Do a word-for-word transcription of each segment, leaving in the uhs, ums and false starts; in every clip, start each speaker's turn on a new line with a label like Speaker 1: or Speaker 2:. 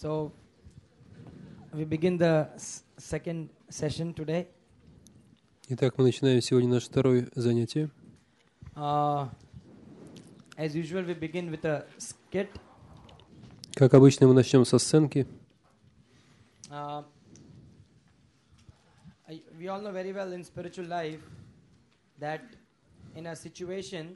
Speaker 1: So we begin the s- second session today.
Speaker 2: Итак, мы начинаем сегодня наше второе занятие.
Speaker 1: Uh, as usual, we begin with a skit.
Speaker 2: Как обычно, мы начнем со сценки.
Speaker 1: Uh, I, we all know very well in spiritual life that in a situation,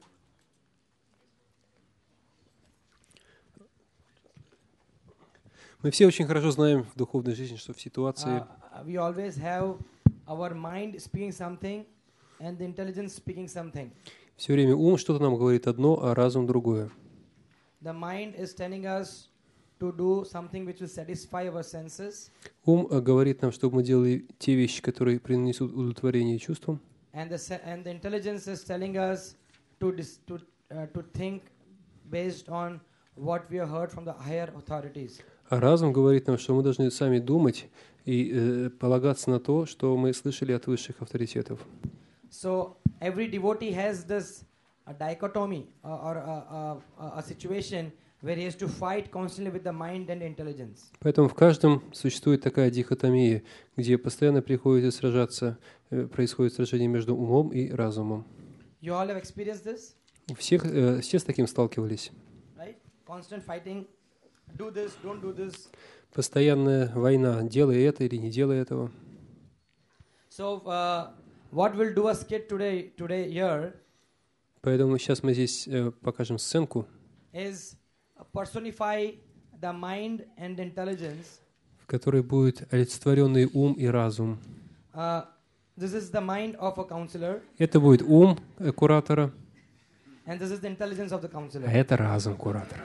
Speaker 2: Мы все очень хорошо знаем в духовной жизни, что в ситуации
Speaker 1: uh, we always have our mind speaking something and the intelligence speaking something.
Speaker 2: все время ум что-то нам говорит одно, а разум другое.
Speaker 1: The mind is telling us to do something which will satisfy our senses,
Speaker 2: Ум э, говорит нам, чтобы мы делали те вещи, которые принесут удовлетворение чувствам,
Speaker 1: and the se- and the intelligence is telling us to dis- to uh, to think based on what we have heard from the higher authorities.
Speaker 2: а разум говорит нам, что мы должны сами думать и э, полагаться на то, что мы слышали от высших авторитетов.
Speaker 1: So every devotee has this a dichotomy uh, or a, a, a situation where he has to fight constantly with the mind and intelligence.
Speaker 2: Поэтому в каждом существует такая дихотомия, где постоянно приходится сражаться, э, происходит сражение между умом и разумом.
Speaker 1: You all have experienced this,
Speaker 2: У всех, э, все с таким сталкивались.
Speaker 1: right? Constant fighting. Do this, don't do this.
Speaker 2: Постоянная война, делай это или не делай этого.
Speaker 1: So uh, what we'll do a skit today today here
Speaker 2: Поэтому сейчас мы здесь э, покажем сценку,
Speaker 1: is personify the mind and intelligence.
Speaker 2: в которой будет олицетворенный ум и разум.
Speaker 1: Uh, this is the mind of a counselor,
Speaker 2: Это будет ум э, куратора,
Speaker 1: and this is the intelligence of the
Speaker 2: а
Speaker 1: counselor.
Speaker 2: это разум куратора.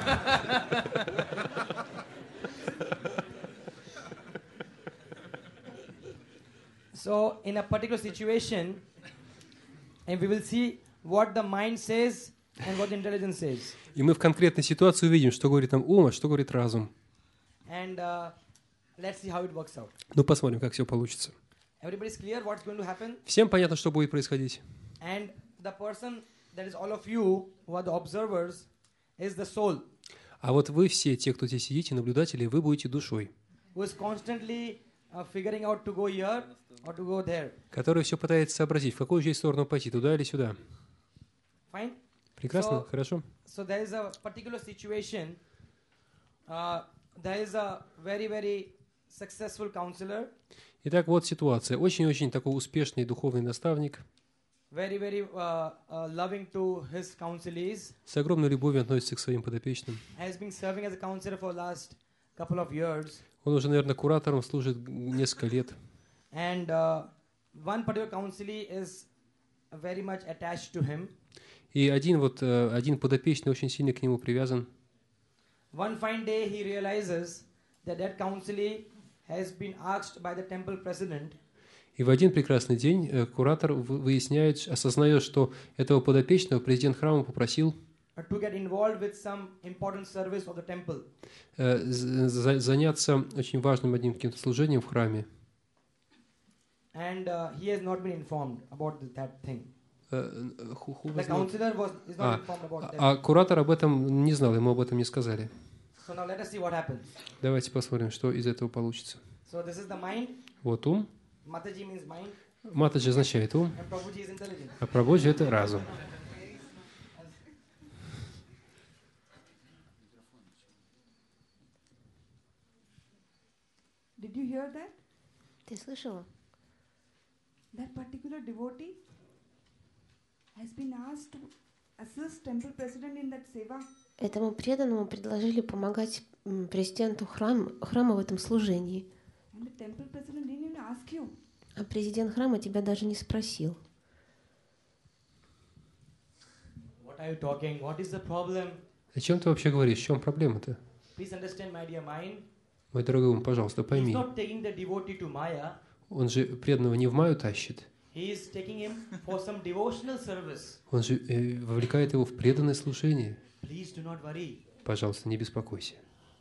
Speaker 1: So, in a particular situation, and we will see what the mind says and what the intelligence says.
Speaker 2: И мы в конкретной ситуации увидим, что говорит нам ум, а что говорит разум.
Speaker 1: And uh, let's see how it works out.
Speaker 2: Ну, посмотрим, как все получится.
Speaker 1: Everybody's clear what's going to happen?
Speaker 2: Всем понятно, что будет происходить.
Speaker 1: And the person, that is all of you, who are the observers, is the soul,
Speaker 2: А вот вы все, те, кто здесь сидите, наблюдатели, вы будете душой,
Speaker 1: who is constantly uh, figuring out to go here or to go there.
Speaker 2: которая все пытается сообразить, в какую же сторону пойти, туда или сюда.
Speaker 1: Fine?
Speaker 2: Прекрасно?
Speaker 1: So-
Speaker 2: Хорошо?
Speaker 1: So there is a particular situation. Uh, there is a very, very successful counselor,
Speaker 2: Итак, вот ситуация. Очень-очень такой успешный духовный наставник,
Speaker 1: very, very uh, uh, loving to his counselees,
Speaker 2: с огромной любовью относится к своим подопечным.
Speaker 1: has been serving as a counselor for last couple of years.
Speaker 2: Он уже, наверное, куратором служит несколько лет.
Speaker 1: And uh, one particular counselee is very much attached to him.
Speaker 2: И один вот э, один подопечный очень сильно к нему привязан.
Speaker 1: One fine day, he realizes that that counselee has been asked by the temple president
Speaker 2: И в один прекрасный день э, куратор вы- выясняет, осознает, что этого подопечного президент храма попросил
Speaker 1: to get involved with some important service of the temple.
Speaker 2: э, з- за- заняться очень важным одним каким-то служением в храме.
Speaker 1: And uh, he has not been informed about th- that thing.
Speaker 2: Э, э, ху- ху-
Speaker 1: The
Speaker 2: знал.
Speaker 1: counselor was is not
Speaker 2: А,
Speaker 1: informed about that.
Speaker 2: А куратор об этом не знал, ему об этом не сказали.
Speaker 1: So now let us see what happens.
Speaker 2: Давайте посмотрим, что из этого получится.
Speaker 1: So this is the mind.
Speaker 2: Вот ум.
Speaker 1: Mataji means mind,
Speaker 2: Матаджи означает ум,
Speaker 1: and Prabhuji is intelligence.
Speaker 2: а Прабоджи — это разум.
Speaker 3: Did you hear that?
Speaker 4: Ты слышала?
Speaker 3: That particular devotee has been asked to assist temple president in that seva.
Speaker 4: Этому преданному предложили помогать м, президенту храм, храма в этом служении.
Speaker 3: And the temple president didn't even ask you.
Speaker 4: А президент храма тебя даже не спросил.
Speaker 1: What are you talking? What is the problem?
Speaker 2: О чем ты вообще говоришь? В чем проблема-то?
Speaker 1: Please understand, my dear mind.
Speaker 2: Мой дорогой ум, пожалуйста,
Speaker 1: He's
Speaker 2: пойми.
Speaker 1: not taking the devotee to Maya.
Speaker 2: Он же преданного не в маю тащит.
Speaker 1: He is taking him for some devotional service.
Speaker 2: Он же э, вовлекает его в преданное служение.
Speaker 1: Please do not worry.
Speaker 2: Пожалуйста, не беспокойся.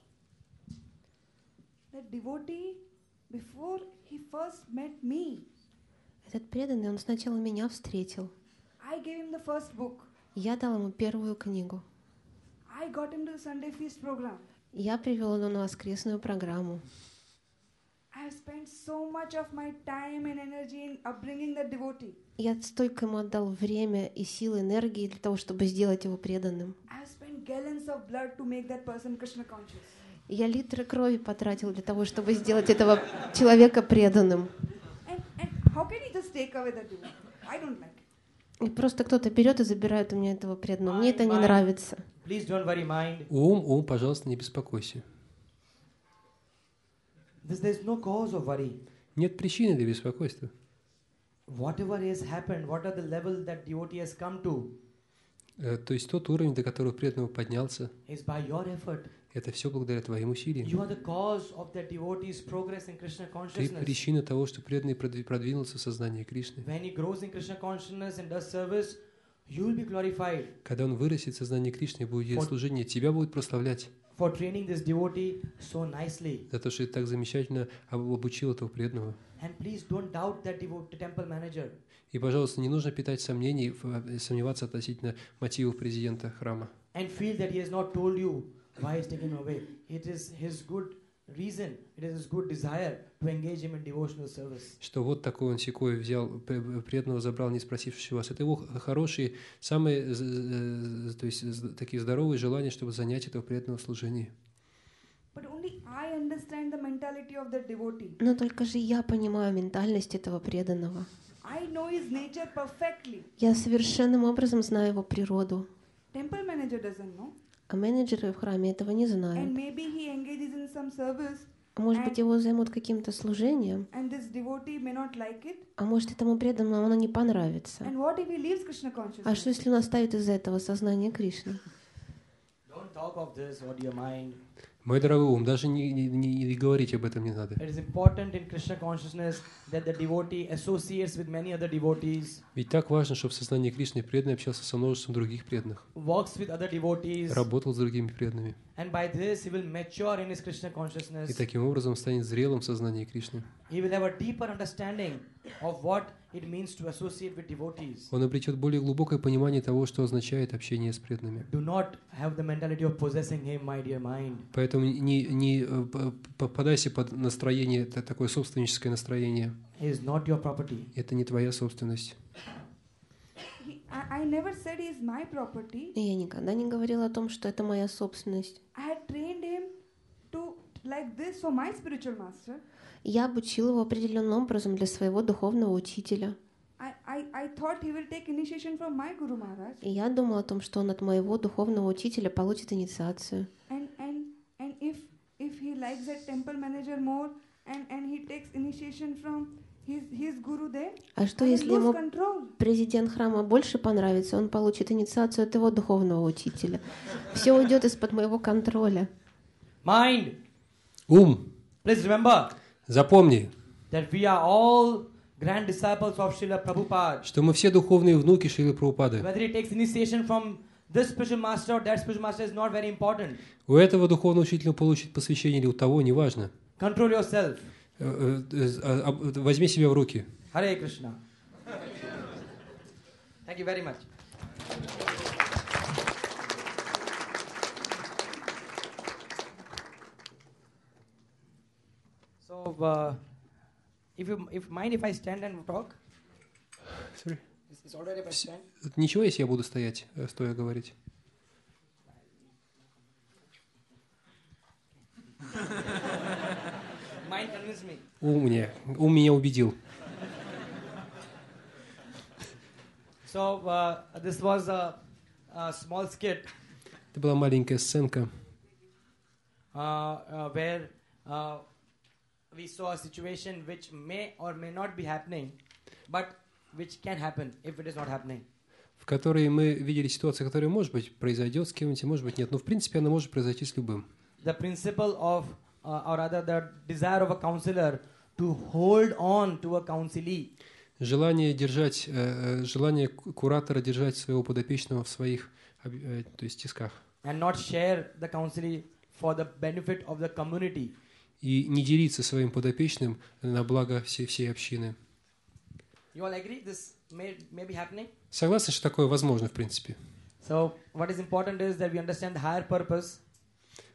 Speaker 3: That devotee, before he first met me,
Speaker 4: Этот преданный, он сначала меня встретил.
Speaker 3: I gave him the first book.
Speaker 4: Я дал ему первую книгу.
Speaker 3: I got him to the Sunday feast program.
Speaker 4: Я привел его на воскресную программу.
Speaker 3: I have spent so much of my time and energy in upbringing the devotee.
Speaker 4: Я столько ему отдал время и сил, энергии для того, чтобы сделать его преданным.
Speaker 3: I have spent gallons of blood to make that person Krishna conscious.
Speaker 4: Я литры крови потратил для того, чтобы сделать этого человека преданным.
Speaker 3: And, and how can you just take away that devotee? I don't like it.
Speaker 4: И просто кто-то берет и забирает у меня этого преданного. Мне это не нравится.
Speaker 1: Please don't worry, mind.
Speaker 2: Ум, ум, пожалуйста, не беспокойся.
Speaker 1: This, there's no cause of worry.
Speaker 2: Нет причины для беспокойства.
Speaker 1: Whatever has happened, what are the level that devotee has come to,
Speaker 2: Э, То есть тот уровень, до которого преданного поднялся,
Speaker 1: is by your effort.
Speaker 2: это все благодаря твоим усилиям.
Speaker 1: You are the cause of the devotee's progress in Krishna
Speaker 2: Ты
Speaker 1: consciousness.
Speaker 2: причина того, что преданный продви- продвинулся в сознании Кришны.
Speaker 1: When he grows in Krishna consciousness and does service, you will be glorified.
Speaker 2: Когда он вырастет в сознании Кришны и будет делать
Speaker 1: Вот.
Speaker 2: служение, тебя будут прославлять
Speaker 1: For training this devotee so nicely.
Speaker 2: за то, что ты так замечательно об- обучил этого преданного.
Speaker 1: And please don't doubt that devotee, temple manager.
Speaker 2: И, пожалуйста, не нужно питать сомнений, в- сомневаться относительно мотивов президента храма.
Speaker 1: And feel that he has not told you why he's taken away. It is his good reason, it is his good desire to engage him in devotional service.
Speaker 2: Что вот такой он секой взял, пре- преданного забрал, не спросившись у вас. Это его х- хорошие, самые, з- з- то есть з- такие здоровые желания, чтобы занять этого преданного в служении.
Speaker 3: But only I understand the mentality of the devotee.
Speaker 4: Но только же я понимаю ментальность этого преданного.
Speaker 3: I know his nature perfectly.
Speaker 4: Я совершенным образом знаю его природу.
Speaker 3: Temple manager doesn't know.
Speaker 4: А менеджеры в храме этого не
Speaker 3: And
Speaker 4: знают.
Speaker 3: maybe he engages in some service
Speaker 4: А может быть, его займут каким-то служением,
Speaker 3: and this devotee may not like it.
Speaker 4: а может, этому преданному оно не понравится.
Speaker 3: And what if he leaves Krishna
Speaker 4: А
Speaker 3: consciousness?
Speaker 4: что, если он оставит из-за этого сознание Кришны?
Speaker 1: Don't talk of this, what your mind.
Speaker 2: Мой дорогой ум, даже не, не, не- не говорить об этом не надо.
Speaker 1: It is important in Krishna consciousness that the devotee associates with many other devotees,
Speaker 2: Ведь так важно, чтобы в сознании Кришны преданный общался со множеством других преданных,
Speaker 1: works with other devotees,
Speaker 2: работал с другими преданными.
Speaker 1: and by this he will mature in his Krishna
Speaker 2: И
Speaker 1: consciousness.
Speaker 2: таким образом станет зрелым в сознании Кришны.
Speaker 1: He will have a deeper understanding of what it means to associate with devotees.
Speaker 2: Он обретет более глубокое понимание того, что означает общение с преданными.
Speaker 1: Do not have the mentality of possessing him, my dear mind.
Speaker 2: Поэтому не, не э, п- попадайся под настроение, это такое собственническое настроение.
Speaker 1: He is not your property.
Speaker 2: Это не твоя собственность.
Speaker 3: He, I, I never said he is my property.
Speaker 4: И я никогда не говорила о том, что это моя собственность.
Speaker 3: I had trained him to like this for my spiritual master.
Speaker 4: Я обучила его определенным образом для своего духовного учителя.
Speaker 3: I, I, I thought he will take initiation from my Guru Maharaj.
Speaker 4: И я думала о том, что он от моего духовного учителя получит инициацию.
Speaker 3: And and and if if he likes that temple manager more and, and he takes initiation from his his guru there,
Speaker 4: А что,
Speaker 3: I will
Speaker 4: если
Speaker 3: lose
Speaker 4: ему
Speaker 3: control.
Speaker 4: президент храма больше понравится, он получит инициацию от его духовного учителя. Все уйдет из-под моего контроля.
Speaker 1: Mind,
Speaker 2: Ум,
Speaker 1: please remember
Speaker 2: запомни,
Speaker 1: that we are all grand disciples of Srila Prabhupada.
Speaker 2: что мы все духовные внуки Шрилы Прабхупады.
Speaker 1: Whether he takes initiation from this spiritual master or that spiritual master is not very important.
Speaker 2: У этого духовного учителя получит посвящение или у того, неважно.
Speaker 1: Control yourself.
Speaker 2: Э, э, э, а, Возьми себя в руки.
Speaker 1: Hare Krishna. Thank you very much. So, uh, if you if mind if I stand and talk,
Speaker 2: Sorry.
Speaker 1: it's, it's alright if I stand.
Speaker 2: Ничего, если я буду стоять, э, стоя говорить.
Speaker 1: Mind convinced me.
Speaker 2: Ум, мне, ум меня убедил.
Speaker 1: So uh, this was a, a small skit
Speaker 2: Это была маленькая сценка,
Speaker 1: uh, uh, where uh, we saw a situation which may or may not be happening, but which can happen if it is not happening.
Speaker 2: в которой мы видели ситуацию, которая, может быть, произойдет с кем-нибудь, может быть, нет. Но, в принципе, она может произойти с любым.
Speaker 1: The principle of, uh, or rather the desire of a counselor to hold on to a counselee.
Speaker 2: Желание держать, э, желание ку- куратора держать своего подопечного в своих, об- э, то есть, тисках.
Speaker 1: And not share the counselee for the benefit of the community.
Speaker 2: И не делиться своим подопечным на благо всей, всей общины.
Speaker 1: You all agree this may, may be happening?
Speaker 2: Согласны, что такое возможно, в принципе?
Speaker 1: So what is important is that we understand the higher purpose.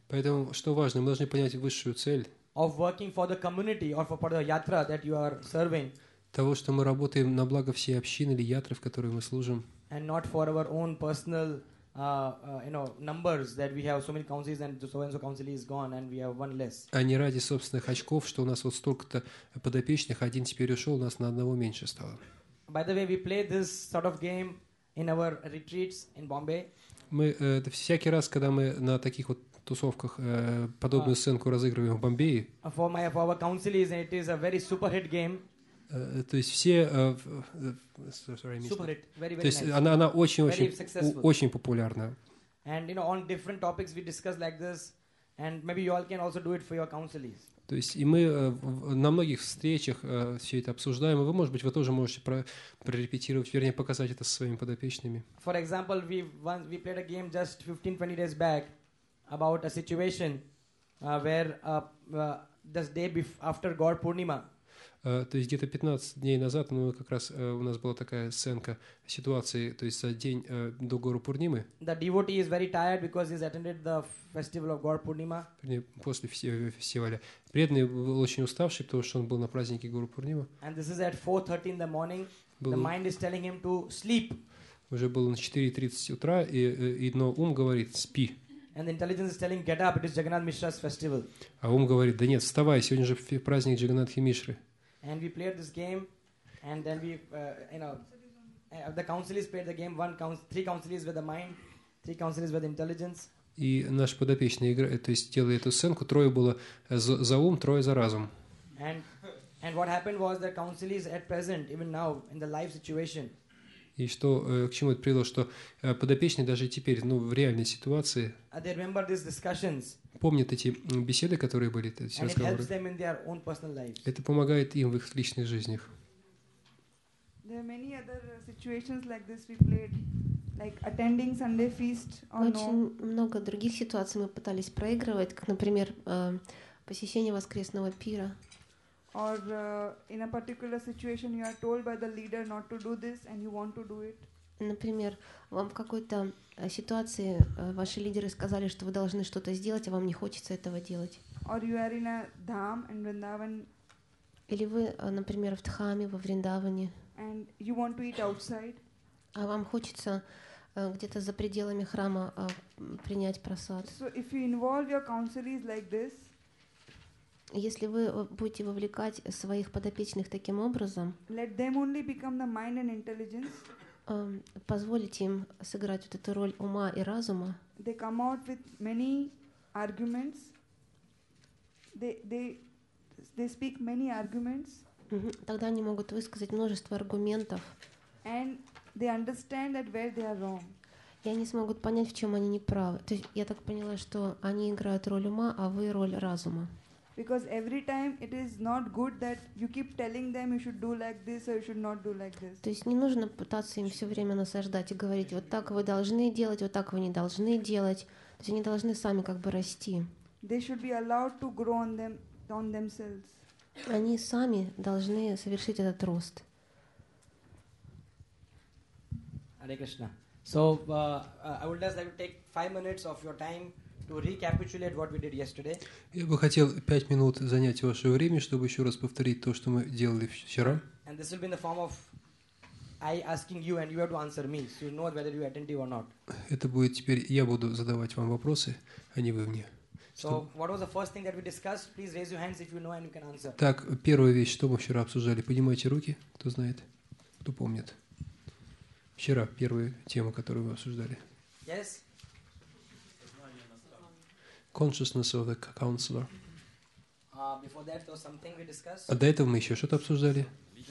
Speaker 2: Поэтому, что важно, мы должны понять высшую цель
Speaker 1: of working for the community or for, for the yatra that you are serving,
Speaker 2: того, что мы работаем на благо всей общины или ятры, в которой мы служим,
Speaker 1: and not for our own personal, uh, uh, you know, numbers that we have so many councils and so and so council is gone and we have one less.
Speaker 2: а не ради собственных очков, что у нас вот столько-то подопечных, один теперь ушел, у нас на одного меньше стало.
Speaker 1: By the way, we play this sort of game in our retreats in Bombay.
Speaker 2: Мы э, всякий раз, когда мы на таких вот тусовках э, подобную сценку разыгрываем в Бомбее,
Speaker 1: Uh, For my for our council is it is a very super hit game.
Speaker 2: э, то есть все... э, в- э, sorry, I missed
Speaker 1: Super
Speaker 2: it.
Speaker 1: hit, very very
Speaker 2: То есть
Speaker 1: nice.
Speaker 2: она, она очень-очень
Speaker 1: Very successful.
Speaker 2: у- очень популярна.
Speaker 1: And you know, on different topics we discuss like this, and maybe you all can also do it for your councils.
Speaker 2: То есть и мы э, в- на многих встречах э, все это обсуждаем, и вы, может быть, вы тоже можете про- прорепетировать, вернее, показать это со своими подопечными.
Speaker 1: For example, we once we played a game just fifteen twenty days back about a situation uh, where uh, uh, this day bef- after God Purnima,
Speaker 2: Э, То есть где-то пятнадцать дней назад, ну, как раз э, у нас была такая сценка ситуации, то есть за день э, до Гору Пурнимы,
Speaker 1: the devotee is very tired because he's attended the festival of God Purnima,
Speaker 2: вернее, после фести- фестиваля. Преданный был очень уставший, потому что он был на празднике Гору Пурнима.
Speaker 1: and this is at four thirty in the morning. The
Speaker 2: Был,
Speaker 1: mind is telling him to sleep,
Speaker 2: уже было на четыре тридцать утра, и, э, и, но ум говорит «спи».
Speaker 1: and the intelligence is telling, get up, it is Jagannath Mishra's festival.
Speaker 2: А ум говорит «да нет, вставай, сегодня же фи- праздник Джаганнатхи Мишры».
Speaker 1: And we played this game, and then we, uh, you know, uh, the councilists played the game. One council, three councilists with the mind, three councilists with intelligence.
Speaker 2: И наш подопечный игра, то есть делая эту сценку, трое было за, за ум, трое за разум.
Speaker 1: And and what happened was the councilists at present, even now in the live situation,
Speaker 2: И что, э, к чему это привело, что э, подопечный даже теперь, ну, в реальной ситуации,
Speaker 1: uh, they remember these discussions,
Speaker 2: помнят эти м, беседы, которые были, эти
Speaker 1: and it
Speaker 2: разговоры.
Speaker 1: helps them in their own personal lives.
Speaker 2: Это помогает им в их личных жизнях.
Speaker 3: There are many other uh, situations like this we played, like attending Sunday feast or no.
Speaker 4: Очень много других ситуаций мы пытались проигрывать, как, например, э, посещение воскресного пира.
Speaker 3: Or uh, in a particular situation you are told by the leader not to do this and you want to do it.
Speaker 4: Например, вам в какой-то э, ситуации э, ваши лидеры сказали, что вы должны что-то сделать, а вам не хочется этого делать.
Speaker 3: Or you are in a dham in Vrindavan
Speaker 4: Или вы, э, например, в Дхаме, во Вриндаване,
Speaker 3: and you want to eat outside.
Speaker 4: а вам хочется э, где-то за пределами храма э, м, принять просад.
Speaker 3: So if you involve your counselees like this,
Speaker 4: Если вы э, будете вовлекать своих подопечных таким образом,
Speaker 3: let them only become the mind and intelligence,
Speaker 4: э, позволите им сыграть вот эту роль ума и разума,
Speaker 3: they come out with many arguments. They they they speak many arguments
Speaker 4: мгм, тогда они могут высказать множество аргументов,
Speaker 3: and they understand that where they are wrong.
Speaker 4: и они смогут понять, в чем они неправы. То есть я так поняла, что они играют роль ума, а вы роль разума.
Speaker 3: Because every time it is not good that you keep telling them you should do like this or you should not do like this.
Speaker 4: То есть не нужно пытаться им все время насаждать и говорить, вот так вы должны делать, вот так вы не должны делать. То есть они должны сами как бы расти.
Speaker 3: They should be allowed to grow on them on themselves.
Speaker 4: Они сами должны совершить этот рост.
Speaker 1: Hare Krishna. So uh, uh, I would just like to take five minutes of your time to recapitulate what we did yesterday.
Speaker 2: Я бы хотел пять минут занять ваше время, чтобы еще раз повторить то, что мы делали вчера.
Speaker 1: And this will be in the form of I asking you and you have to answer me, so you know whether you are attentive or not.
Speaker 2: Это будет теперь, я буду задавать вам вопросы, а не вы мне.
Speaker 1: So what was the first thing that we discussed? Please raise your hands if you know and you can answer.
Speaker 2: Так, первая вещь, что мы вчера обсуждали. Поднимайте руки, кто знает, кто помнит. Вчера первая тема, которую вы обсуждали.
Speaker 1: Yes?
Speaker 2: Consciousness of the counselor.
Speaker 1: Uh, before that, there was something we discussed.
Speaker 2: А до этого мы еще что-то обсуждали.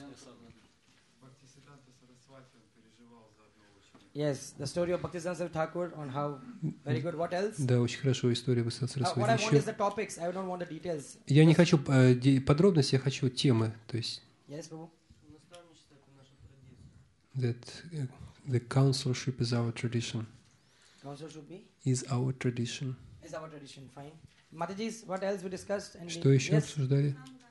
Speaker 1: Yes, the story of Bhaktisiddhanta Saraswati Thakur on how very good. What else?
Speaker 2: Да, очень хорошо история
Speaker 1: Uh,
Speaker 2: Бхактисиддханта
Speaker 1: what I
Speaker 2: Сарасвати.
Speaker 1: want
Speaker 2: Еще
Speaker 1: is the topics. I don't want the details.
Speaker 2: я не хочу э, де- подробностей, я хочу темы, то есть
Speaker 1: Yes, Prabhu.
Speaker 2: that uh, the counselorship is our tradition.
Speaker 1: Council should be
Speaker 2: Is our tradition.
Speaker 1: is our tradition. Fine. Mataji's, what else we discussed? And
Speaker 2: Что
Speaker 1: we,
Speaker 2: еще
Speaker 1: yes,
Speaker 2: обсуждали?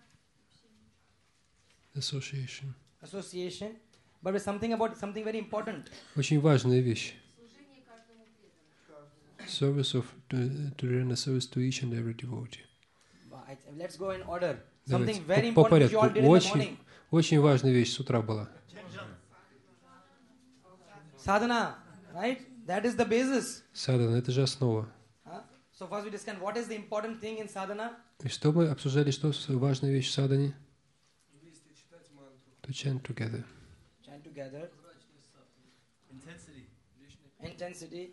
Speaker 2: Association.
Speaker 1: association. But with something about something very important.
Speaker 2: Очень важная вещь. service of to, to render service to each and every devotee.
Speaker 1: I- Let's go in order.
Speaker 2: Давайте
Speaker 1: Something very
Speaker 2: по, по
Speaker 1: important which you all
Speaker 2: порядку.
Speaker 1: did in the
Speaker 2: Очень,
Speaker 1: morning.
Speaker 2: очень важная вещь с утра была.
Speaker 1: Sadhana, right? That is the basis.
Speaker 2: Садхана — это же основа.
Speaker 1: Huh? So first we discuss what is the important thing in sadhana.
Speaker 2: И что мы обсуждали, что с- важная вещь в садхане? To chant together.
Speaker 1: Chant together.
Speaker 5: Intensity.
Speaker 1: Intensity.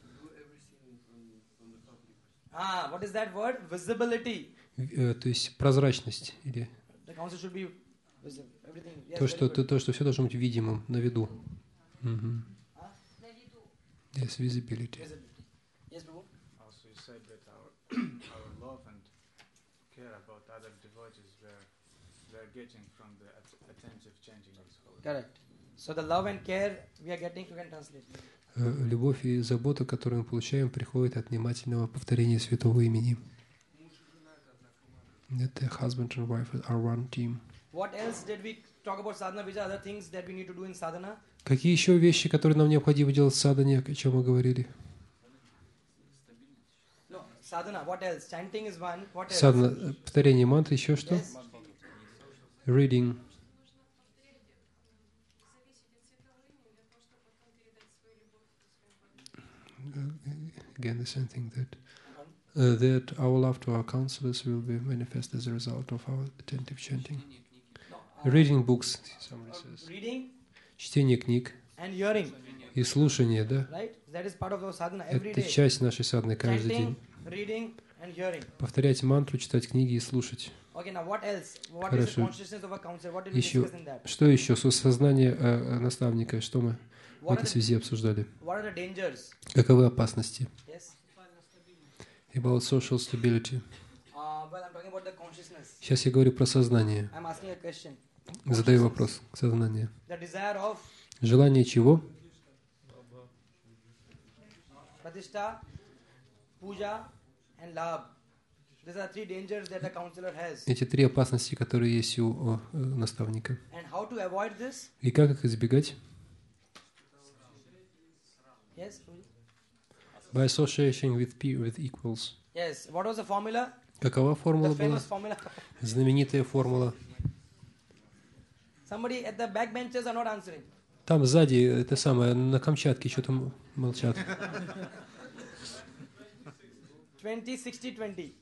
Speaker 1: Ah, what is that word? Visibility.
Speaker 2: Э, То есть прозрачность или
Speaker 1: The council should be visible. Everything. Yes,
Speaker 2: то,
Speaker 1: very
Speaker 2: что
Speaker 1: good.
Speaker 2: то, то, что все должно быть видимым, на виду. Мгм. Yes, visibility.
Speaker 1: Visibility. Yes, Prabhu?
Speaker 6: Also, you said that our our love and care about other devotees were were getting from the at- attentive chanting of the holy name.
Speaker 1: Correct. So the love and care we are getting, you can translate.
Speaker 2: Э, Любовь и забота, которую мы получаем, приходит от внимательного повторения святого имени. That the husband and wife are one team.
Speaker 1: What else did we talk about sadhana? Which are other things that we need to do in sadhana?
Speaker 2: Какие еще вещи, которые нам необходимо делать в садхане, о чем мы говорили?
Speaker 1: No, sadhana. What else? Chanting is one. What else?
Speaker 2: Садхана, э, повторение мантры, еще что?
Speaker 1: Yes.
Speaker 2: Reading. Again, the same thing that uh, that our love to our counselors will be manifest as a result of our attentive chanting.
Speaker 1: No, uh,
Speaker 2: Reading books, somebody says.
Speaker 1: reading
Speaker 2: Чтение книг
Speaker 1: and hearing,
Speaker 2: и слушание, да?
Speaker 1: right? That is part of our sadhana every
Speaker 2: Это
Speaker 1: day.
Speaker 2: часть нашей садханы каждый
Speaker 1: Chanting,
Speaker 2: день.
Speaker 1: reading, and hearing.
Speaker 2: Повторять мантру, читать книги и слушать.
Speaker 1: Okay, now what else? What is the
Speaker 2: Хорошо.
Speaker 1: consciousness of a counselor? What did we
Speaker 2: Еще,
Speaker 1: discuss in that?
Speaker 2: что еще? Сознание э, наставника, что мы в
Speaker 1: What are
Speaker 2: этой
Speaker 1: the,
Speaker 2: связи обсуждали?
Speaker 1: what are the dangers?
Speaker 2: Каковы опасности?
Speaker 1: Yes.
Speaker 2: About social stability.
Speaker 1: Uh, well, I'm talking about the consciousness.
Speaker 2: Сейчас я говорю про сознание.
Speaker 1: I'm asking a question.
Speaker 2: Задаю вопрос. Сознание.
Speaker 1: The desire of
Speaker 2: Желание чего?
Speaker 1: pratishtha, puja, and labh. These are three dangers that a counselor has.
Speaker 2: Эти три опасности, которые есть у о, э, наставника.
Speaker 1: And how to avoid this?
Speaker 2: И как их избегать?
Speaker 1: Yes. Puji?
Speaker 2: By association with peer, with equals.
Speaker 1: Yes. What was the formula?
Speaker 2: Какова формула
Speaker 1: The
Speaker 2: была?
Speaker 1: famous formula.
Speaker 2: Знаменитая формула.
Speaker 1: Somebody at the back benches are not answering.
Speaker 2: Там сзади, это самое, на Камчатке что-то м- молчат.
Speaker 1: twenty, sixty, twenty.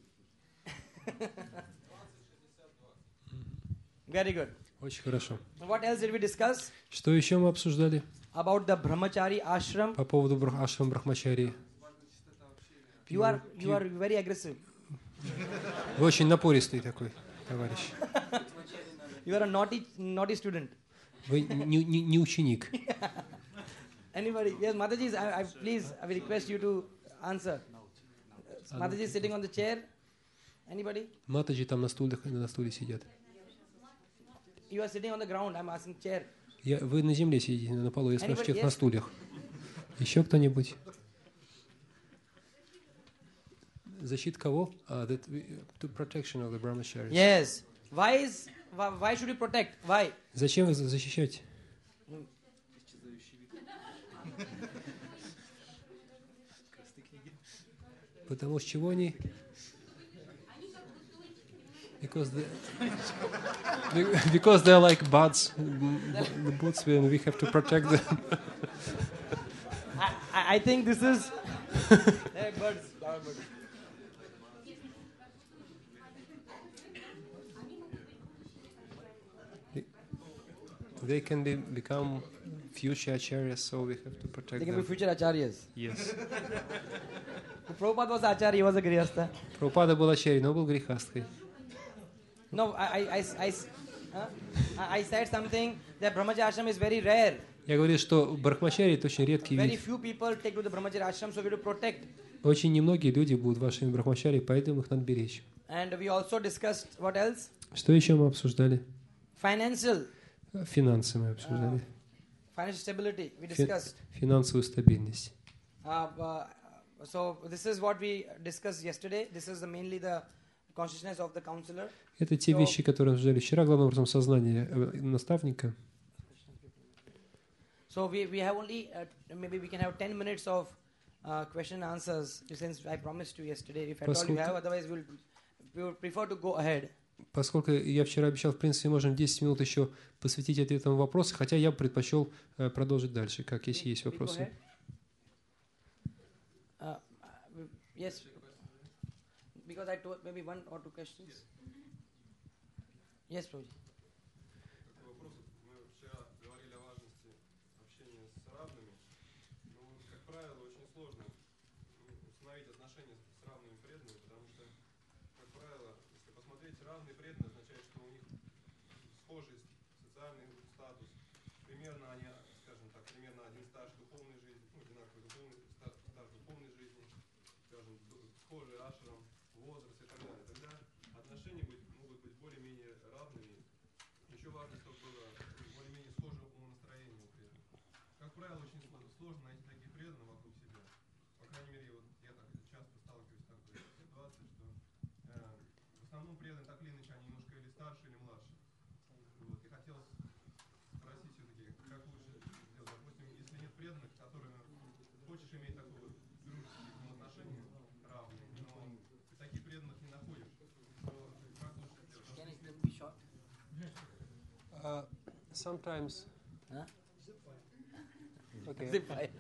Speaker 1: Very good.
Speaker 2: Очень хорошо.
Speaker 1: What else did we discuss?
Speaker 2: Что еще мы обсуждали
Speaker 1: About the brahmachari ashram.
Speaker 2: по поводу брах- ашрам Брахмачарии?
Speaker 1: You are you are very aggressive.
Speaker 2: Вы очень напористый такой, товарищ.
Speaker 1: You are a naughty naughty student.
Speaker 2: Вы не, не- не ученик.
Speaker 1: Anybody? Yes, Mataji, I, I please I will request you to answer. Mataji is sitting on the chair. Anybody?
Speaker 2: Матаджи там на стуле, на стуле сидят.
Speaker 1: You are sitting on the ground. I'm asking chair.
Speaker 2: Я, вы на земле сидите, на полу, я спрашиваю,
Speaker 1: Anybody?
Speaker 2: тех на
Speaker 1: Yes.
Speaker 2: стульях. Еще кто-нибудь? Защита кого? Uh, that we, to protection of the brahmacharis.
Speaker 1: Yes. Why is why, why should we protect? Why?
Speaker 2: Зачем вы защищаете? Потому что чего они? Because they, because they're like buds, the buds, and we have to protect them.
Speaker 1: I, I I think this is. Hey, birds, flower birds.
Speaker 2: They can be, become future acharyas, so we have to protect
Speaker 1: They can be
Speaker 2: them.
Speaker 1: future acharyas.
Speaker 2: Yes.
Speaker 1: Prabhupada was acharya. He was a grihastha.
Speaker 2: Прабхупада был ачарьей, но был грехасткой.
Speaker 1: No, I I I I, huh? I I said something that brahmacharya ashram is very rare.
Speaker 2: Я говорил, что брахмачарья — это очень редкий
Speaker 1: Very
Speaker 2: вид.
Speaker 1: few people take to the brahmacharya ashram, so we have to protect.
Speaker 2: Очень немногие люди будут вашими брахмачарьями, поэтому их надо беречь.
Speaker 1: And we also discussed what else?
Speaker 2: Что еще мы обсуждали?
Speaker 1: Financial,
Speaker 2: Финансы мы обсуждали.
Speaker 1: financial stability. We
Speaker 2: Фи-
Speaker 1: discussed.
Speaker 2: Финансовую стабильность.
Speaker 1: Uh, uh, so this is what we discussed yesterday. This is the, mainly the consciousness of the counselor.
Speaker 2: Это те
Speaker 1: So-
Speaker 2: вещи, которые обсуждали вчера, главным образом сознание э, наставника.
Speaker 1: So we, we have only uh, maybe we can have ten minutes of uh, question and answers, since I promised you yesterday, if at all you have, otherwise we'll, we would prefer to go ahead.
Speaker 2: Поскольку я вчера обещал, в принципе, можем десять минут еще посвятить ответам на вопросы, хотя я бы предпочел э, продолжить дальше, как если есть вопросы.
Speaker 1: Uh, yes, because I told maybe one or two questions. Yes, Prabhuji.
Speaker 7: Равные преданные означает, что у них схожий социальный статус. Примерно они, скажем так, примерно один стаж духовной жизни, ну, одинаковый духовный стаж духовной жизни, скажем, схожий ашрам, возраст и так далее. Тогда отношения быть, могут быть более-менее равными. Еще важно, чтобы было более-менее схожее умонастроение у преданных. Как правило, очень сложно найти таких преданных вокруг себя. По крайней мере, вот я так часто сталкиваюсь с такой ситуацией, что э, в основном преданные так или иначе, они немножко или старше, или младше. Вот. И хотелось спросить все-таки, как лучше сделать. Допустим, если нет преданных, с которыми хочешь иметь такое вот дружеские отношения равные, но ты таких преданных не находишь, то как лучше сделать?
Speaker 2: Uh, sometimes.
Speaker 1: Huh?
Speaker 2: Okay.
Speaker 1: Zip file.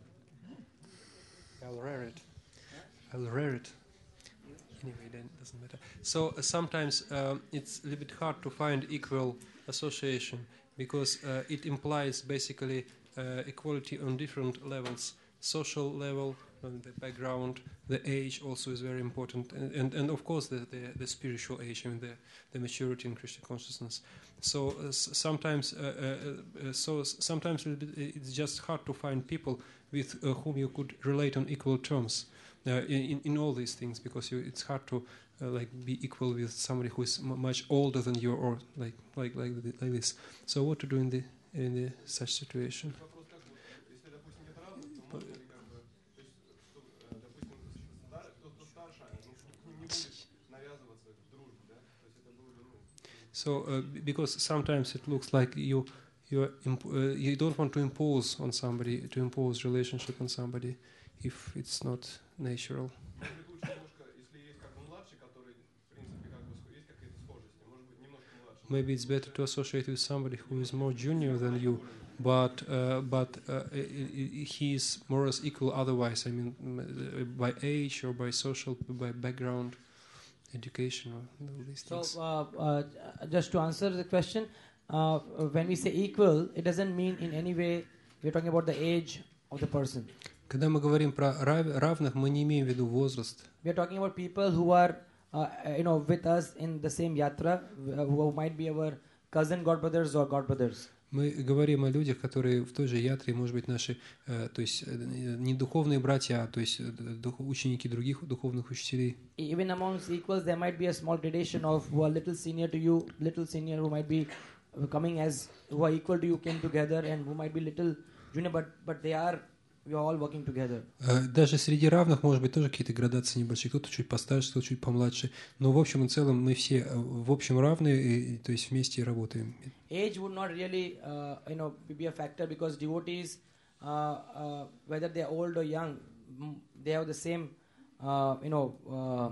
Speaker 2: I'll read it. I'll read it. Anyway, then it doesn't matter. So uh, sometimes um, it's a little bit hard to find equal association because uh, it implies basically uh, equality on different levels. Social level, um, the background, the age also is very important, and and, and of course the, the, the spiritual age, I mean the, the maturity in Krishna consciousness. So uh, s- sometimes, uh, uh, uh, so s- sometimes it's just hard to find people with uh, whom you could relate on equal terms uh, in in all these things, because you, it's hard to uh, like be equal with somebody who is m- much older than you, or like like like th- like this. So what to do in the in the such situation?
Speaker 7: Вопрос такой, если, допустим, нет равных, то можно ли как бы, то есть, что, э, допустим, стар- тот, кто старше, ну, к ним не будет навязываться в дружбе, да? То есть это было бы, ну,
Speaker 2: So uh, b- because sometimes it looks like you you imp- uh, you don't want to impose on somebody, to impose relationship on somebody if it's not natural.
Speaker 7: может быть, лучше немножко, если есть как бы младший, который, в принципе, как бы сх- есть какие-то схожести, может быть, немножко младше.
Speaker 2: Maybe it's better to associate with somebody who is more junior than you, but uh, but uh, i- i- he is more or less equal otherwise. I mean, m- uh, by age or by social, by background, education, or all these
Speaker 1: So,
Speaker 2: things.
Speaker 1: uh, uh, just to answer the question, uh, when we say equal, it doesn't mean in any way we're talking about the age of the person.
Speaker 2: Когда мы говорим про рав- равных, мы не имеем в виду возраст.
Speaker 1: We're talking about people who are, uh, you know, with us in the same yatra, uh, who might be our cousin godbrothers or godbrothers.
Speaker 2: Мы говорим о людях, которые в той же ятре, может быть, наши, э, то есть э, не духовные братья, а то есть э, дух- ученики других духовных учителей.
Speaker 1: Even amongst equals, there might be a small gradation of who are little senior to you, little senior who might be uh, coming as who are equal to you, came together, and who might be little junior, but but they are, we are all working together.
Speaker 2: Э, Даже среди равных, может быть, тоже какие-то градации небольшие. Кто-то чуть постарше, кто-то чуть помладше. Но в общем и целом мы все э, в общем равны, и, то есть вместе работаем.
Speaker 1: Age would not really, uh, you know, be a factor because devotees, uh, uh, whether they are old or young, mm, they have the same, uh, you know, uh,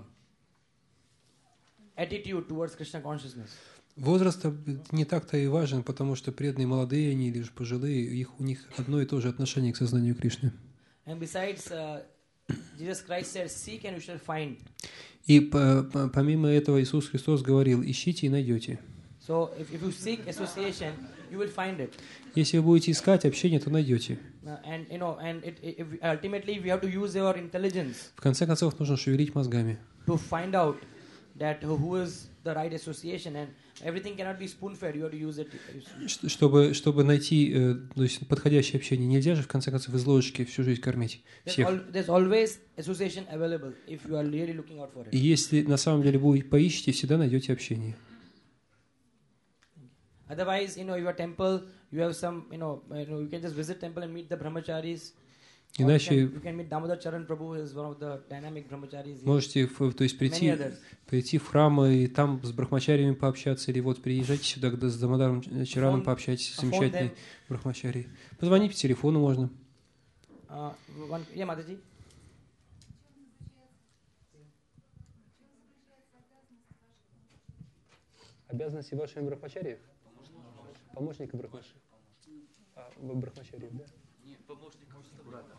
Speaker 1: attitude towards Krishna consciousness.
Speaker 2: Возраст э, не так-то и важен, потому что преданные молодые они или же пожилые, их, у них одно и то же отношение к сознанию Кришны.
Speaker 1: And besides, uh, Jesus Christ said, "Seek and you shall find."
Speaker 2: И по- по- помимо этого Иисус Христос говорил: ищите и найдете.
Speaker 1: So if, if you seek association, you will find it.
Speaker 2: Если вы будете искать общение, то найдете.
Speaker 1: Uh, and you know, and it, if ultimately we have to use our intelligence
Speaker 2: В конце концов, нужно шевелить мозгами,
Speaker 1: to find out that who who is the right association, and everything cannot be spoon-fed. You have to use it.
Speaker 2: Ш- чтобы, чтобы найти э, то есть подходящее общение. Нельзя же, в конце концов, из ложечки всю жизнь кормить
Speaker 1: There's,
Speaker 2: всех.
Speaker 1: al- there's always association available if you are really looking out for
Speaker 2: И
Speaker 1: it.
Speaker 2: если на самом деле будете поищите, всегда найдете общение.
Speaker 1: Otherwise, you know, your temple, you have some, you know, you know, you can just visit temple and meet the brahmacharis. Or you
Speaker 2: Иначе
Speaker 1: can, you can meet Damodar Charan Prabhu, who is one of the dynamic brahmacharis. here.
Speaker 2: можете в- то есть
Speaker 1: Many
Speaker 2: прийти,
Speaker 1: others.
Speaker 2: прийти в храм и там с брахмачариями пообщаться, или вот приезжайте сюда, когда с Дамодаром Чараном
Speaker 1: Phone-
Speaker 2: пообщайтесь,
Speaker 1: uh, phone
Speaker 2: замечательный брахмачарий. Позвонить по телефону можно.
Speaker 1: Uh, one, yeah, Mataji.
Speaker 2: Обязанности вашими брахмачариев? Помощника брахмачариев. А, брахмачариев, да?
Speaker 5: Нет, помощник куратора.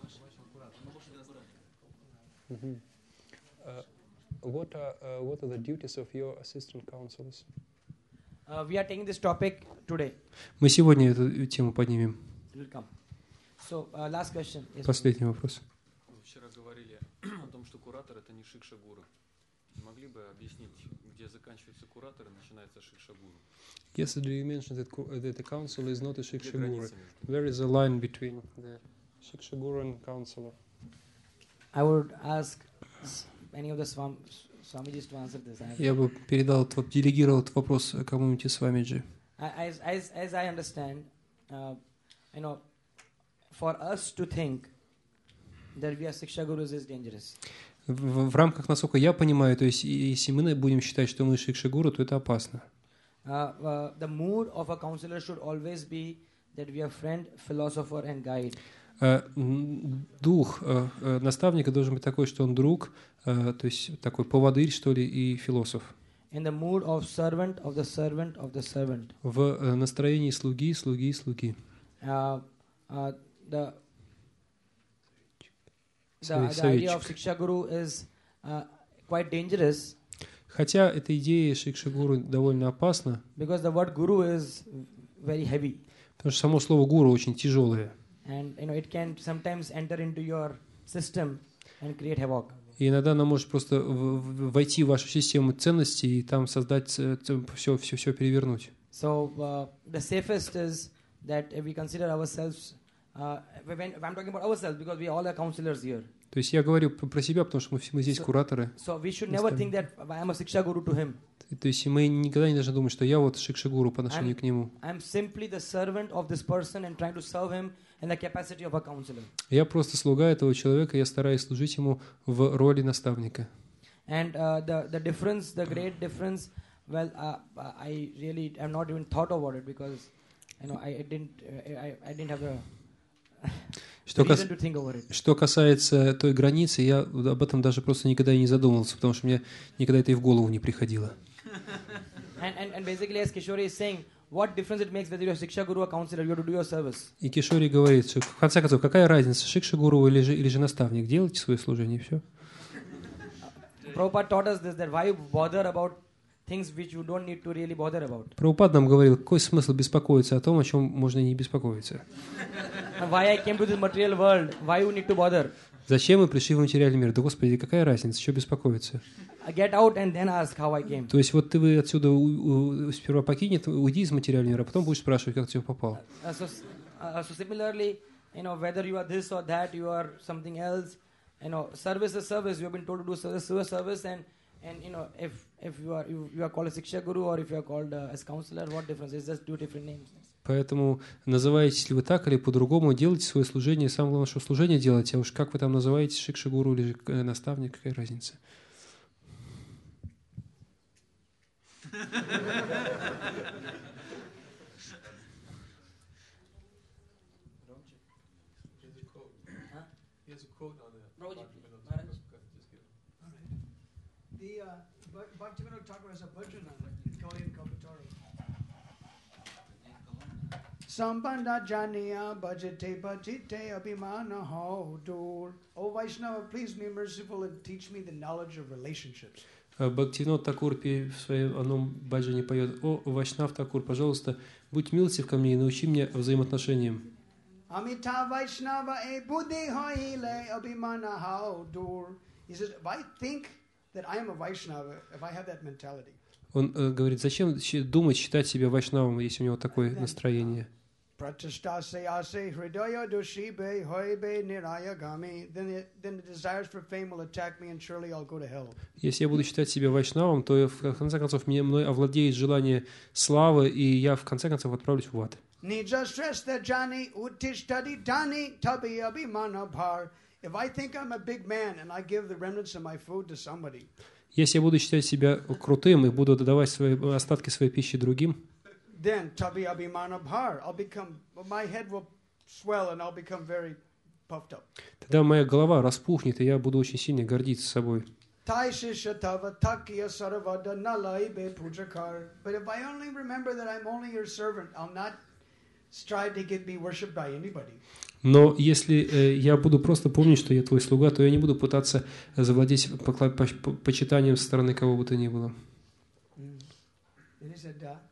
Speaker 2: Mm-hmm. Uh, what are uh, what are the duties of your assistant counselors?
Speaker 1: Uh, we are taking this topic today.
Speaker 2: Мы сегодня эту тему поднимем.
Speaker 1: It will come. So, uh, last question. Yes,
Speaker 2: Последний вопрос.
Speaker 8: Вы вчера говорили о том, что куратор это не шикша-гуру. Могли бы объяснить, где заканчивается куратор и начинается шикша-гуру?
Speaker 2: Yesterday you mentioned that, co- that the counsel is not a
Speaker 8: Где
Speaker 2: shiksha guru.
Speaker 8: граница между?
Speaker 2: Where is the line between the shiksha guru and counselor?
Speaker 1: I would ask s- any of the Swam- Swamijis to answer this. I have-
Speaker 2: Я бы передал, этот, делегировал этот вопрос кому-нибудь из Свамиджи.
Speaker 1: I- As, as, as I understand, uh, you know, for us to think that we are Siksha Gurus is dangerous.
Speaker 2: В, в рамках, насколько я понимаю, то есть и- если мы будем считать, что мы шикша гуру, то это опасно.
Speaker 1: Uh, uh, the mood of a counselor should always be that we are friend, philosopher, and guide.
Speaker 2: Э, м, Дух э, э, наставника должен быть такой, что он друг, э, то есть такой поводырь, что ли, и философ.
Speaker 1: In the mood of servant of the servant of the servant.
Speaker 2: В э, настроении слуги, слуги, слуги.
Speaker 1: Uh, uh, the the,
Speaker 2: Совет-
Speaker 1: the idea of
Speaker 2: советчик.
Speaker 1: Siksha Guru is uh, quite dangerous
Speaker 2: Хотя эта идея шикша гуру довольно опасна,
Speaker 1: because the word guru is very heavy,
Speaker 2: потому что само слово гуру очень тяжелое.
Speaker 1: and you know it can sometimes enter into your system and create havoc.
Speaker 2: И иногда она может просто в- в- войти в вашу систему ценностей и там создать все, все, все перевернуть.
Speaker 1: So uh, the safest is that if we consider ourselves, uh, when, if I'm talking about ourselves, because we all are counselors here.
Speaker 2: То есть я говорю п- про себя, потому что мы, все- мы здесь
Speaker 1: So-
Speaker 2: кураторы.
Speaker 1: So we should never think that I am a Siksha Guru to him.
Speaker 2: То есть мы никогда не должны думать, что я вот шикша-гуру по отношению
Speaker 1: I'm-
Speaker 2: к нему.
Speaker 1: I am simply the servant of this person and trying to serve him in the capacity of a counselor.
Speaker 2: Я просто слуга этого человека, я стараюсь служить ему в роли наставника.
Speaker 1: And uh, the the difference, the great difference, well, uh, I really have not even thought about it because, you know, I, I didn't, uh, I, I didn't have a
Speaker 2: Что, кас-
Speaker 1: reason to think over it.
Speaker 2: что касается той границы, я об этом даже просто никогда и не задумывался, потому что мне никогда это и в голову не приходило.
Speaker 1: And, and and basically, as Kishore is saying, what difference it makes whether you're a Siksha Guru or counselor, you have to do your service.
Speaker 2: И Кишори говорит, что в конце концов, какая разница, шикша-гуру или же, или же наставник, делайте свое служение, и все.
Speaker 1: Prabhupada taught us this, that why you bother about things which you don't need to really bother about.
Speaker 2: Прабхупад нам говорил, какой смысл беспокоиться о том, о чем можно и не беспокоиться.
Speaker 1: And why I came to this material world, why you need to bother?
Speaker 2: Зачем мы пришли в материальный мир? Да, Господи, какая разница, что беспокоиться?
Speaker 1: I get out and then ask how I came.
Speaker 2: То есть вот ты вы отсюда у- у- сперва покинь, это, уйди из материального мира, а потом будешь спрашивать, как ты сюда попал.
Speaker 1: Uh, so, s- uh, so similarly, you know, whether you are this or that, you are something else. You know, service is service. You have been told to do service, service, service, and and you know, if if you are you, you are called a Siksha Guru or if you are called uh, as counselor, what difference? It's just two different names.
Speaker 2: Поэтому называетесь ли вы так или по-другому, делайте свое служение, самое главное, что служение делать, а уж как вы там называетесь, шикша-гуру или же, э, наставник, какая разница.
Speaker 7: Here's a quote on that.
Speaker 9: The uh, Bha- Bhaktivinoda Thakur has a bhajan on it in Kalyan Kalpataru. Sambandha janiya bhajate bhajite abhimana ho dur. O Vaishnava, please be merciful and teach me the knowledge of relationships.
Speaker 2: Бхактивинод Такур пе- в своем одном баджане поет: «О, Вайшнав Такур, пожалуйста, будь милостив ко мне и научи меня взаимоотношениям».
Speaker 9: Amita Vaishnava e buddhi hoile abhimana ho dur. He says, if I think that I am a Vaishnava, if I have that mentality,
Speaker 2: Он э, говорит, зачем щи- думать, считать себя вайшнавом, если у него такое настроение.
Speaker 9: Pratishthase ase hridaya dushibe hoibe nirayagami, then it, then the desires for fame will attack me and surely I'll go to hell.
Speaker 2: Если я буду считать себя вайшнавом, то в конце концов мне, мной овладеет желание славы, и я в конце концов отправлюсь в ад.
Speaker 9: Nija stresta jani uttishtadi dani tabi abhimana bhar. If I think I'm a big man and I give the remnants of my food to somebody,
Speaker 2: Если я буду считать себя крутым и буду отдавать свои остатки своей пищи другим,
Speaker 9: then tabi abhimana bhar, I'll become, my head will swell and I'll become very puffed up.
Speaker 2: тогда моя голова распухнет, и я буду очень сильно гордиться собой.
Speaker 9: Tai Shisha Tava Takiya Saravada Nalaibe Pujakar. But if I only remember that I'm only your servant, I'll not strive to get be worshipped by anybody.
Speaker 2: Но если э, я буду просто помнить, что я твой слуга, то я не буду пытаться завладеть покла- по- почитанием со стороны кого бы то ни было.
Speaker 9: Mm. And he said, uh,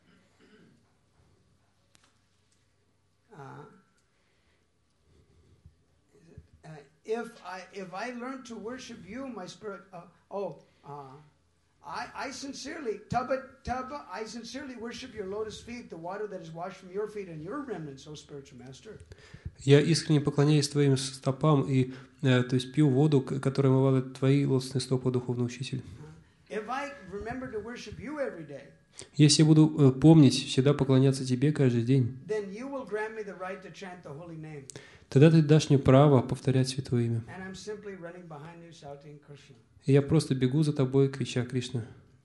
Speaker 9: uh, uh, if I if I learn to worship you, my spirit, uh, oh, uh, I I sincerely, Taba Taba, I sincerely worship your lotus feet, the water that is washed from your feet and your remnants, O spiritual master.
Speaker 2: Я искренне поклоняюсь твоим стопам и, э, то есть, пью воду, к- которая омывает твои лотосные стопы, духовный учитель.
Speaker 9: If I remember to worship you every day,
Speaker 2: Если я буду э, помнить, всегда поклоняться тебе каждый день,
Speaker 9: then you will grant me the right to chant the holy name.
Speaker 2: тогда ты дашь мне право повторять святое имя.
Speaker 9: And I'm simply running behind you shouting Krishna.
Speaker 2: И я просто бегу за тобой, крича Кришна.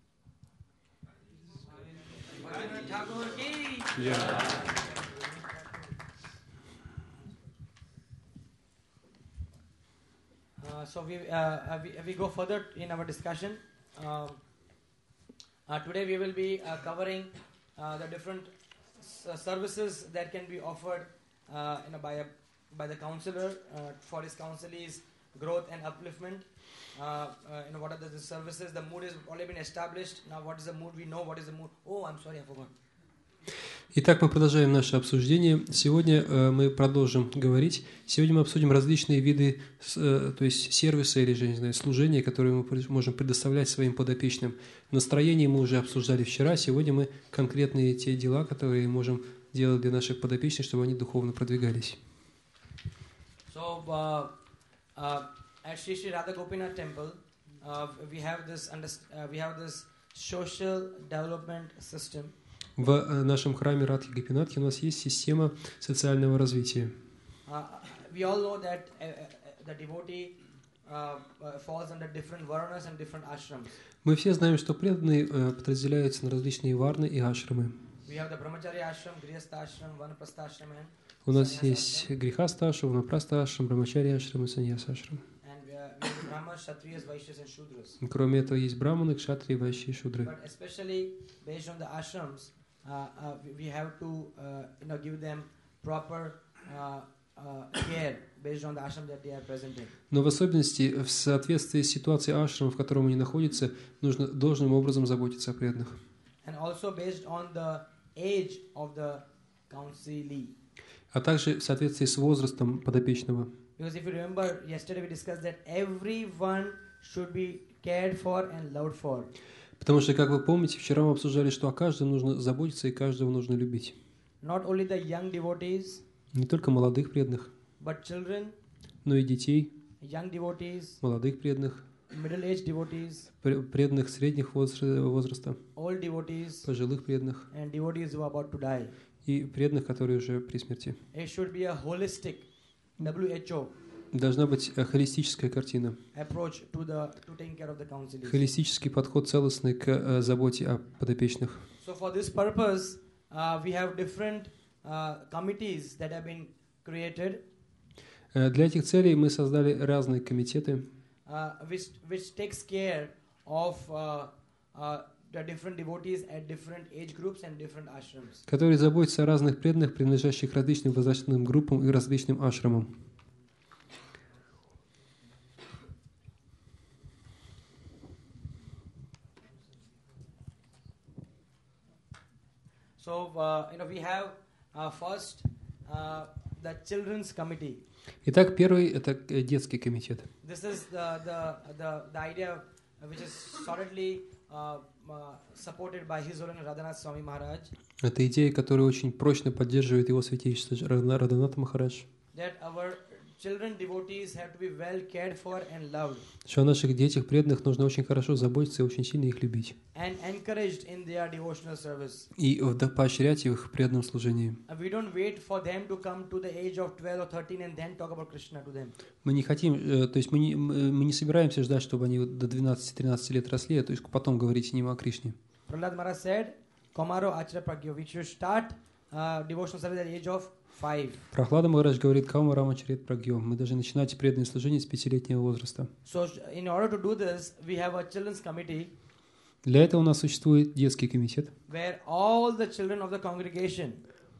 Speaker 1: Uh, so we, uh, uh, we we go further in our discussion. Um, uh, today we will be uh, covering uh, the different s- uh, services that can be offered uh, you know, by a by the counselor uh, for his counselee's growth and upliftment. Uh, uh, you know, what are the, the services? The mood has already been established. Now, what is the mood? We know what is the mood. Oh, I'm sorry, I forgot.
Speaker 2: Итак, мы продолжаем наше обсуждение. Сегодня э, мы продолжим говорить. Сегодня мы обсудим различные виды, э, то есть сервиса или же, не знаю, служения, которые мы пред- можем предоставлять своим подопечным. Настроение мы уже обсуждали вчера. Сегодня мы конкретные те дела, которые можем делать для наших подопечных, чтобы они духовно продвигались.
Speaker 1: So, uh, uh, at Sri Sri Radha Gopinath Temple, uh, we have this underst- uh, we have this social development system.
Speaker 2: В э, нашем храме Радхи Гопинатхи у нас есть система социального развития.
Speaker 1: Uh, we all know that uh, uh, the devotee uh, uh, falls under different varnas and different ashrams.
Speaker 2: Мы все знаем, что преданные э, подразделяются на различные варны и ашрамы.
Speaker 1: We have the brahmacharya ashram, grihastha ashram, vanaprastha ashram, and
Speaker 2: У нас
Speaker 1: sannyasa
Speaker 2: есть
Speaker 1: ashram.
Speaker 2: грехаста ашрам, ванапраста ашрам, брамачарья ашрам и саньяса ашрам.
Speaker 1: And uh, we have brahmas, kshatriyas, vaishyas, and shudras.
Speaker 2: Кроме этого есть браманы, кшатрии, вайши и шудры.
Speaker 1: But especially based on the ashrams, uh, uh, we- we have to uh, you know give them proper uh, uh, care based on the ashram that they are present in.
Speaker 2: Но в особенности в соответствии с ситуацией ашрама, в котором они находятся, нужно должным образом заботиться о преданных.
Speaker 1: And also based on the age of the counselee.
Speaker 2: А также в соответствии с возрастом подопечного.
Speaker 1: Because if you remember, yesterday we discussed that everyone should be cared for and loved for.
Speaker 2: Потому что, как вы помните, вчера мы обсуждали, что о каждом нужно заботиться и каждого нужно любить.
Speaker 1: Not only the young devotees,
Speaker 2: Не только молодых преданных,
Speaker 1: but children,
Speaker 2: но и детей,
Speaker 1: young devotees,
Speaker 2: молодых преданных,
Speaker 1: middle-aged devotees,
Speaker 2: пре- преданных средних возра- возраста,
Speaker 1: old devotees,
Speaker 2: пожилых преданных
Speaker 1: and devotees who are about to die.
Speaker 2: и преданных, которые уже при смерти.
Speaker 1: It should be a holistic W H O
Speaker 2: Должна быть э, холистическая картина,
Speaker 1: approach to the to taking care of the counselees.
Speaker 2: холистический подход целостный к э, заботе о подопечных.
Speaker 1: So for this purpose, uh, we have different uh, committees that have been created,
Speaker 2: Э, Для этих целей мы создали разные комитеты,
Speaker 1: uh, which which takes care of uh, uh, the different devotees at different age groups and different ashrams.
Speaker 2: которые заботятся о разных преданных, принадлежащих к различным возрастным группам и различным ашрамам.
Speaker 1: So uh, you know we have uh, first uh, the children's committee.
Speaker 2: Итак, первый – это э, детский комитет.
Speaker 1: This is the the the, the idea which is solidly uh, uh, supported by His Holiness Radhanath Swami Maharaj.
Speaker 2: Это идея, которая очень прочно поддерживает его святейшество Радна- Радханата Махарадж,
Speaker 1: That our children devotees have to be well cared for and loved
Speaker 2: что о наших детях преданных нужно очень хорошо заботиться и очень сильно их любить.
Speaker 1: and encouraged in their devotional service.
Speaker 2: И вда- поощрять их в преданном служении.
Speaker 1: Uh, we don't wait for them to come to the age of twelve or thirteen and then talk about Krishna to them.
Speaker 2: Мы не хотим, э, то есть мы не, мы мы не собираемся ждать, чтобы они вот до двенадцати-тринадцати лет росли, а то есть потом говорить с ним о Кришне.
Speaker 1: Prahlad Maharaj said, Komaro Achara Pragyo, we should start uh, devotional service at the age of five.
Speaker 2: Прохлада Махарадж говорит, Каума Рамачарит Прагьем. Мы должны начинать преданное служение с пятилетнего возраста.
Speaker 1: So in order to do this, we have a children's committee
Speaker 2: Для этого у нас существует детский комитет,
Speaker 1: where all the children of the congregation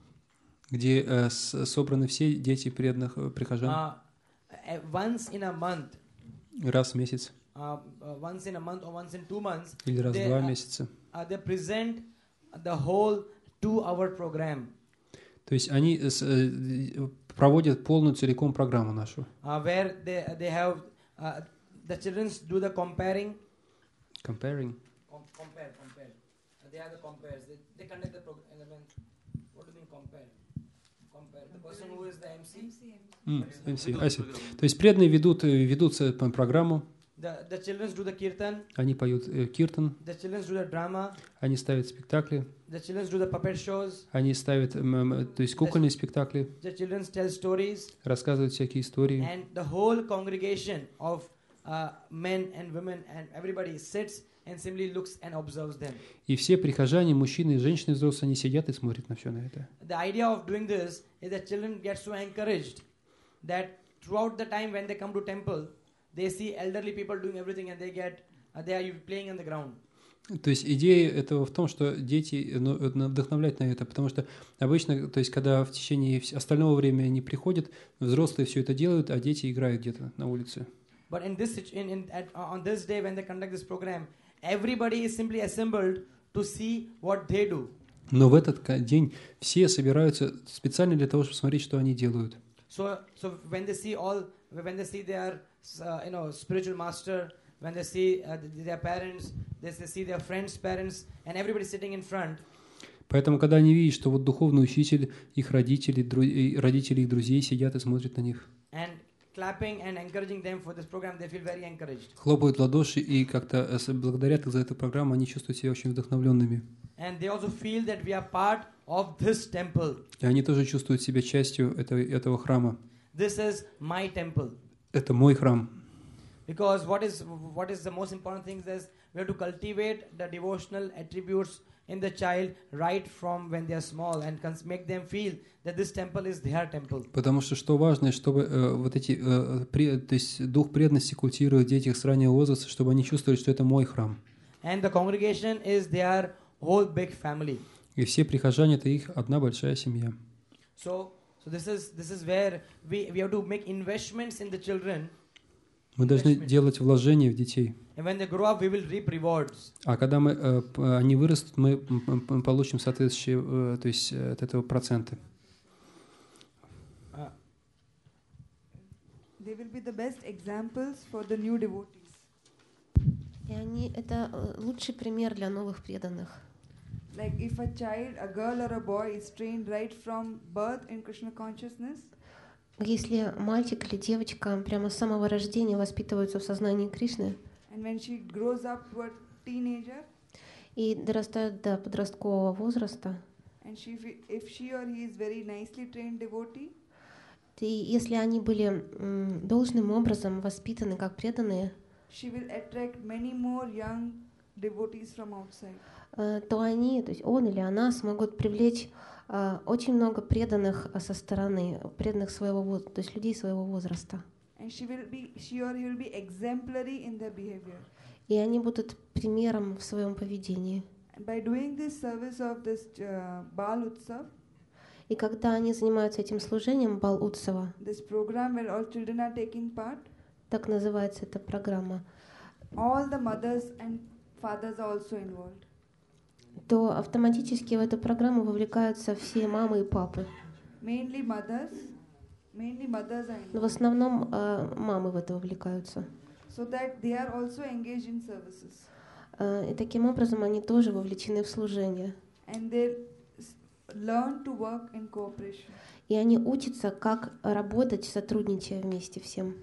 Speaker 2: где э, с- собраны все дети преданных э, прихожан
Speaker 1: uh, uh, once in a month,
Speaker 2: раз в месяц
Speaker 1: uh, uh, once in a month or once in two months,
Speaker 2: или раз в
Speaker 1: they,
Speaker 2: два
Speaker 1: uh,
Speaker 2: месяца.
Speaker 1: uh, they present the whole two-hour program,
Speaker 2: То есть они э, с- э, проводят полную целиком программу нашу.
Speaker 1: uh, where they they have uh, the children do the comparing.
Speaker 2: Comparing.
Speaker 1: Com- compare, compare. Uh, they are the compares. They, they conduct the program. What do you mean compare? Compare. The person who is the M C.
Speaker 2: М, эм си, I see. То есть преданные ведут, э, ведут э, п- программу,
Speaker 1: The the children do the kirtan.
Speaker 2: они поют э, киртан,
Speaker 1: The children do the drama.
Speaker 2: они ставят спектакли,
Speaker 1: The children do the puppet shows.
Speaker 2: они ставят, м, м, то есть кукольные спектакли,
Speaker 1: The children tell stories,
Speaker 2: рассказывают всякие истории.
Speaker 1: and the whole congregation of uh, men and women and everybody sits and simply looks and observes them.
Speaker 2: И все прихожане, мужчины и женщины взрослые, они сидят и смотрят на все на это.
Speaker 1: The idea of doing this is that children get so encouraged that throughout the time when they come to temple, they see elderly people doing everything and they get uh, they are playing on the ground.
Speaker 2: То есть идея этого в том, что дети ну, э, вдохновлять на это, потому что обычно, то есть когда в течение вс- остального времени они приходят, взрослые все это делают, а дети играют где-то на улице.
Speaker 1: But in this situ- in, in at, on this day when they conduct this program, everybody is simply assembled to see what they do.
Speaker 2: Но в этот ка- день все собираются специально для того, чтобы смотреть, что они делают.
Speaker 1: So so when they see all when they see their uh, you know spiritual master, when they see uh, th- their parents, they s- see their friends' parents, and everybody sitting in front.
Speaker 2: Поэтому, когда они видят, что вот духовный учитель, их родители, дру- и родители их друзей сидят и смотрят на них,
Speaker 1: And clapping and encouraging them for this program, they feel very encouraged.
Speaker 2: хлопают в ладоши и как-то э, с- благодарят их за эту программу, они чувствуют себя очень вдохновленными.
Speaker 1: And they also feel that we are part of this temple.
Speaker 2: И они тоже чувствуют себя частью этого, этого храма.
Speaker 1: This is my temple.
Speaker 2: Это мой храм.
Speaker 1: Because what is what is the most important thing is we have to cultivate the devotional attributes in the child right from when they are small and cons- make them feel that this temple is their temple.
Speaker 2: Потому что что важно, чтобы э, вот эти, э, пре- то есть дух преданности культивировать в детях с раннего возраста, чтобы они чувствовали, что это мой храм.
Speaker 1: And the congregation is their whole big family.
Speaker 2: И все прихожане — это их одна большая семья.
Speaker 1: So so this is this is where we, we have to make investments in the children.
Speaker 2: Мы должны
Speaker 1: Investment.
Speaker 2: делать вложения в детей.
Speaker 1: And when they grow up, we will reap rewards.
Speaker 2: А когда мы, э, п- они вырастут, мы м, м, получим соответствующие, э, то есть э, от этого проценты.
Speaker 1: Uh,
Speaker 3: They will be the best examples for the new devotees.
Speaker 4: И они это э, лучший пример для новых преданных.
Speaker 3: Like if a child, a girl or a boy is trained right from birth in Krishna consciousness,
Speaker 4: Если мальчик или девочка прямо с самого рождения воспитываются в сознании Кришны
Speaker 3: and when she grows up to a teenager,
Speaker 4: и дорастают до подросткового возраста,
Speaker 3: and she, if she or he is very nicely trained devotee,
Speaker 4: и если они были м, должным образом воспитаны как преданные,
Speaker 3: she will attract many more young devotees from outside.
Speaker 4: э, то они, то есть он или она, смогут привлечь э, очень много преданных э, со стороны, преданных своего возраста, то есть людей своего возраста.
Speaker 3: And she will be, she or he will be exemplary in their behavior.
Speaker 4: И они будут примером в своем поведении.
Speaker 3: And by doing this service of this uh, Bal Utsav,
Speaker 4: И когда они занимаются этим служением Бал-Утсава,
Speaker 3: this program where all children are taking part,
Speaker 4: так называется эта программа,
Speaker 3: all the mothers and fathers are also involved.
Speaker 4: то автоматически в эту программу вовлекаются все мамы и папы.
Speaker 3: Mainly mothers, mainly mothers are
Speaker 4: Но в
Speaker 3: involved,
Speaker 4: основном э, мамы в это вовлекаются.
Speaker 3: so that they are also engaged in services.
Speaker 4: Э, и таким образом они тоже вовлечены в служение.
Speaker 3: And they s- learn to work in cooperation.
Speaker 4: И они учатся, как работать, сотрудничая вместе всем.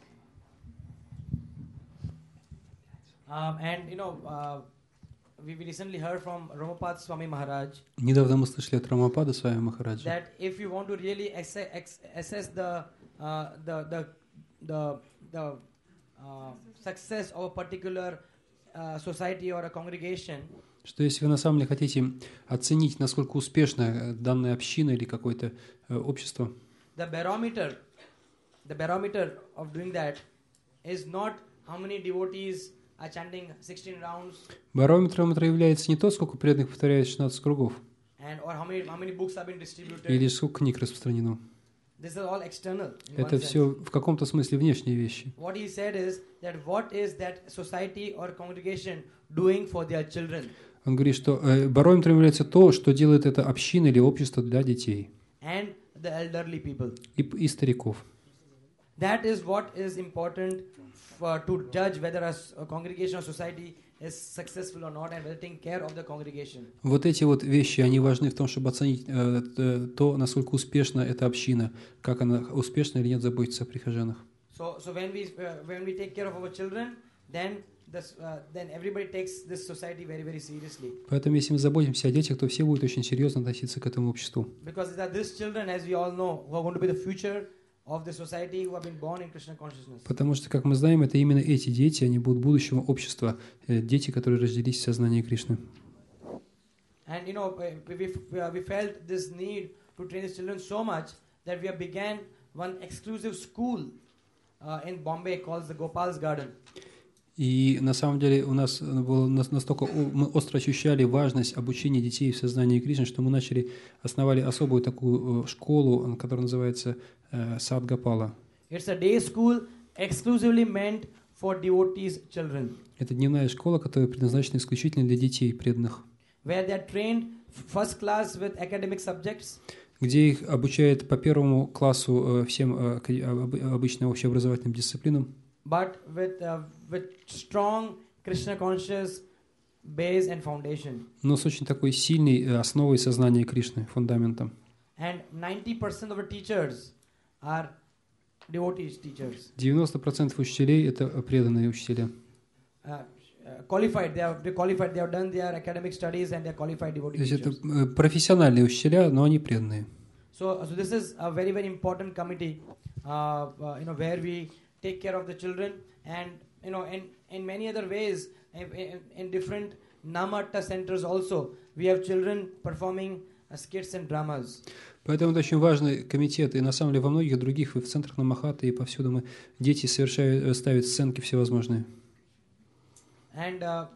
Speaker 1: um, and you know, uh, we we recently heard from Ramapad Swami Maharaj
Speaker 2: Недавно мы слышали от Рамапада с вами, Махараджа,
Speaker 1: that if you want to really assess, assess the uh, the the the, the uh, success of a particular uh, society or a congregation,
Speaker 2: что если вы на самом деле хотите оценить, насколько успешна данная община или какое-то э, общество,
Speaker 1: the barometer, the barometer of doing that is not how many devotees are chanting sixteen rounds
Speaker 2: барометром это является не то, сколько преданных повторяет шестнадцать кругов,
Speaker 1: and or how many how many books have been distributed.
Speaker 2: или сколько книг распространено.
Speaker 1: This is all external. In
Speaker 2: Это
Speaker 1: one
Speaker 2: все
Speaker 1: sense.
Speaker 2: в каком-то смысле внешние вещи.
Speaker 1: What he said is that what is that society or congregation doing for their children?
Speaker 2: Он говорит, что э, барометром является то, что делает эта община или общество для детей
Speaker 1: And the elderly people.
Speaker 2: и, и стариков.
Speaker 1: That is what is important for, to judge whether a, s- a congregation or society is successful or not and whether taking care of the congregation.
Speaker 2: Вот эти вот вещи, они важны в том, чтобы оценить э, т- то, насколько успешна эта община, как она успешна или нет заботиться о прихожанах.
Speaker 1: So, so when we uh, when we take care of our children, then this, uh, then everybody takes this society very very seriously.
Speaker 2: Поэтому, если мы заботимся о детях, то все будут очень серьезно относиться к этому обществу.
Speaker 1: Because it are these children, as we all know, who are going to be the future of the society, who have been born in Krishna consciousness.
Speaker 2: Потому что, как мы знаем, это именно эти дети, они будут будущего общества, э, дети, которые родились в сознании Кришны.
Speaker 1: And you know, we, we, we felt this need to train these children so much that we have began one exclusive school uh, in Bombay called the Gopal's Garden.
Speaker 2: И на самом деле у нас было нас- настолько о- мы остро ощущали важность обучения детей в сознании Кришны, что мы начали основали особую такую э, школу, которая называется э, Сад Гопала.
Speaker 1: It's a day school exclusively meant for devotees' children,
Speaker 2: Это дневная школа, которая предназначена исключительно для детей преданных,
Speaker 1: where they are trained first class with academic subjects,
Speaker 2: где их обучают по первому классу э, всем э, ка- об- обычным общеобразовательным дисциплинам,
Speaker 1: but with uh, with strong Krishna conscious base and foundation.
Speaker 2: но с очень такой сильной э, основой сознания Кришны, фундаментом.
Speaker 1: And ninety percent of the teachers are devotees teachers.
Speaker 2: девяносто процентов учителей – это преданные учителя.
Speaker 1: Uh, uh, qualified, they are they qualified, they have done their academic studies and they are qualified devotee
Speaker 2: То есть это
Speaker 1: teachers.
Speaker 2: э, профессиональные учителя, но они преданные.
Speaker 1: So, so this is a very very important committee, uh, uh, you know, where we take care of the children and you know, in in many other ways, in, in, in different Namatta centers also, we have children performing uh, skits and dramas.
Speaker 2: Поэтому это очень важный комитет, и на самом деле во многих других, и в центрах Намахаты, и повсюду мы, дети совершают, э, ставят сценки всевозможные.
Speaker 1: And uh,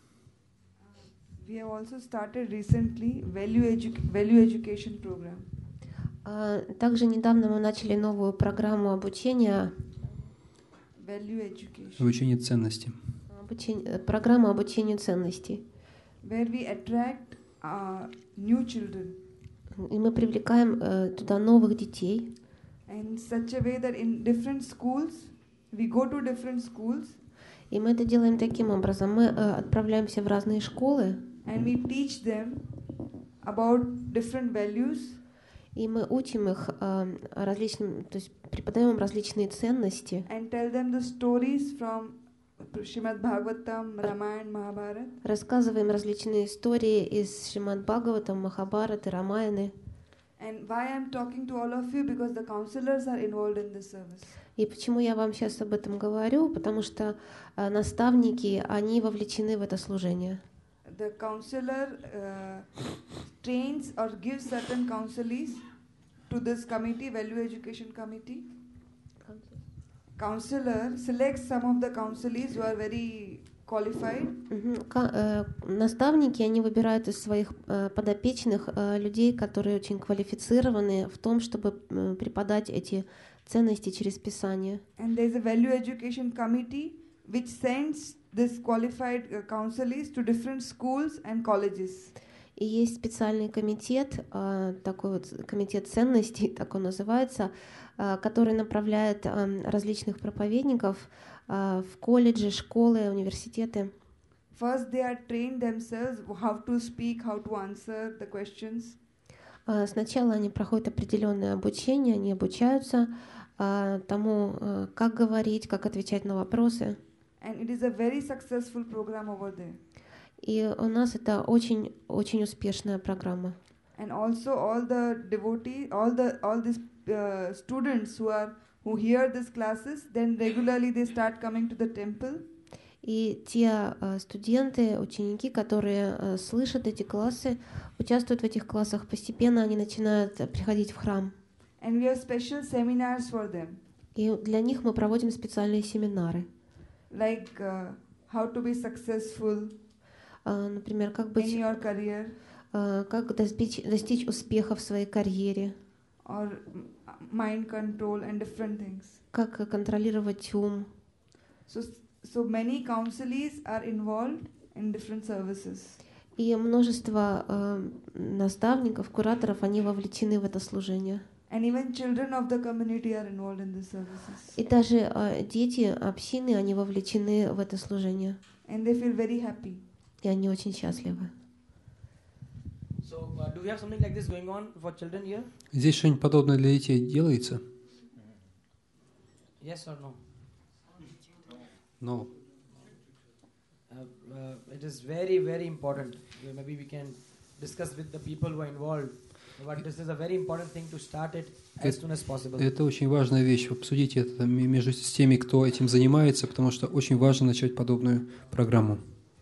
Speaker 3: We have also started recently value, edu- value education program.
Speaker 4: А, Также недавно мы начали новую программу обучения,
Speaker 3: Value education,
Speaker 2: Обучение ценности.
Speaker 4: обучение, программу обучения ценностей.
Speaker 3: where we attract uh, new children
Speaker 4: И мы привлекаем э, туда новых детей.
Speaker 3: in such a way that in different schools, we go to different schools
Speaker 4: И мы это делаем таким образом. Мы э, отправляемся в разные школы,
Speaker 3: and we teach them about different values
Speaker 4: и мы учим их э, различным, то есть преподаем им различные ценности,
Speaker 3: and tell them the stories from Srimad Bhagavatam, Ramayana, Mahabharata.
Speaker 4: рассказываем различные истории из Шримад Бхагаватам, Махабхараты, Рамаяны.
Speaker 3: And why I'm talking to all of you? Because the counselors are involved in this service.
Speaker 4: И почему я вам сейчас об этом говорю? Потому что э, наставники, они вовлечены в это служение.
Speaker 3: The counselor uh, trains or gives certain counselees to this committee, Value Education Committee. Counselor selects some of the counselees who are very qualified
Speaker 4: Мгм. Ка- э, Наставники, они выбирают из своих э, подопечных э, людей, которые очень квалифицированы в том, чтобы э, преподать эти ценности через Писание.
Speaker 3: and there is a Value Education Committee which sends this qualified uh, counselees to different schools and colleges.
Speaker 4: И есть специальный комитет, э, такой вот комитет ценностей, так он называется, э, который направляет э, различных проповедников э, в колледжи, школы, университеты.
Speaker 3: First, they are trained themselves how to speak, how to answer the questions.
Speaker 4: Э, Сначала они проходят определенное обучение, они обучаются э, тому, э, как говорить, как отвечать на вопросы.
Speaker 3: And it is a very successful program over there.
Speaker 4: И у нас это очень-очень успешная программа.
Speaker 3: And also all the devotees, all the all these uh, students who are who hear these classes, then regularly they start coming to the temple.
Speaker 4: И те э, студенты, ученики, которые э, слышат эти классы, участвуют в этих классах, постепенно они начинают э, приходить в храм.
Speaker 3: And we have special seminars for them,
Speaker 4: И для них мы проводим специальные семинары.
Speaker 3: like uh, how to be successful
Speaker 4: Э, например, как
Speaker 3: in
Speaker 4: быть,
Speaker 3: your career,
Speaker 4: э, как достичь, достичь успеха в своей карьере,
Speaker 3: or m- mind control and different things.
Speaker 4: как э, контролировать ум.
Speaker 3: So, so many counselees are involved in different services.
Speaker 4: И множество э, наставников, кураторов, они вовлечены в это служение.
Speaker 3: And even children of the community are involved in these services.
Speaker 4: И даже э, дети общины, они вовлечены в это служение.
Speaker 3: And they feel very happy.
Speaker 4: И они очень счастливы.
Speaker 1: So, uh, do we have something like this going on for children here?
Speaker 2: Здесь что-нибудь подобное для детей делается?
Speaker 1: Yes or no?
Speaker 2: No.
Speaker 1: Uh, uh, it is very, very important. Uh, Maybe we can discuss with the people who are involved. But this is a very important thing to start it as
Speaker 2: It-
Speaker 1: soon as possible.
Speaker 2: Это очень важная вещь. Обсудите это м- между с теми, кто этим занимается, потому что очень важно начать подобную программу.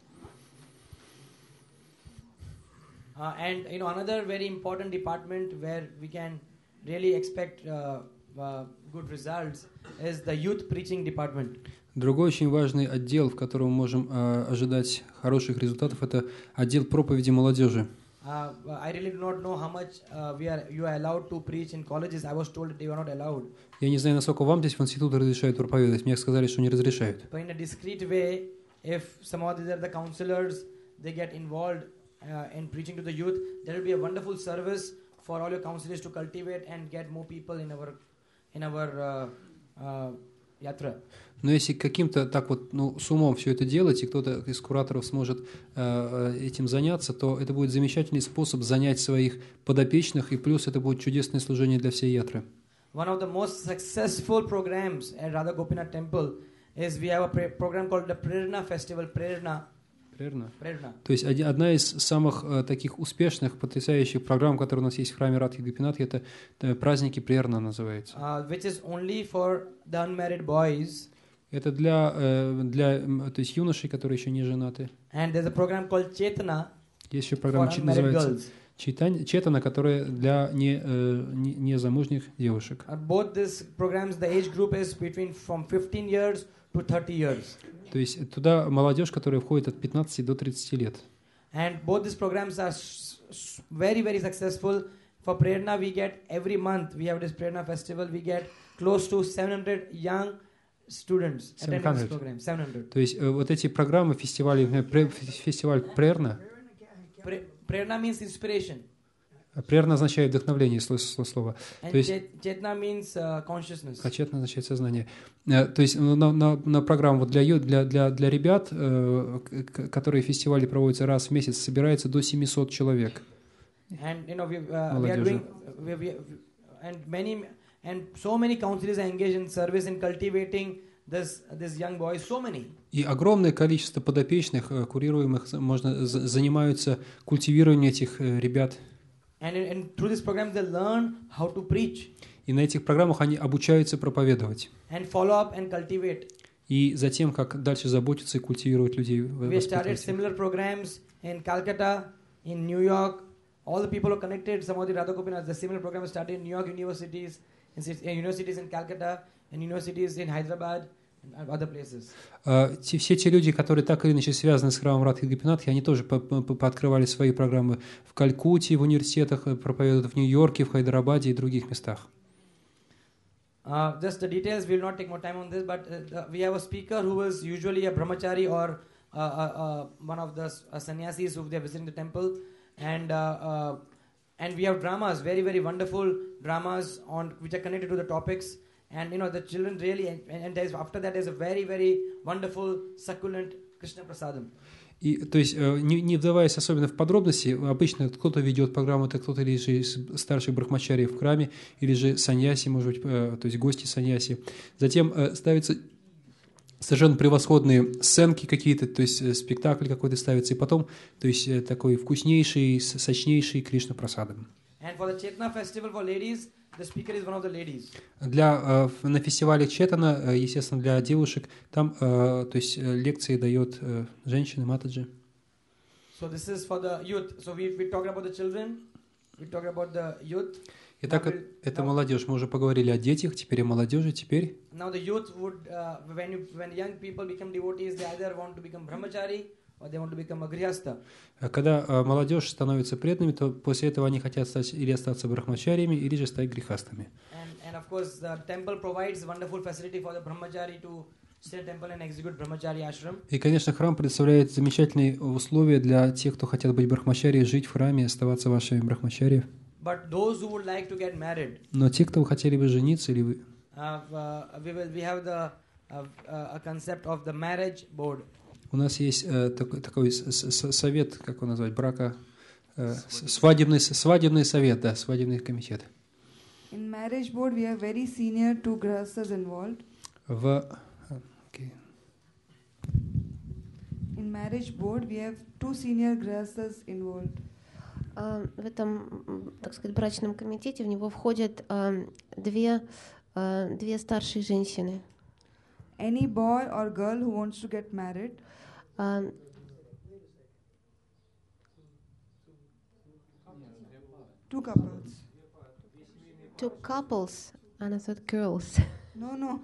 Speaker 1: Uh, and you know, another very important department where we can really expect uh, uh, good results is the youth preaching department.
Speaker 2: Другой очень важный отдел, в котором мы можем э, ожидать хороших результатов, это отдел проповеди молодежи.
Speaker 1: Uh, I really do not know how much uh, we are you are allowed to preach in colleges. I was told that you are not allowed.
Speaker 2: Я не знаю, насколько вам здесь в институте разрешают проповедовать. Мне сказали, что не разрешают.
Speaker 1: But in a discreet way, if some of these are the counselors, they get involved uh, in preaching to the youth, there will be a wonderful service for all your counselors to cultivate and get more people in our in our uh, uh, yatra.
Speaker 2: Но если каким-то так вот, ну, с умом все это делать, и кто-то из кураторов сможет э, этим заняться, то это будет замечательный способ занять своих подопечных, и плюс это будет чудесное служение для всей ятры.
Speaker 1: One of the most successful programs at Radha Gopinath Temple is we have a pre- program called the Prerna Festival. Prerna.
Speaker 2: Верно?
Speaker 1: Prerna.
Speaker 2: То есть оди- одна из самых э, таких успешных, потрясающих программ, которые у нас есть в храме Радхи Гопинатхи, это э, праздники Прерна называется.
Speaker 1: Uh, which is only for the unmarried boys.
Speaker 2: Это для, э, для м, то есть юношей, которые еще не женаты.
Speaker 1: And there's a program called Chetana
Speaker 2: Есть еще
Speaker 1: for
Speaker 2: программа, чит-
Speaker 1: unmarried
Speaker 2: называется
Speaker 1: girls.
Speaker 2: Читань- Четана, которая для не, э, не- незамужних девушек.
Speaker 1: Uh, both these programs, the age group is between from fifteen years to thirty years.
Speaker 2: То есть туда молодежь, которая входит от пятнадцати до тридцати лет.
Speaker 1: And both these programs are s- s- very, very successful. For Prerna, we get every month, we have this Prerna festival, we get close to seven hundred young students attending this
Speaker 2: seven hundred.
Speaker 1: program. seven hundred.
Speaker 2: То есть э, вот эти программы, фестивали, например, пре- фестиваль Прерна,
Speaker 1: Pre- Prerna means inspiration.
Speaker 2: Прерна означает вдохновление, сло- сло- слово,
Speaker 1: And
Speaker 2: То есть-
Speaker 1: Chet- Chetna means uh, consciousness.
Speaker 2: а Четна означает сознание. Э, То есть на, на, на программу вот для, ю- для, для, для ребят, э, к- к- которые фестивали проводятся раз в месяц, собирается до семисот человек.
Speaker 1: And you know, we, uh, we are
Speaker 2: Молодежи.
Speaker 1: doing, we, we, and many, and so many counselors are engaged in service in cultivating this, this young boys, so many.
Speaker 2: И огромное количество подопечных, э, курируемых, за- можно, за- занимаются культивированием этих э, ребят.
Speaker 1: And, in, and through this program, they learn how to preach
Speaker 2: И на этих программах они обучаются проповедовать.
Speaker 1: and follow up and cultivate.
Speaker 2: И затем, как дальше заботиться и культивировать людей, в-
Speaker 1: We started
Speaker 2: воспитывать их.
Speaker 1: similar programs in Calcutta, in New York. All the people who are connected, some of the Radha Gopinath, the similar programs started in New York universities, in ci- uh, universities in Calcutta, and universities in Hyderabad, and other places.
Speaker 2: А, те- все те люди, которые так или иначе связаны с храмом Радхи Гопинатхи, они тоже по- по- по- пооткрывали свои программы в Калькутте, в университетах, э, проповедуют в Нью-Йорке, в Хайдарабаде и других местах.
Speaker 1: Uh, just the details, we will not take more time on this, but uh, the, we have a speaker who is usually a brahmachari or uh, uh, uh, one of the uh, sannyasis who they are visiting the temple, and uh, uh, and we have dramas, very very wonderful dramas on which are connected to the topics, and you know the children really, and, and there's, after that there's a very very wonderful succulent Krishna prasadam.
Speaker 2: И, то есть, э, не, не вдаваясь особенно в подробности, обычно кто-то ведет программу, это кто-то или же из старших брахмачарьев в храме, или же саньяси, может быть, э, то есть гости саньяси. Затем э, ставятся совершенно превосходные сценки какие-то, то есть э, спектакль какой-то ставится, и потом, то есть э, такой вкуснейший, с- сочнейший Кришна прасадам.
Speaker 1: And for the Chetna festival for ladies, the speaker is one of the ladies.
Speaker 2: Для, э, в- на фестивале Четана, э, естественно, для девушек, там э, то есть, э, лекции дает э, женщины, матаджи.
Speaker 1: So this is for the youth. So we we talked about the children, we talked about the youth.
Speaker 2: Итак,
Speaker 1: Now
Speaker 2: э-
Speaker 1: we'll-
Speaker 2: это
Speaker 1: now-
Speaker 2: молодежь. Мы уже поговорили о детях, теперь о молодежи, теперь...
Speaker 1: Now the youth would, uh, when you, when young people become devotees, they either want to become brahmachari or they want to become a grihastha.
Speaker 2: А Когда э, молодежь становится преданными, то после этого они хотят стать или остаться брахмачариями, или же стать грехастами.
Speaker 1: And and of course the temple provides wonderful facility for the brahmachari to stay in temple and execute brahmachari ashram.
Speaker 2: И, конечно, храм представляет замечательные условия для тех, кто хотят быть брахмачарией, жить в храме, оставаться вашими брахмачарией.
Speaker 1: But those who would like to get married,
Speaker 2: Но те, кто хотели бы жениться, или вы...
Speaker 1: uh, uh, we will we have the uh, uh, a concept of the marriage board.
Speaker 2: У нас есть э, такой, такой с- с- совет, как его назвать, брака, э, с- свадебный, с- свадебный совет, да, свадебный комитет.
Speaker 3: In marriage board, we have very senior two grihasthas involved.
Speaker 2: В, окей.
Speaker 3: In marriage board, we have two senior grihasthas involved.
Speaker 4: А, В этом, м, так сказать, брачном комитете в него входят а, две, а, две старшие женщины.
Speaker 3: Any boy or girl who wants to get married,
Speaker 4: А,
Speaker 3: two couples.
Speaker 4: Two couples, and I thought girls.
Speaker 3: No, no.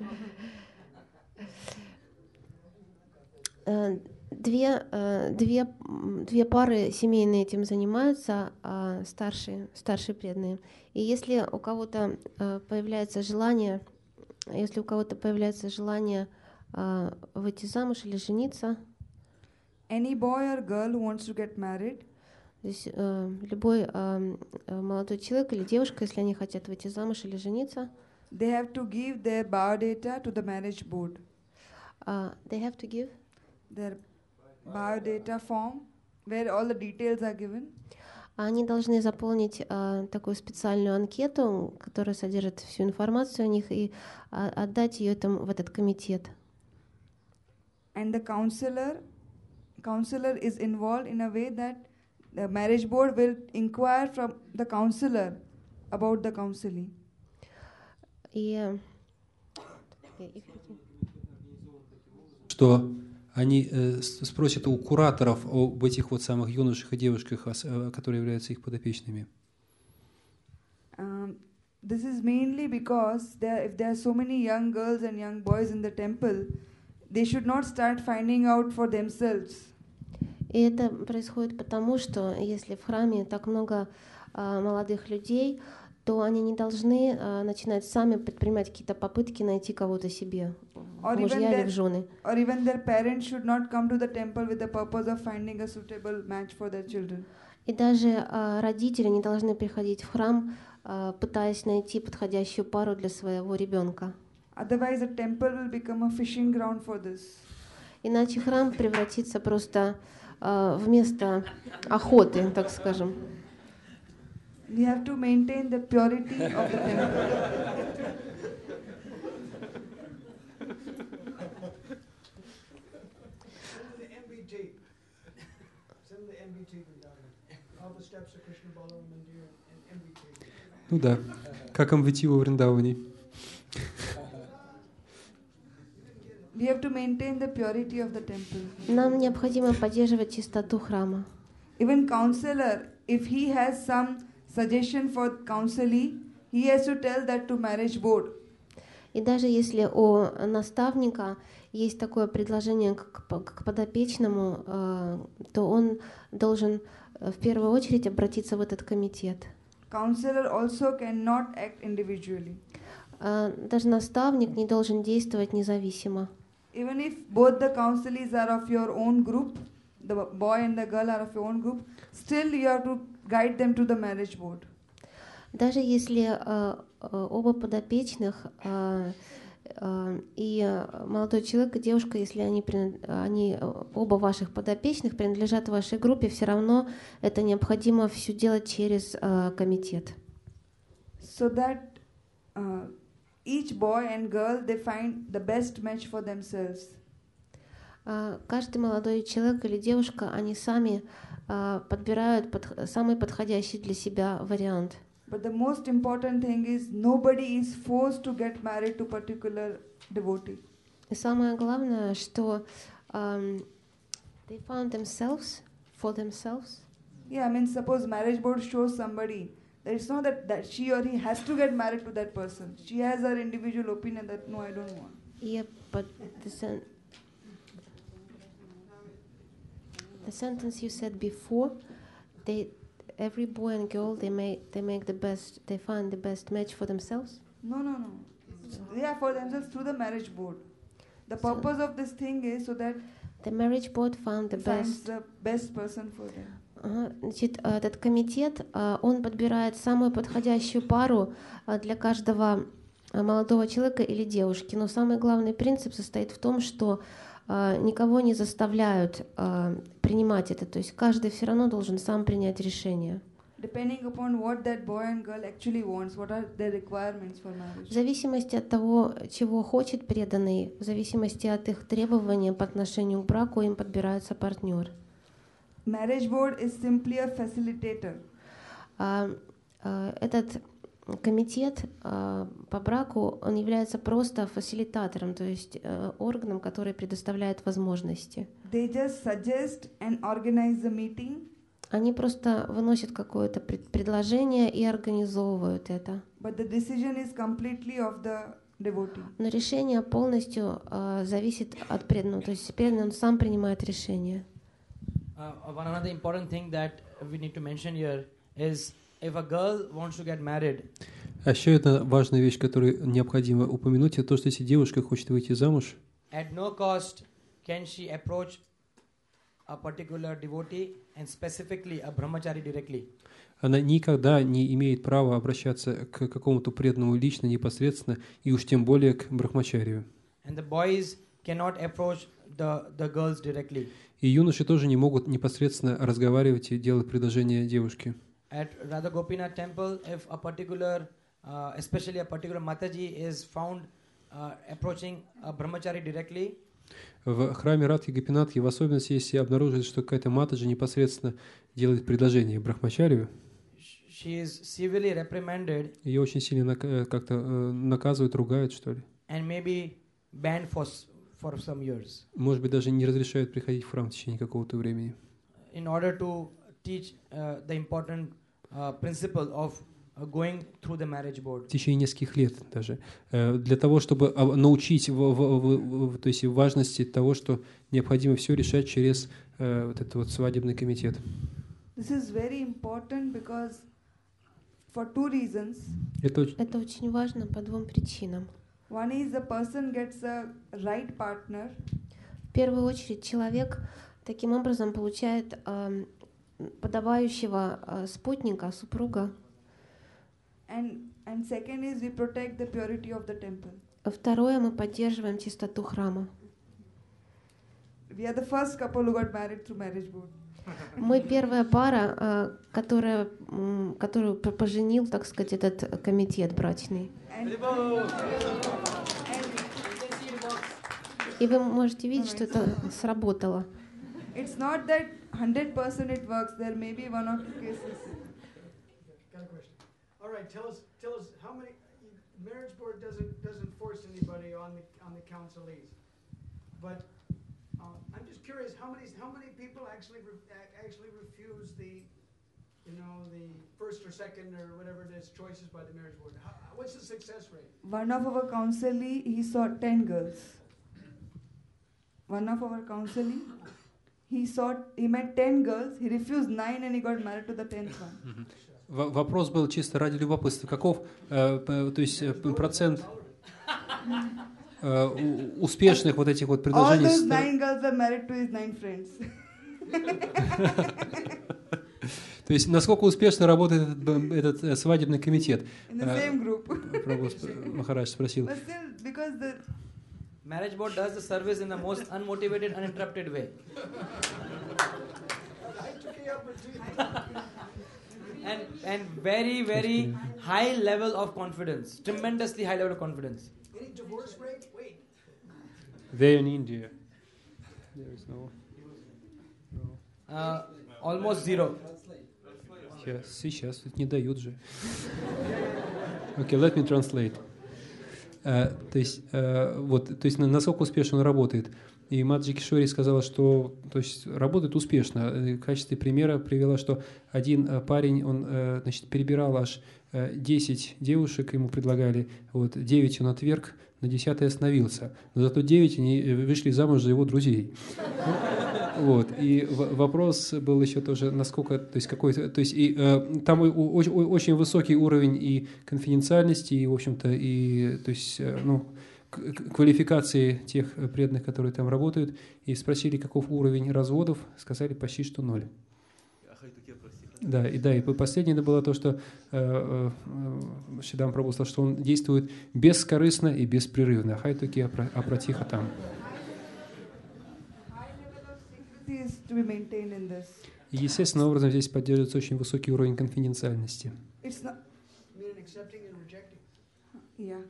Speaker 4: Э, Две, э, две, м, две пары семейные этим занимаются, а старшие, старшие преданные. И если у кого-то э, появляется желание, если у кого-то появляется желание э, выйти замуж или жениться,
Speaker 3: Any boy or girl who wants to get married,
Speaker 4: то есть э, любой э, э, молодой человек или девушка, если они хотят выйти замуж или жениться,
Speaker 3: they have to give their biodata to the marriage board.
Speaker 4: uh, they have to give.
Speaker 3: Their biodata form where all the details are given.
Speaker 4: Они должны заполнить э, такую специальную анкету, которая содержит всю информацию о них, и а, отдать ее там, в этот комитет.
Speaker 3: And the counselor, counselor is involved in a way that the marriage board will inquire from the counselor about the counseling.
Speaker 4: И э,
Speaker 2: Что они э, с- спросят у кураторов об этих вот самых юношах и девушках, ос- э, которые являются их подопечными.
Speaker 3: Um, this is mainly because there, if there are so many young girls and young boys in the temple, they should not start finding out for themselves.
Speaker 4: И это происходит потому, что если в храме так много а, молодых людей, то они не должны а, начинать сами предпринимать какие-то попытки найти кого-то себе,
Speaker 3: Or
Speaker 4: в
Speaker 3: even,
Speaker 4: мужья или
Speaker 3: their,
Speaker 4: в жены.
Speaker 3: or even their parents should not come to the temple with the purpose of finding a suitable match for their children.
Speaker 4: И даже а, родители не должны приходить в храм, а, пытаясь найти подходящую пару для своего ребенка.
Speaker 3: Otherwise, the temple will become a fishing ground for this.
Speaker 4: Иначе храм превратится просто а, в место охоты, так скажем.
Speaker 3: We have to maintain the purity of the temple.
Speaker 9: The M B T. Send the M B T to Vrindavan. All the steps of Krishna Balaram Mandir and M B T.
Speaker 2: Ну да, как эм ви ти во Вриндаване.
Speaker 3: We have to maintain the purity of the temple.
Speaker 4: Нам необходимо поддерживать чистоту храма.
Speaker 3: Even counselor, if he has some suggestion for counseling, he has to tell that to marriage board.
Speaker 4: И даже если у наставника есть такое предложение к, к- к подопечному, э, то он должен э, в первую очередь обратиться в этот комитет.
Speaker 3: Counselor also cannot act individually.
Speaker 4: Э, Даже наставник не должен действовать независимо.
Speaker 3: Even if both the counselees are of your own group, the boy and the girl are of your own group, still you have to guide them to the marriage board.
Speaker 4: Даже если э, э, оба подопечных э, э, и э, молодой человек и девушка, если они, принад- они э, оба ваших подопечных принадлежат вашей группе, все равно это необходимо все делать через э, комитет.
Speaker 3: So that uh, each boy and girl, they find the best match for themselves.
Speaker 4: А, Каждый молодой человек или девушка, они сами а, подбирают под- самый подходящий для себя вариант.
Speaker 3: But the most important thing is nobody is forced to get married to particular devotee.
Speaker 4: И самое главное, что um, they found themselves for themselves.
Speaker 3: Yeah, I mean, suppose marriage board shows somebody that it's not that, that she or he has to get married to that person. She has her individual opinion that no, I don't want.
Speaker 4: Yeah, but the, sen- the sentence you said before, they, every boy and girl, they make they make the best, they find the best match for themselves.
Speaker 3: No, no, no. They are for themselves through the marriage board. The
Speaker 4: So-
Speaker 3: purpose of this thing is so that
Speaker 4: The marriage board found the
Speaker 3: finds
Speaker 4: best.
Speaker 3: the best person for them.
Speaker 4: Ага, значит, э, этот комитет, э, он подбирает самую подходящую пару э, для каждого э, молодого человека или девушки. Но самый главный принцип состоит в том, что э, никого не заставляют э, принимать это. То есть каждый все равно должен сам принять решение.
Speaker 3: Depending upon what that boy and girl actually wants, what are their requirements for
Speaker 4: В
Speaker 3: marriage.
Speaker 4: зависимости от того, чего хочет преданный, в зависимости от их требований по отношению к браку, им подбирается партнер.
Speaker 3: Marriage board is simply a facilitator.
Speaker 4: А, а, этот комитет а, по браку, он является просто фасилитатором, то есть а, органом, который предоставляет возможности.
Speaker 3: They just suggest and organize the meeting,
Speaker 4: Они просто выносят какое-то пред- предложение и организовывают это.
Speaker 3: but the decision is completely of the devotee.
Speaker 4: Но решение полностью а, зависит от преданного, то есть преданный он сам принимает решение.
Speaker 1: Uh, one another important thing that we need to mention here is if a girl wants to get married,
Speaker 2: А еще одна важная вещь, которую необходимо упомянуть, это то, что если девушка хочет выйти замуж,
Speaker 1: at no cost can she approach a particular devotee and specifically a brahmachari directly.
Speaker 2: она никогда не имеет права обращаться к какому-то преданному лично, непосредственно, и уж тем более к брахмачарию.
Speaker 1: And the boys cannot approach the, the girls directly.
Speaker 2: И юноши тоже не могут непосредственно разговаривать и делать предложение девушке.
Speaker 1: At Radha Gopinath temple, if a particular, uh, especially a particular Mataji is found uh, approaching a brahmachari directly,
Speaker 2: В храме Радхи Гопинатхи, в особенности, если обнаружится, что какая-то матаджи непосредственно делает предложение брахмачарию,
Speaker 1: she is severely reprimanded
Speaker 2: ее очень сильно нак- как-то э, наказывают, ругают, что ли.
Speaker 1: and maybe banned for, s- for some years
Speaker 2: Может быть, даже не разрешают приходить в храм в течение какого-то времени.
Speaker 1: in order to teach uh, the important uh, principle of uh, going through the marriage board.
Speaker 2: В течение нескольких лет даже. Э, Для того, чтобы а, научить в, в- в- в- то есть важности того, что необходимо все решать через э, вот этот вот свадебный комитет.
Speaker 3: This is very important because for two reasons.
Speaker 2: Это очень-
Speaker 4: Это очень важно по двум причинам.
Speaker 3: One is the person gets a right partner,
Speaker 4: В первую очередь человек таким образом получает ам, подобающего а, спутника, супруга.
Speaker 3: and and second is we protect the purity of the temple.
Speaker 4: А второе, мы поддерживаем чистоту храма.
Speaker 3: We are the first couple who got married through marriage board.
Speaker 4: Мы первая пара, а, которая, м, которую п- поженил, так сказать, этот комитет брачный.
Speaker 3: And,
Speaker 4: И вы можете видеть, что это сработало.
Speaker 3: it's not that one hundred percent it works. There may be one or two cases.
Speaker 9: Got a question. All right, tell us, tell us how many. Marriage board doesn't doesn't force anybody on the on the counselees, but um, I'm just curious how many how many people actually re- ac- actually refuse the, you know, the first or second or whatever it is choices by the marriage board. How, what's the success rate?
Speaker 3: One of our counselee, he saw ten girls. One of our counselee, he saw he met ten girls. He refused nine and he got married to the tenth one.
Speaker 2: В- Вопрос был чисто ради любопытства. Каков, э, п- то есть э, п- процент э, у- успешных вот этих вот
Speaker 3: All
Speaker 2: предложений?
Speaker 3: those
Speaker 2: с-
Speaker 3: nine girls were married to his nine friends.
Speaker 2: То есть насколько успешно работает этот, б- этот э, свадебный комитет?
Speaker 3: In the
Speaker 2: Э,
Speaker 3: same group.
Speaker 2: Прабху сп- Махарадж спросил.
Speaker 3: But still, because the
Speaker 1: Marriage board does the service in the most unmotivated, uninterrupted way. and and very, very high level of confidence. Tremendously high level of confidence.
Speaker 9: Any divorce rate? Wait.
Speaker 2: There in India. There is no.
Speaker 1: Uh, almost zero.
Speaker 2: Сейчас, сейчас, тут не дают же. Okay, let me translate. Uh, то есть, uh, вот, то есть, насколько успешно он работает. И Маджи Кишори сказала, что то есть, работает успешно. В качестве примера привела, что один uh, парень, он uh, значит, перебирал аж uh, десять девушек, ему предлагали, вот, девять он отверг, на десятой остановился. Но зато девять они вышли замуж за его друзей. Вот. И в- вопрос был еще тоже, насколько, то есть какой-то, то есть и, э, там о- о- очень высокий уровень и конфиденциальности, и, в общем-то, и, то есть, э, ну, к- к- квалификации тех преданных, которые там работают, и спросили, каков уровень разводов, сказали почти что ноль. Да, и да, и последнее это было то, что э, э, Шидам Прабху сказал, что он действует бескорыстно и беспрерывно. Хайтуки апратиха там.
Speaker 3: Is to be maintained in this.
Speaker 2: И естественным образом здесь поддерживается очень высокий уровень конфиденциальности.
Speaker 3: It's not,
Speaker 9: Meaning accepting and rejecting.
Speaker 3: yeah.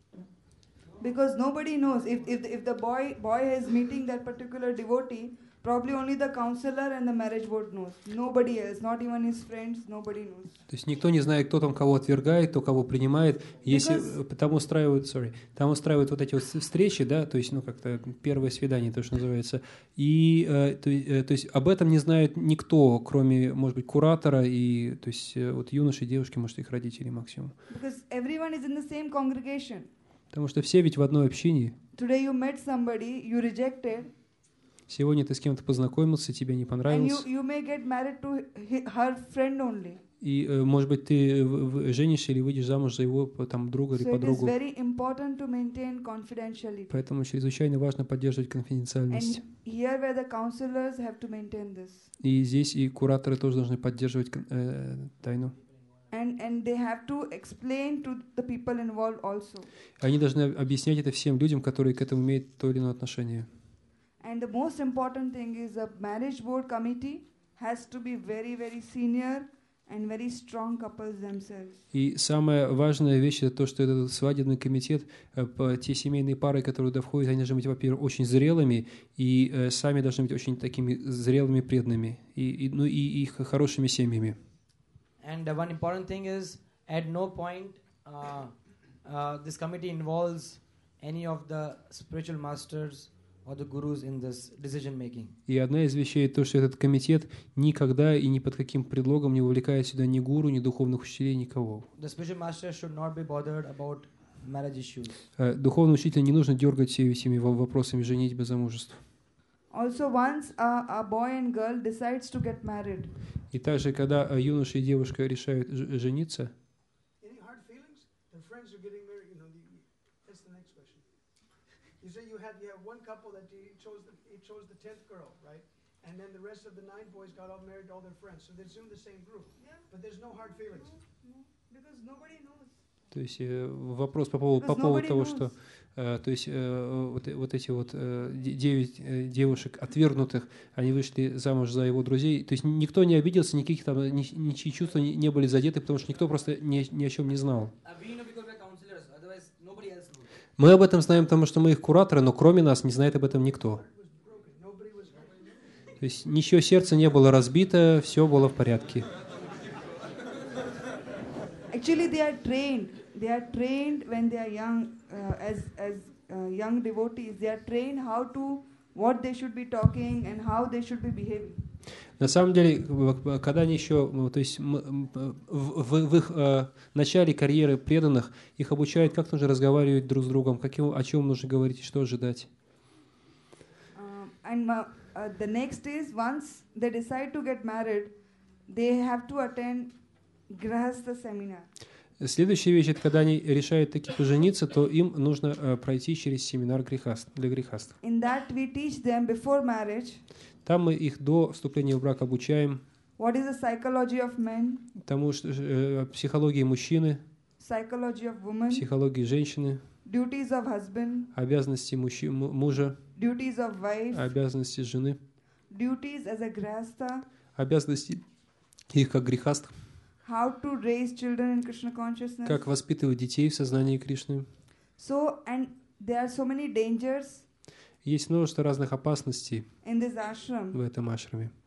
Speaker 3: Because nobody knows if if the, if the boy boy is meeting that particular devotee, probably only the counselor and the marriage board knows. Nobody else, not even his friends, nobody knows.
Speaker 2: То есть никто не знает, кто там кого отвергает, кто кого принимает. Если
Speaker 3: Because-
Speaker 2: там устраивают, sorry, там устраивают вот эти вот встречи, да, то есть, ну, как-то первое свидание, то, что называется. И э, то, э, то есть об этом не знает никто, кроме, может быть, куратора и, то есть, э, вот юноши, девушки, может, их родители максимум.
Speaker 3: Because everyone is in the same congregation.
Speaker 2: Потому что все ведь в одной общине.
Speaker 3: Today you met somebody, you rejected,
Speaker 2: Сегодня ты с кем-то познакомился, тебе не
Speaker 3: and you,
Speaker 2: понравился.
Speaker 3: you may get married to hi- her friend only.
Speaker 2: И, э, может быть, ты в- в- женишься или выйдешь замуж за его там, друга или
Speaker 3: So it is
Speaker 2: подругу.
Speaker 3: very important to maintain confidentiality.
Speaker 2: Поэтому чрезвычайно важно поддерживать
Speaker 3: And
Speaker 2: конфиденциальность.
Speaker 3: here where the counselors have to maintain this.
Speaker 2: И здесь и кураторы тоже должны поддерживать кон- э, тайну.
Speaker 3: And, and they have to explain to the people involved also.
Speaker 2: Они должны объяснять это всем людям, которые к этому имеют то или иное отношение.
Speaker 3: And the most important thing is the marriage board committee has to be very, very senior and very strong couples themselves.
Speaker 2: И самая важная вещь это то, что этот свадебный комитет, э, по- те семейные пары, которые туда входят, они должны быть, во-первых, очень зрелыми, и э, сами должны быть очень такими зрелыми, преданными, и, и, ну, и, и хорошими семьями.
Speaker 1: And uh, one important thing is, at no point uh, uh, this committee involves any of the spiritual masters or the gurus in this decision making.
Speaker 2: И одна из вещей то, что этот комитет никогда и ни под каким предлогом не вовлекает сюда ни гуру, ни духовных учителей, никого.
Speaker 1: The spiritual masters should not be bothered about marriage issues.
Speaker 2: Э, Духовный учитель не нужно дергать всеми этими во- вопросами женитьбы, замужества.
Speaker 3: Also, once a, a boy and girl decides to get married,
Speaker 2: И также, когда э, юноша и девушка решают ж- жениться,
Speaker 9: Any hard feelings? Their friends are getting married. You know, the, that's the next question. You say you had you have one couple that he chose the he chose the tenth girl, right? And then the rest of the nine boys got all married to all their friends. So they're in the same group. But there's no hard feelings.
Speaker 3: because nobody knows.
Speaker 2: то есть э, вопрос по поводу, по
Speaker 3: Because
Speaker 2: поводу
Speaker 3: nobody
Speaker 2: того,
Speaker 3: knows.
Speaker 2: что э, то есть э, вот, э- вот эти вот э, де- девять э, девушек отвергнутых, они вышли замуж за его друзей. То есть никто не обиделся, никаких там ни- ничьи чувства не, не были задеты, потому что никто просто ни, ни о чем не знал.
Speaker 1: We know because we're counselors, otherwise nobody else knows.
Speaker 2: Мы об этом знаем, потому что мы их кураторы, но кроме нас не знает об этом никто.
Speaker 9: Nobody was hurt.
Speaker 2: То есть ничего сердце не было разбито, все было в порядке.
Speaker 3: Actually, they are trained. They are trained when they are young, uh, as as uh, young devotees. They are trained how to, what they should be talking and how they should be behaving.
Speaker 2: На самом деле, в- когда они еще, ну, то есть м- м- в, в- в их э, начале карьеры преданных, их обучают, как нужно разговаривать друг с другом, каким, о чем нужно говорить и что ожидать.
Speaker 3: Um, and uh, uh, the next is once they decide to get married, they have to attend Grahastha seminar.
Speaker 2: Следующая вещь, это когда они решают таки пожениться, то им нужно э, пройти через семинар грехаст, для грехастов.
Speaker 3: In that, we teach them before marriage
Speaker 2: Там мы их до вступления в брак обучаем
Speaker 3: what is the psychology of men,
Speaker 2: тому, что э, психологии мужчины,
Speaker 3: psychology of women,
Speaker 2: психологии женщины,
Speaker 3: duties of husband,
Speaker 2: обязанности мужчи- му- мужа,
Speaker 3: duties of wife,
Speaker 2: обязанности жены,
Speaker 3: duties as a grahastha,
Speaker 2: обязанности их как грехастов,
Speaker 3: how to raise children in Krishna consciousness.
Speaker 2: как воспитывать детей в сознании Кришны.
Speaker 3: So, and there are so many dangers
Speaker 2: Есть множество разных опасностей
Speaker 3: in this ashram.
Speaker 2: в этом ашраме.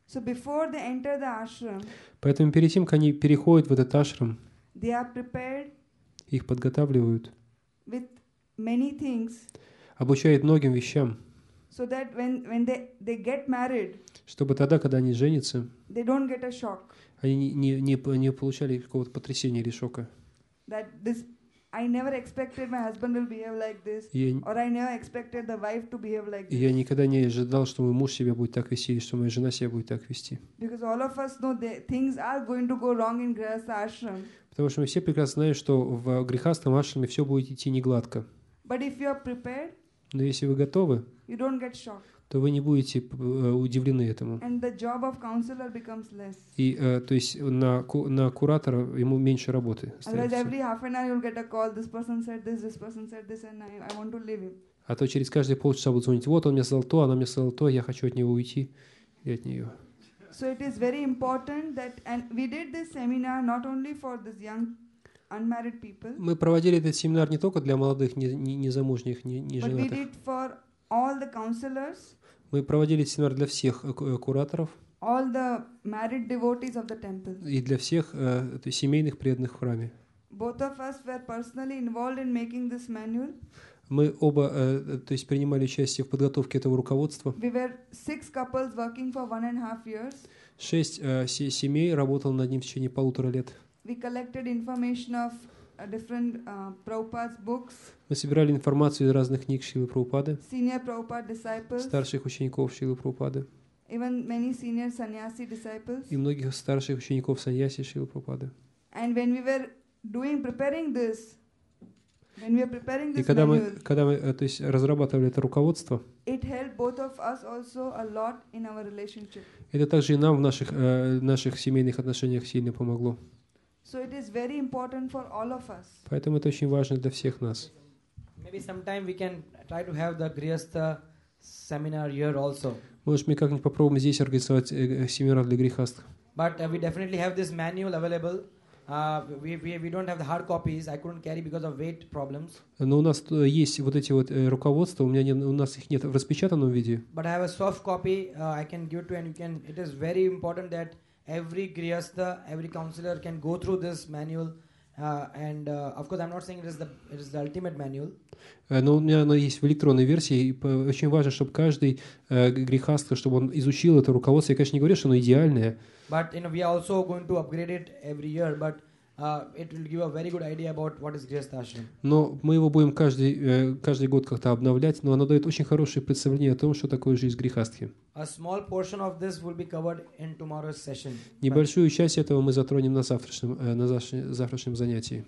Speaker 3: So before they enter the ashram,
Speaker 2: Поэтому перед тем, как они переходят в этот ашрам,
Speaker 3: they are prepared
Speaker 2: их подготавливают,
Speaker 3: with many things
Speaker 2: обучают многим вещам,
Speaker 3: so that when, when they, they get married,
Speaker 2: чтобы тогда, когда они женятся,
Speaker 3: they don't get a shock
Speaker 2: они не, не, не, не получали какого-то потрясения или шока.
Speaker 3: that this, I never expected my husband will behave like this,
Speaker 2: И я,
Speaker 3: or I never expected the wife to behave like
Speaker 2: и
Speaker 3: this.
Speaker 2: я никогда не ожидал, что мой муж себя будет так вести, или что моя жена себя будет так вести.
Speaker 3: Because all of us know that things are going to go wrong in Grihastha ashram.
Speaker 2: Потому что мы все прекрасно знаем, что в грехастом ашраме все будет идти не гладко.
Speaker 3: But if you are prepared,
Speaker 2: Но если вы готовы,
Speaker 3: you don't get shocked.
Speaker 2: то вы не будете э, удивлены этому.
Speaker 3: And the job of counselor becomes less.
Speaker 2: И, э, то есть на, ку- на куратора ему меньше работы
Speaker 3: Otherwise,
Speaker 2: остается.
Speaker 3: every half an hour you'll get a call, this person said this, this person said this, and I, I want to leave him.
Speaker 2: А то через каждые полчаса будут звонить, вот он мне сказал то, она мне сказала то, я хочу от него уйти и от нее.
Speaker 3: So it is very important that, and we did this seminar not only for this young unmarried people,
Speaker 2: Мы проводили этот семинар не только для молодых, не, не, незамужних, не, не
Speaker 3: but we
Speaker 2: женатых.
Speaker 3: did for all the counselors,
Speaker 2: Мы проводили этот семинар для всех э, ку- э, кураторов
Speaker 3: all the married devotees of the temple.
Speaker 2: и для всех э, то есть семейных преданных в храме.
Speaker 3: Both of us were personally involved in making this manual.
Speaker 2: Мы оба э, то есть принимали участие в подготовке этого руководства.
Speaker 3: We were six couples working for one and a half years.
Speaker 2: Шесть э, се- семей работало над ним в течение полутора лет.
Speaker 3: We collected information of uh, different uh, Prabhupada's books,
Speaker 2: Мы собирали информацию из разных книг Шрилы Прабхупады,
Speaker 3: senior Prabhupada disciples,
Speaker 2: старших учеников Шрилы Прабхупады
Speaker 3: even many senior sannyasi disciples.
Speaker 2: и многих старших учеников саньяси Шрилы Прабхупады.
Speaker 3: And when we were doing, preparing this, when we were preparing
Speaker 2: И
Speaker 3: this
Speaker 2: когда мы,
Speaker 3: manual,
Speaker 2: когда мы э, то есть, разрабатывали это руководство,
Speaker 3: it helped both of us also a lot in our relationship.
Speaker 2: это также и нам в наших, э, наших семейных отношениях сильно помогло.
Speaker 3: So it is very important for all of us.
Speaker 2: Поэтому это очень важно для всех нас.
Speaker 1: Maybe sometime we can try to have the Grihastha seminar here also.
Speaker 2: Может, мы как-нибудь попробуем здесь организовать э, э, семинар для грехастх.
Speaker 1: But uh, we definitely have this manual available. Uh, we, we, we don't have the hard copies. I couldn't carry because of weight problems.
Speaker 2: Но у нас э, есть вот эти вот э, руководства, у меня не, у нас их нет в распечатанном виде.
Speaker 1: But I have a soft copy. Uh, I can give to you, and you can. It is very important that every Grihastha, every counselor can go through this manual. Uh, and uh, of course, I'm not saying it is the it is the ultimate manual.
Speaker 2: Э, Но у меня оно есть в электронной версии, и по- очень важно, чтобы каждый э, грехастха, чтобы он изучил это руководство. Я, конечно, не говорю, что оно идеальное,
Speaker 1: But you know, we are also going to upgrade it every year. But uh, it will give a very good idea about what is Grihastha Ashram.
Speaker 2: но мы его будем каждый, э, каждый год как-то обновлять, но оно дает очень хорошее представление о том, что такое жизнь грехастхи.
Speaker 1: A small portion of this will be covered in tomorrow's session.
Speaker 2: Небольшую часть этого мы затронем на завтрашнем, э, на завтрашнем, завтрашнем занятии.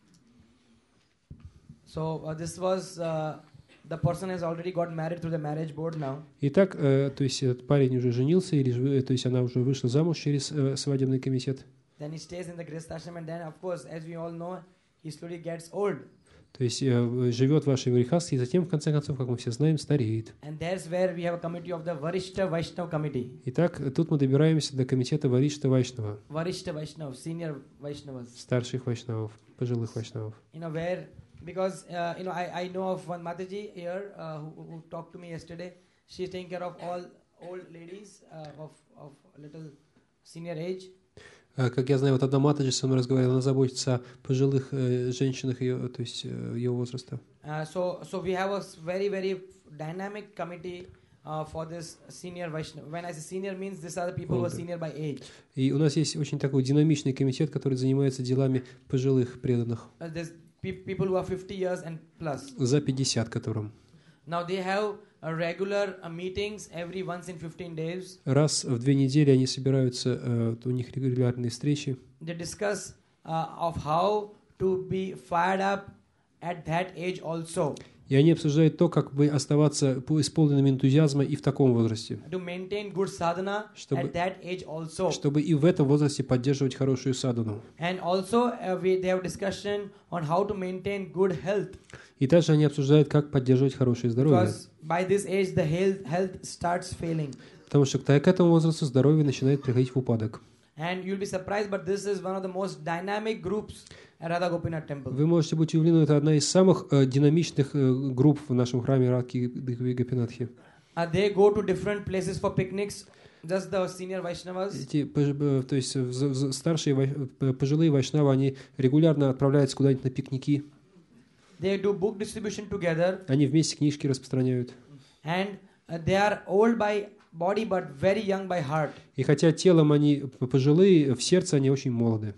Speaker 1: So uh, this was uh, the person has already got married through the marriage board now.
Speaker 2: Итак, э, то есть этот парень уже женился, или же, э, то есть она уже вышла замуж через э, свадебный комитет.
Speaker 1: Then he stays in the Grihastha Ashram, and then, of course, as we all know, he slowly gets old.
Speaker 2: То есть э, живет в вашей грехастхе, и затем, в конце концов, как мы все знаем, стареет.
Speaker 1: And there's where we have a committee of the Varishta Vaishnav committee.
Speaker 2: Итак, тут мы добираемся до комитета Варишта Вайшнава,
Speaker 1: Varishta Vaishnav, senior Vaishnavas.
Speaker 2: старших вайшнавов, пожилых вайшнавов.
Speaker 1: You know where, because uh, you know I, I know of one Mataji here uh, who, who talked to me yesterday. She's taking care of all old ladies uh, of of little senior age.
Speaker 2: А, Как я знаю, вот одна Матаджи со мной разговаривала, она заботится о пожилых э, женщинах ее, то есть э, ее возраста.
Speaker 1: Uh, so so we have a s- very very dynamic committee uh, for this senior Vaishnav. When I say senior, means these are the people who are
Speaker 2: Older.
Speaker 1: senior by age.
Speaker 2: И у нас есть очень такой динамичный комитет, который занимается делами пожилых преданных,
Speaker 1: Uh, there's pe- people who are fifty years and plus.
Speaker 2: за пятьдесят которым.
Speaker 1: Now they have uh, regular uh, meetings every once in fifteen days.
Speaker 2: Раз в две недели они собираются, э, у них регулярные встречи.
Speaker 1: They discuss uh, of how to be fired up at that age also,
Speaker 2: И они обсуждают то, как бы оставаться по- исполненными энтузиазма и в таком возрасте,
Speaker 1: to maintain good sadhana
Speaker 2: Чтобы-
Speaker 1: at that age also.
Speaker 2: чтобы и в этом возрасте поддерживать хорошую садану.
Speaker 1: And also uh, we, they have discussion on how to maintain good health,
Speaker 2: И также они обсуждают, как поддерживать хорошее здоровье.
Speaker 1: because by this age the health health starts failing.
Speaker 2: Потому что к этому возрасту здоровье начинает приходить в упадок.
Speaker 1: And you'll be surprised, but this is one of the most dynamic groups at Radha Gopinath temple.
Speaker 2: Вы можете быть удивлены, это одна из самых э, динамичных э, групп в нашем храме Радхи Гопинатхи.
Speaker 1: Uh, they go to different places for picnics just the senior Vaishnavas.
Speaker 2: Эти, пож- э, то есть в- в- старшие вай- п- пожилые вайшнавы, они регулярно отправляются куда-нибудь на пикники,
Speaker 1: They do book distribution together,
Speaker 2: они вместе книжки распространяют.
Speaker 1: and uh, they are old by body but very young by heart.
Speaker 2: И хотя телом они п- пожилые, в сердце они очень молоды.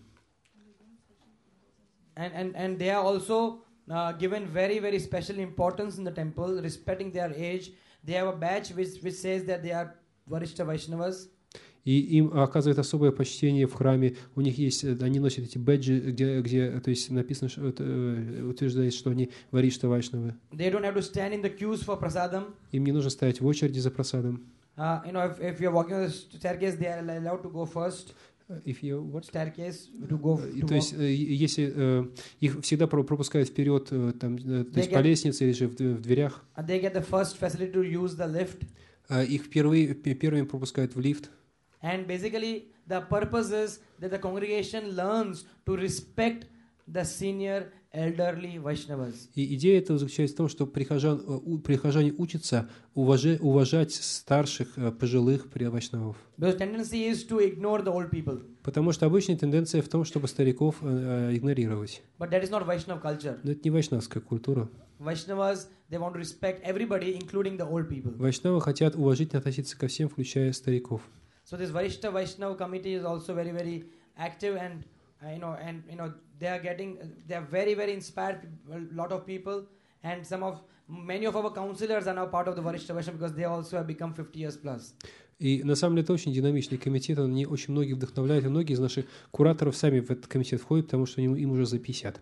Speaker 1: And, and, and they are also uh, given very, very special importance in the temple, respecting their age. They have a badge which, which says that they are Varishta Vaishnavas.
Speaker 2: И им оказывают особое почтение в храме. У них есть, э, они носят эти бэджи, где, где то есть написано, что, это, э, утверждается, что они варишта вайшнавы.
Speaker 1: They don't have to stand in the queues for prasadam.
Speaker 2: Им не нужно стоять в очереди за просадом.
Speaker 1: Uh, you know, if, if you're walking on the staircase, they are allowed to go first.
Speaker 2: If you, what?
Speaker 1: Staircase to go.
Speaker 2: И
Speaker 1: To
Speaker 2: то есть,
Speaker 1: walk.
Speaker 2: э, если э, их всегда про- пропускают вперед, э, там, э, то есть
Speaker 1: They
Speaker 2: по
Speaker 1: get-
Speaker 2: лестнице или же в, в дверях,
Speaker 1: And they get the first facility to use the lift.
Speaker 2: э, их впервые, п- первыми пропускают в лифт.
Speaker 1: And basically, the purpose is that the congregation learns to respect the senior elderly Vaishnavas.
Speaker 2: И идея этого заключается в том, что прихожан, э, у- прихожане учатся уважи- уважать старших, э, пожилых вайшнавов.
Speaker 1: Because tendency is to ignore the old people.
Speaker 2: Потому что обычная тенденция в том, чтобы стариков э, э, игнорировать.
Speaker 1: But that is not Vaishnav culture.
Speaker 2: Но это не вайшнавская культура.
Speaker 1: Vaishnavas, they want to respect everybody, including the old people.
Speaker 2: Вайшнавы хотят уважительно относиться ко всем, включая стариков.
Speaker 1: So this Varishta Vaishnav committee is also very, very active, and uh, you know, and you know, they are getting, they are very, very inspired a lot of people, and some of many of our counselors are now part of the Varishta Vaishnav because they also have become fifty years plus.
Speaker 2: И на самом деле это очень динамичный комитет, он не очень многих вдохновляет, и многие из наших кураторов сами в этот комитет входят, потому что им, им уже за пятьдесят.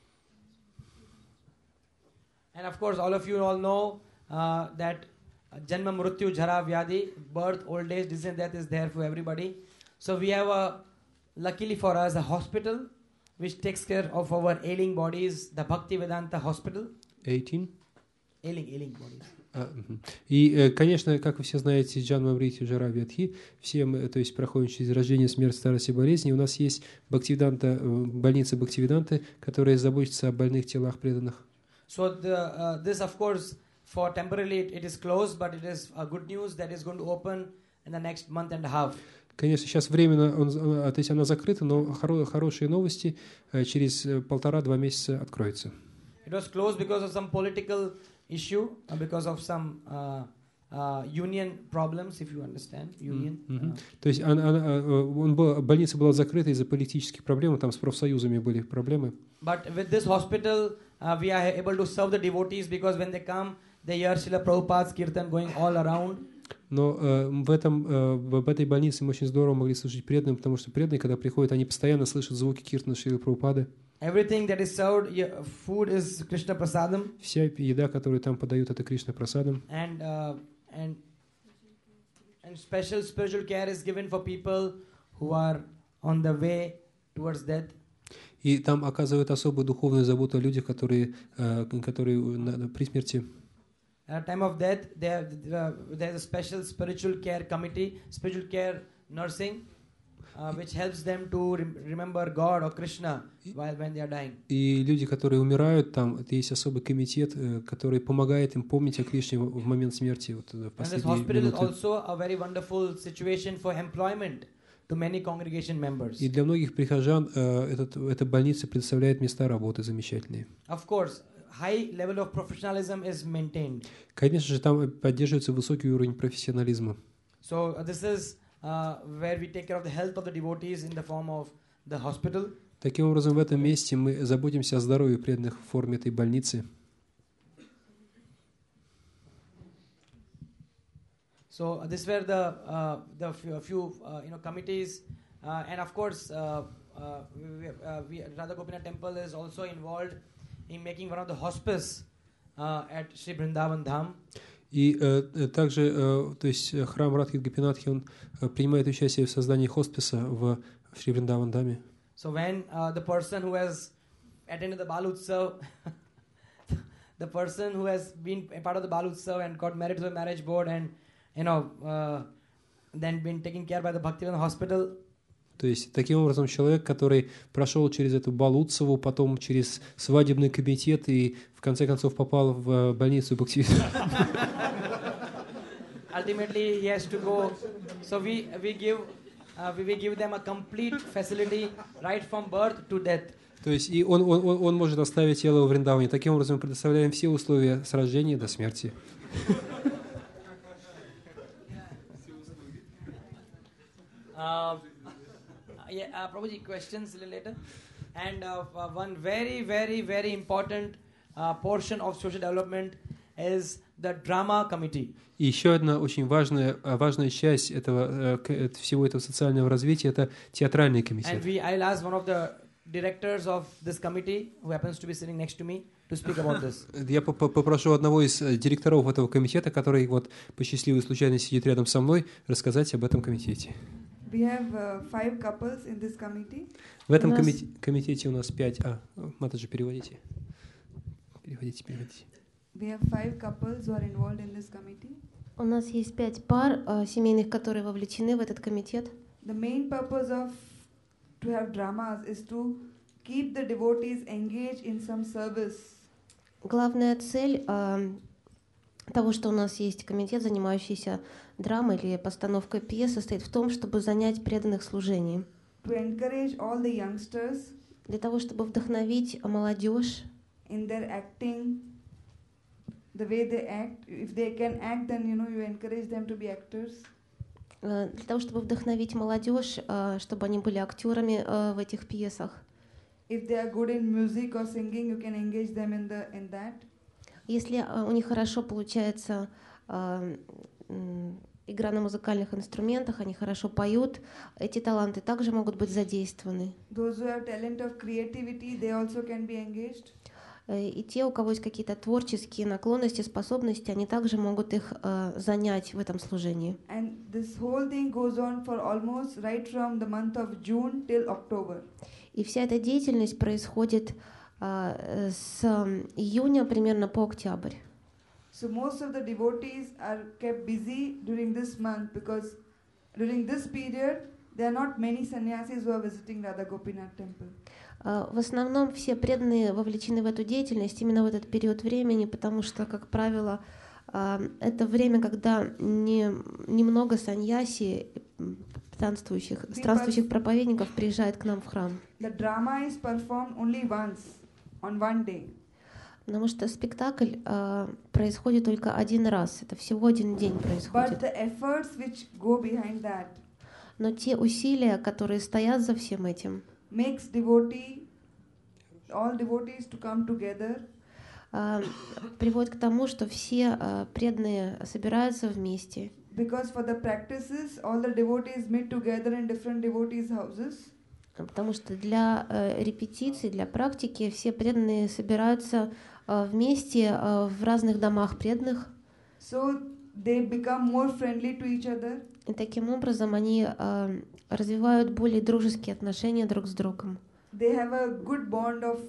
Speaker 1: And of course, all of you all know uh, that Janma Mrityu Jara Vyadi, birth, old age, disease and death is there for everybody. So we have a, luckily for us, a hospital which takes care of our ailing bodies, the Bhakti Vedanta Hospital.
Speaker 2: eighteen.
Speaker 1: Ailing, ailing bodies.
Speaker 2: А, мгм. И, э, конечно, как вы все знаете, Джан Мамрити Жара Вьядхи, все мы, то есть, проходим через рождение, смерть, старость и болезни. У нас есть Бхактивиданта, э, больница Бхактивиданты, которая заботится о больных телах преданных.
Speaker 1: So the, uh, this, of course, for temporarily it, it is closed, but it is uh, good news that is going to open in the next month and a half.
Speaker 2: Конечно, сейчас временно, он, он- то есть она закрыта, но хоро- хорошие новости, э, через э, полтора-два месяца откроется.
Speaker 1: It was closed because of some political issue, uh, because of some uh, uh, union problems, if you understand, union.
Speaker 2: Мгм.
Speaker 1: Uh,
Speaker 2: То есть она, она, э, он был, больница была закрыта из-за политических проблем, там с профсоюзами были проблемы.
Speaker 1: But with this hospital, uh, we are able to serve the devotees because when they come, they hear Srila Prabhupada's kirtan going all around.
Speaker 2: Но э, в, этом, э, в в этой больнице мы очень здорово могли служить преданным, потому что преданные, когда приходят, они постоянно слышат звуки киртана Шрилы Прабхупады.
Speaker 1: Everything that is served, yeah, food is Krishna Prasadam,
Speaker 2: Вся еда, которую там подают, это Кришна Прасадам.
Speaker 1: and uh, and and special spiritual care is given for people who are on the way towards death.
Speaker 2: И там оказывают особую духовную заботу о людях, которые, э, которые на- на- при смерти.
Speaker 1: At time of death, there uh, there's a special spiritual care committee, spiritual care nursing, uh, which helps them to rem- remember God or Krishna while when they are dying.
Speaker 2: И люди, которые умирают, там это есть особый комитет, э, который помогает им помнить о Кришне в в момент смерти, вот, э, в
Speaker 1: And this
Speaker 2: последние
Speaker 1: hospital is
Speaker 2: минуты.
Speaker 1: also a very wonderful situation for employment to many congregation members.
Speaker 2: И для многих прихожан э, этот, эта больница предоставляет места работы замечательные.
Speaker 1: Of course, high level of professionalism is maintained.
Speaker 2: Конечно же, там поддерживается высокий уровень профессионализма.
Speaker 1: So uh, this is uh, where we take care of the health of the devotees in the form of the hospital.
Speaker 2: Таким образом, в этом месте мы заботимся о здоровье преданных в форме этой больницы.
Speaker 1: So uh, this were the uh, the few, few uh, you know committees, uh, and of course, uh, uh, we, uh, we Radha Gopinath Temple is also involved in making one of the hospice uh, at Sri Vrindavan Dham.
Speaker 2: И э, также, э, то есть э, храм Радхи Гопинатхи, он э, принимает участие в создании хосписа в Шри Вриндаван-Даме.
Speaker 1: So when uh, the person who has attended the Bal Utsav, the person who has been a part of the Bal Utsav and got married to the marriage board and you know uh, then been taken care by the Bhaktivedanta hospital.
Speaker 2: То есть, таким образом, человек, который прошел через эту Балутсову, потом через свадебный комитет и в конце концов попал в больницу Бхактивиданта.
Speaker 1: ultimately he has to go. So we we give uh, we, we give them a complete facility right from birth to death.
Speaker 2: То есть и он, он, он, он может оставить тело в Вриндаване. Таким образом, мы предоставляем все условия с рождения до смерти.
Speaker 1: Uh, yeah, uh, Prabhuji, questions a little later. And uh, uh, one very, very, very important uh, portion of social development is the drama committee.
Speaker 2: И еще одна очень важная, важная часть этого, всего этого социального развития – это театральный комитет.
Speaker 1: And we, I'll ask one of the directors of this committee, who happens to be sitting next to me, to speak about this.
Speaker 2: Я попрошу одного из директоров этого комитета, который вот по счастливой случайности сидит рядом со мной, рассказать об этом комитете.
Speaker 3: We have uh, five couples in this committee.
Speaker 2: В этом комите- комитете у нас пять... А, Матаджи, переводите. Переводите, переводите.
Speaker 3: We have five couples who are involved in this committee.
Speaker 4: У нас есть пять пар э, семейных, которые вовлечены в этот комитет.
Speaker 3: The main purpose of to have dramas is to keep the devotees engaged in some service.
Speaker 4: Главная цель э, того, что у нас есть комитет, занимающийся драмой или постановкой пьес, состоит в том, чтобы занять преданных служением.
Speaker 3: To encourage all the youngsters
Speaker 4: Для того, чтобы вдохновить молодежь
Speaker 3: in their acting, the way they act. If they can act, then you know you encourage them to be actors.
Speaker 4: э, для того, чтобы вдохновить молодежь, э, чтобы они были актерами э, в этих пьесах.
Speaker 3: If they are good in music or singing, you can engage them in the in that.
Speaker 4: Если э, у них хорошо получается э, м, игра на музыкальных инструментах, они хорошо поют, эти таланты также могут быть задействованы.
Speaker 3: Those who have talent of creativity, they also can be engaged.
Speaker 4: Э, И те, у кого есть какие-то творческие наклонности, способности, они также могут их э, занять в этом служении.
Speaker 3: And this whole thing goes on for almost right from the month of June till October.
Speaker 4: И вся эта деятельность происходит э, с июня примерно по октябрь.
Speaker 3: So most of the devotees are kept busy during this month because during this period there are not many sannyasis who are visiting Radha Gopinath temple.
Speaker 4: Э, В основном все преданные вовлечены в эту деятельность именно в этот период времени, потому что, как правило, э, это время, когда не, немного саньяси, м, странствующих, странствующих проповедников приезжает к нам в храм.
Speaker 3: The drama is performed only once on one day.
Speaker 4: Потому что спектакль э, происходит только один раз, это всего один день
Speaker 3: But
Speaker 4: происходит.
Speaker 3: the efforts which go behind that
Speaker 4: Но те усилия, которые стоят за всем этим,
Speaker 3: makes devotee, all devotees to come together
Speaker 4: э, приводит к тому, что все э, преданные собираются вместе.
Speaker 3: because for the practices all the devotees meet together in different devotees' houses.
Speaker 4: Потому что для э, репетиций, для практики все преданные собираются э, вместе э, в разных домах преданных.
Speaker 3: So they become more friendly to each other.
Speaker 4: И таким образом они э, развивают более дружеские отношения друг с другом.
Speaker 3: They have a good bond of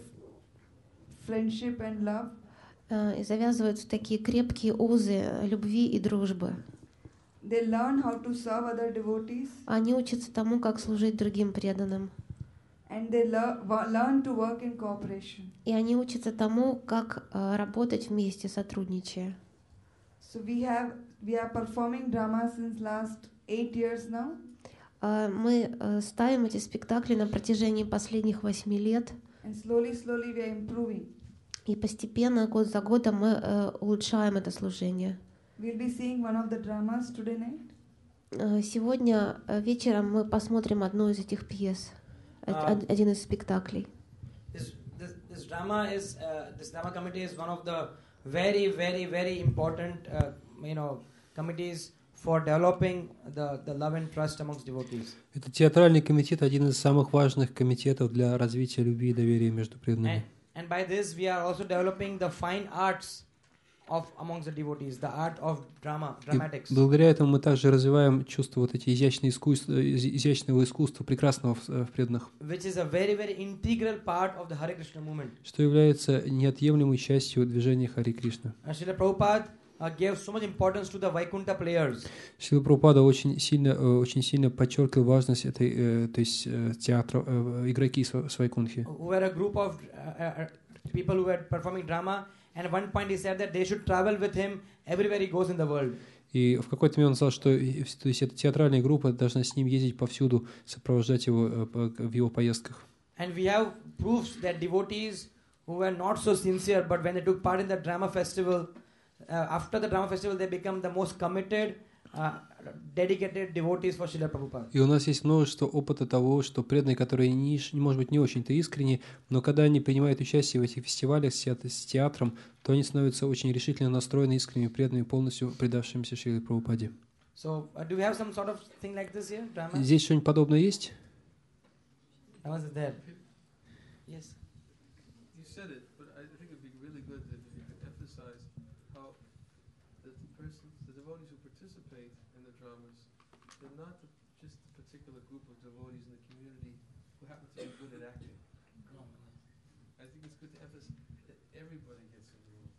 Speaker 3: friendship and love.
Speaker 4: Э, и завязываются такие крепкие узы любви и дружбы.
Speaker 3: They learn how to serve other devotees
Speaker 4: Они учатся тому, как служить другим преданным.
Speaker 3: and they lear- wa- learn to work in cooperation.
Speaker 4: И они учатся тому, как э, работать вместе, сотрудничая.
Speaker 3: So we have we are performing drama since last eight years now.
Speaker 4: Э, мы э, ставим эти спектакли на протяжении последних восьми лет.
Speaker 3: And slowly, slowly we are improving.
Speaker 4: И постепенно, год за годом, мы э, улучшаем это служение.
Speaker 3: We'll be seeing one of the dramas today night.
Speaker 4: Э, Сегодня э, вечером мы посмотрим одну из этих пьес, э,
Speaker 1: А.
Speaker 4: од- один из спектаклей.
Speaker 1: This, this, this drama is uh, this drama committee is one of the very, very, very important uh, you know committees for developing the, the love and trust amongst devotees.
Speaker 2: Это театральный комитет, один из самых важных комитетов для развития любви и доверия между
Speaker 1: And,
Speaker 2: преданными.
Speaker 1: and by this we are also developing the fine arts of amongst the devotees, the art of drama,
Speaker 2: И
Speaker 1: dramatics.
Speaker 2: благодаря этому мы также развиваем чувство вот эти изящные искусства, из- изящного искусства, прекрасного в, в преданных,
Speaker 1: Which is a very, very integral part of the Hare Krishna movement.
Speaker 2: что является неотъемлемой частью движения Хари Кришна.
Speaker 1: And Srila Prabhupada uh, gave so much importance to the Vaikuntha players.
Speaker 2: Шрила Прабхупада очень сильно, э, очень сильно подчеркивал важность этой, э, то есть э, театра, э, игроки с с Вайкунтхи.
Speaker 1: Who were a group of uh, uh, people who were performing drama, and at one point he said that they should travel with him everywhere he goes in the world.
Speaker 2: И в какой-то момент он сказал, что э, то есть эта театральная группа должна с ним ездить повсюду, сопровождать его э, по- в его поездках.
Speaker 1: And we have proofs that devotees who were not so sincere, but when they took part in the drama festival, uh, after the drama festival, they become the most committed, uh, dedicated devotees for Srila Prabhupada.
Speaker 2: И у нас есть множество опыта того, что преданные, которые, не, ш- может быть, не очень-то искренни, но когда они принимают участие в этих фестивалях с, теат- с театром, то они становятся очень решительно настроены, искренними, преданными, полностью предавшимися Шриле Прабхупаде.
Speaker 1: So, uh, do we have some sort of thing like this here, drama?
Speaker 2: Здесь что-нибудь подобное есть?
Speaker 1: Dramas is there. Yes.
Speaker 10: You said it, but I think it'd be really good that if you could emphasize how that the persons, the devotees who participate in the dramas, they're not the, just the particular group of devotees in the community who happen to be good at acting. I think it's good to emphasize that everybody gets involved.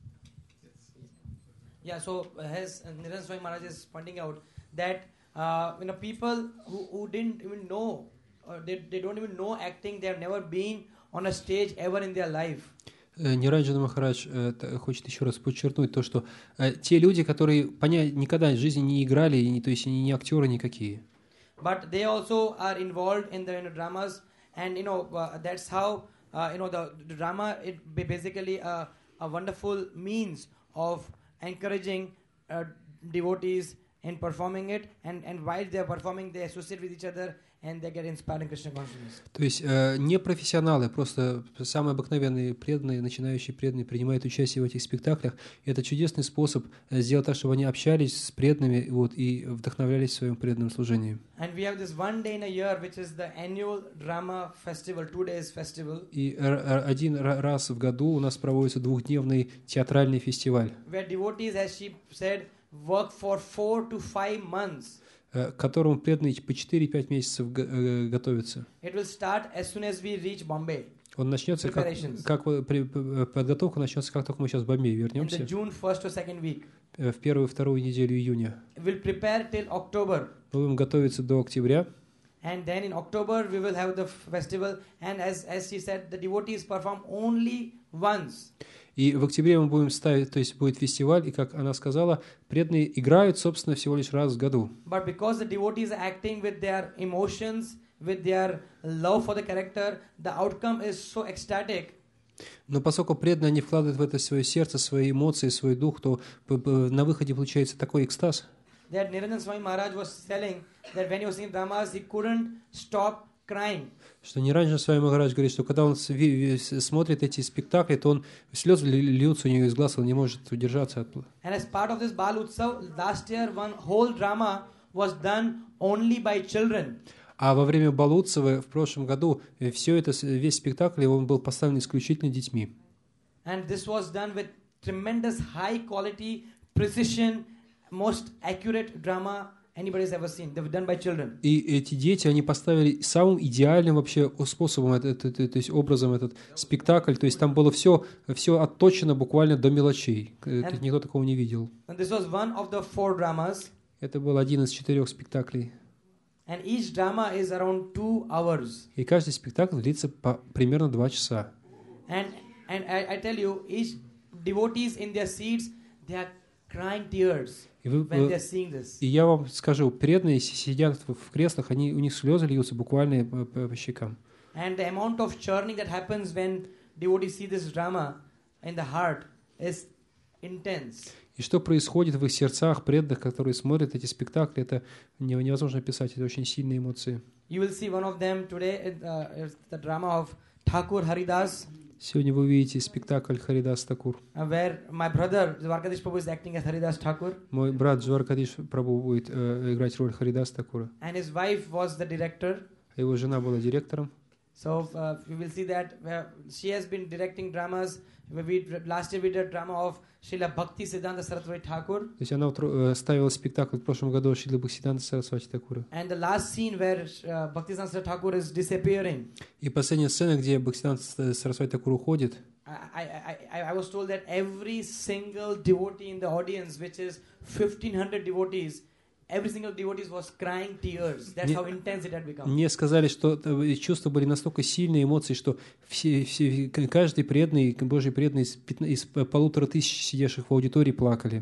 Speaker 10: It's,
Speaker 1: Yeah, so uh, as uh, Niranjan Swami Maharaj is pointing out that uh, you know people who, who didn't even know, or they, they don't even know acting, they have never been on a stage ever in their life.
Speaker 2: Э, Ниранджана Махарадж э, т- хочет еще раз подчеркнуть то, что э, те люди, которые поня- никогда в жизни не играли, и не- то есть они не актеры никакие,
Speaker 1: But they also are involved in the you know, dramas, and you know uh, that's how uh, you know the, the drama it ba- basically a, a wonderful means of encouraging uh, devotees in performing it, and and while they are performing, they associate with each other and they get inspired in Krishna consciousness.
Speaker 2: то есть э, не профессионалы, просто самые обыкновенные преданные, начинающие преданные принимают участие в этих спектаклях. И это чудесный способ э, сделать так, чтобы они общались с преданными вот, и вдохновлялись в своем преданном служении.
Speaker 1: And we have this one day in a year, which is the annual drama festival, two days festival,
Speaker 2: И р- р- один ра- раз в году у нас проводится двухдневный театральный фестиваль,
Speaker 1: where devotees, as she said, work for four to five months.
Speaker 2: э, к которому преданные по четыре-пять месяцев г- э, готовятся.
Speaker 1: It will start as soon as we reach Bombay.
Speaker 2: Он начнется, как,
Speaker 1: Preparations.
Speaker 2: как вот при- п- подготовка начнется, как только мы сейчас в Бомбей
Speaker 1: In the
Speaker 2: вернемся,
Speaker 1: June first or second week.
Speaker 2: э, в первую-вторую неделю июня.
Speaker 1: We'll prepare till October.
Speaker 2: Мы будем готовиться до октября,
Speaker 1: And then in October we will have the f- festival. And as, as she said, the devotees perform only once.
Speaker 2: и в октябре мы будем ставить, то есть будет фестиваль, и, как она сказала, преданные играют, собственно, всего лишь раз в году.
Speaker 1: But because the devotees are acting with their emotions, with their love for the character, the outcome is so ecstatic.
Speaker 2: Но поскольку преданные, они вкладывают в это свое сердце, свои эмоции, свой дух, то п- п- на выходе получается такой экстаз,
Speaker 1: That Niranjan Swami Maharaj was telling that when he was singing dramas, he couldn't stop crying.
Speaker 2: что Ниранджана Свами Махарадж говорит, что когда он с- ви- ви- с- смотрит эти спектакли, то он слезы ли- льются у него из глаз, он не может удержаться от... пл-
Speaker 1: And as part of this Bal Utsav, last year one whole drama was done only by children.
Speaker 2: А во время Балуцева в прошлом году все это, с- весь спектакль, он был поставлен исключительно детьми.
Speaker 1: And this was done with tremendous high quality, precision, most accurate drama anybody's ever seen. They were done by children.
Speaker 2: И эти дети, они поставили самым идеальным вообще способом, это, это- это- то есть образом этот спектакль. То есть там было все, все отточено буквально до мелочей. Э,
Speaker 1: And-
Speaker 2: Никто такого не видел.
Speaker 1: And this was one of the four dramas.
Speaker 2: Это был один из четырех спектаклей.
Speaker 1: And each drama is around two hours.
Speaker 2: И каждый спектакль длится по, примерно два часа.
Speaker 1: And and I, I tell you, each devotees in their seats, they are crying tears
Speaker 2: И, вы-
Speaker 1: when they are
Speaker 2: вы-
Speaker 1: seeing this.
Speaker 2: и я вам скажу, преданные си- сидят в, в креслах, они, у них слезы льются буквально по, по- по щекам.
Speaker 1: And the amount of churning that happens when devotees see this drama in the heart is intense.
Speaker 2: И что происходит в их сердцах преданных, которые смотрят эти спектакли, это не- невозможно описать, это очень сильные эмоции.
Speaker 1: You will see one of them today. Uh, it's the drama of Thakur Haridas,
Speaker 2: Сегодня вы увидите спектакль Харидас Такур.
Speaker 1: uh, where my brother Dwarkadish Prabhu is acting as Haridas Thakur,
Speaker 2: Мой брат Джваркадиш Прабhu будет э, играть роль Харидас Такура.
Speaker 1: and his wife was the director.
Speaker 2: А его жена была директором.
Speaker 1: So uh, you will see that uh, she has been directing dramas. We, last year we did a drama of Srila Bhakti Siddhanta Saraswati Thakur,
Speaker 2: То есть она утро- э, ставила спектакль в прошлом году Шрила Бхактисиданта Сарасвати Такура.
Speaker 1: and the last scene where uh, Bhakti Siddhanta Saraswati Thakur is disappearing.
Speaker 2: И последняя сцена, где Бхактисиданта Сарасвати Такур уходит,
Speaker 1: I, I, I, I was told that every single devotee in the audience, which is fifteen hundred devotees, every single devotee was crying tears. That's
Speaker 2: Не-
Speaker 1: how intense it had become.
Speaker 2: мне сказали, что э, чувства были настолько сильные, эмоции, что все, все, каждый преданный, Божий преданный из, пятна- из полутора тысяч сидевших в аудитории плакали.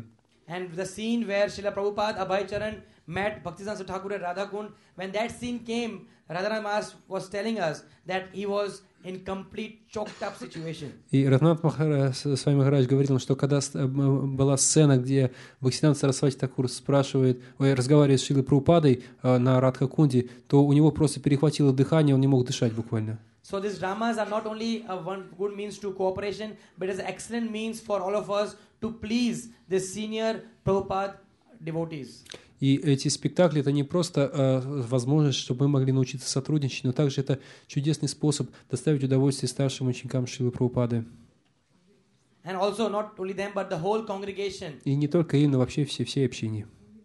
Speaker 1: And the scene where Srila Prabhupada, Abhay Charan met Bhaktisiddhanta Thakur at Radha Kund, when that scene came, Radharani Maharaj was telling us that he was in complete choked up situation.
Speaker 2: И Радханат Свами Махарадж говорил, что когда была сцена, где Бхактисиданта Сарасвати Тхакур спрашивает, ой, разговаривает с Шрилой Прабхупадой на Радха-кунде, то у него просто перехватило дыхание, он не мог дышать буквально.
Speaker 1: So these dramas are not only a one good means to cooperation, but it's an excellent means for all of us to please the senior Prabhupada devotees.
Speaker 2: И эти спектакли — это не просто э, возможность, чтобы мы могли научиться сотрудничать, но также это чудесный способ доставить удовольствие старшим ученикам Шрилы Прабхупады.
Speaker 1: And also not only them, but the whole congregation.
Speaker 2: И не только им, но вообще все, всей общине.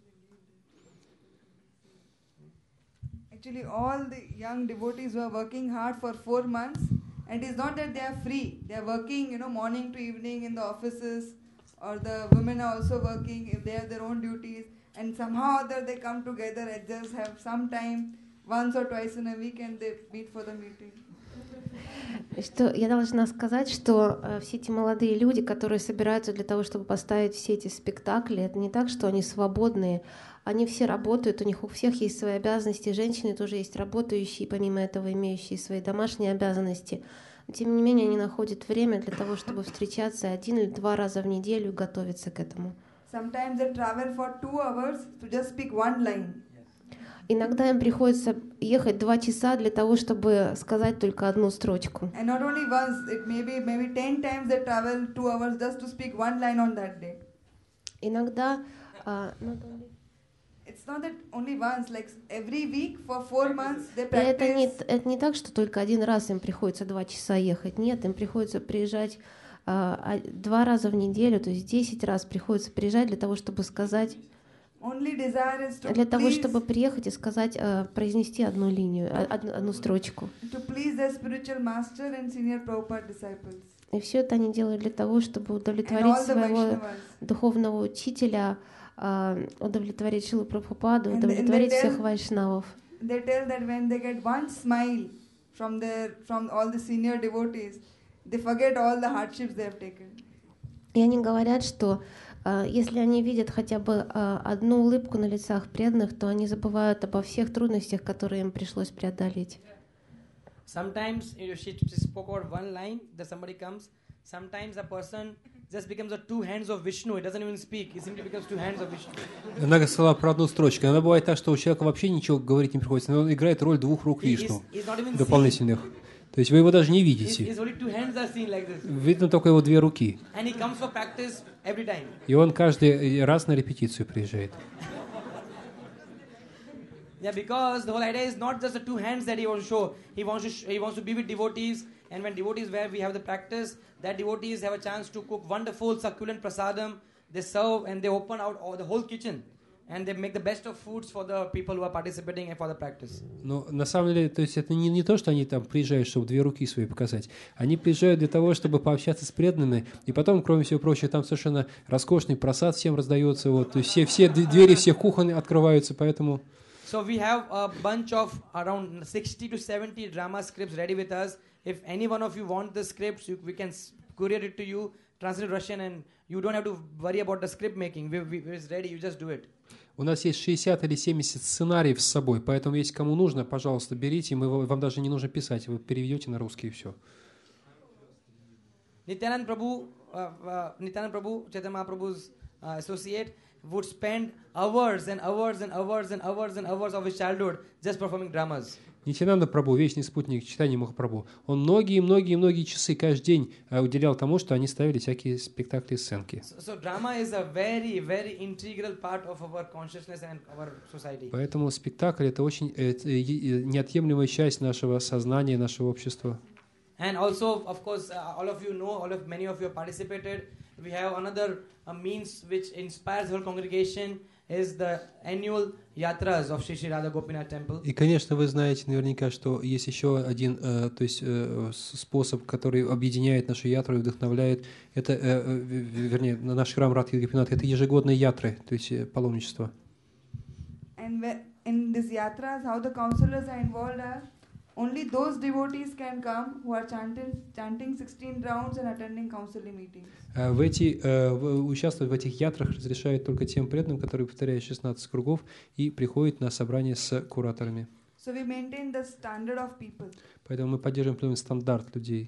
Speaker 3: Actually, all the young devotees were working hard for four months, and it's not that they are free. They are working, you know, morning to evening in the offices, or the women are also working if they have their own duties. And somehow or other they come together and just have some time, once or twice in a week, and they meet for the meeting.
Speaker 4: Что я должна сказать, что э, все эти молодые люди, которые собираются для того, чтобы поставить все эти спектакли, это не так, что они свободные, они все работают, у них у всех есть свои обязанности, женщины тоже есть работающие, помимо этого имеющие свои домашние обязанности. Но, тем не менее, они находят время для того, чтобы встречаться один или два раза в неделю и готовиться к этому.
Speaker 3: Sometimes they travel for two hours to just speak one line.
Speaker 4: Иногда им приходится ехать два часа для того, чтобы сказать только одну строчку.
Speaker 3: And not only once, it may be maybe ten times they travel two hours just to speak one line on that day.
Speaker 4: Иногда, uh, not only...
Speaker 3: It's not that only once, like every week for four months they
Speaker 4: И
Speaker 3: practice.
Speaker 4: это не, это не так, что только один раз им приходится два часа ехать. Нет, им приходится приезжать uh, два раза в неделю, то есть десять раз приходится приезжать для того, чтобы сказать,
Speaker 3: Only desire is to
Speaker 4: для того,
Speaker 3: please,
Speaker 4: чтобы приехать и сказать, uh, произнести одну линию, одну, одну строчку.
Speaker 3: to please their spiritual master and senior Prabhupada disciples.
Speaker 4: И все это они делают для того, чтобы
Speaker 3: And
Speaker 4: удовлетворить
Speaker 3: all the
Speaker 4: своего
Speaker 3: Vaishnavas.
Speaker 4: духовного учителя, uh, удовлетворить Шилу Прабхупаду,
Speaker 3: And- and
Speaker 4: удовлетворить
Speaker 3: they
Speaker 4: всех
Speaker 3: tell-
Speaker 4: вайшнавов.
Speaker 3: They tell that when they get one smile from their from all the senior devotees, they forget all the hardships they have taken.
Speaker 4: И они говорят, что uh, если они видят хотя бы uh, одну улыбку на лицах преданных, то они забывают обо всех трудностях, которые им пришлось преодолеть.
Speaker 1: Sometimes you know, she, she spoke about one line that somebody comes. Sometimes a person just becomes a two hands of Vishnu. He doesn't even speak. He simply becomes two hands of Vishnu.
Speaker 2: Она сказала про одну строчку. Иногда бывает так, что у человека вообще ничего говорить не приходится, но он играет роль двух рук
Speaker 1: He is,
Speaker 2: Вишну,
Speaker 1: he's not even seen.
Speaker 2: дополнительных. То есть вы его даже не
Speaker 1: His,
Speaker 2: видите.
Speaker 1: his only two hands are seen like this.
Speaker 2: Видно только его две руки.
Speaker 1: And he comes for practice every time.
Speaker 2: И он каждый раз на репетицию приезжает.
Speaker 1: Yeah, because the whole idea is not just the two hands that he wants to show. He wants to sh- he wants to be with devotees, and when devotees where we have the practice, that devotees have a chance to cook wonderful succulent prasadam. They serve and they open out all the whole kitchen, and they make the best of foods for the people who are participating and for the practice.
Speaker 2: Но на самом деле, то есть это не, не то, что они там приезжают, чтобы две руки свои показать. Они приезжают для того, чтобы пообщаться с преданными, и потом, кроме всего прочего, там совершенно роскошный просад всем раздается. Вот, то есть все, все двери всех кухонь открываются, поэтому...
Speaker 1: So we have a bunch of around sixty to seventy drama scripts ready with us. If any one of you want the scripts, you, we can s- courier it to you, translate Russian, and you don't have to worry about the script making. We, we, it's ready, you just do it.
Speaker 2: У нас есть шестьдесят или семьдесят сценариев с собой, поэтому если кому нужно, пожалуйста, берите, мы, вам даже не нужно писать, вы переведете на русский и все.
Speaker 1: Nityanand Prabhu, uh, uh, Nityanand Prabhu, Chaitanya Mahaprabhu's uh, associate, would spend hours and hours and hours and hours and hours of his childhood just performing dramas.
Speaker 2: Нитянанда Прабху, вечный спутник читания Махапрабху, он многие-многие-многие часы каждый день э, уделял тому, что они ставили всякие спектакли и сценки.
Speaker 1: So, so drama is a very, very integral part of our consciousness and our society.
Speaker 2: Поэтому спектакль — это очень э, э, э, неотъемлемая часть нашего сознания, нашего общества.
Speaker 1: And also, of course, uh, all of you know, all of many of you have participated. We have another uh, means which inspires the whole congregation is the annual yatras of Shri Shri Radha Gopinath Temple.
Speaker 2: И, конечно, вы знаете наверняка, что есть еще один, э, то есть э, способ, который объединяет нашу ятру и вдохновляет. Это, э, э, вернее, наш храм Радхи Гопинат, это ежегодные ятры, то есть э, паломничество.
Speaker 3: And whe- in these yatras, how the counselors are involved are only those devotees can come who are chanting, chanting sixteen rounds and attending counseling meetings.
Speaker 2: В эти, в, участвовать в этих ятрах разрешают только тем преданным, которые повторяют шестнадцать кругов и приходят на собрание с кураторами.
Speaker 3: So we maintain the standard of people.
Speaker 2: Поэтому мы поддерживаем определенный стандарт людей.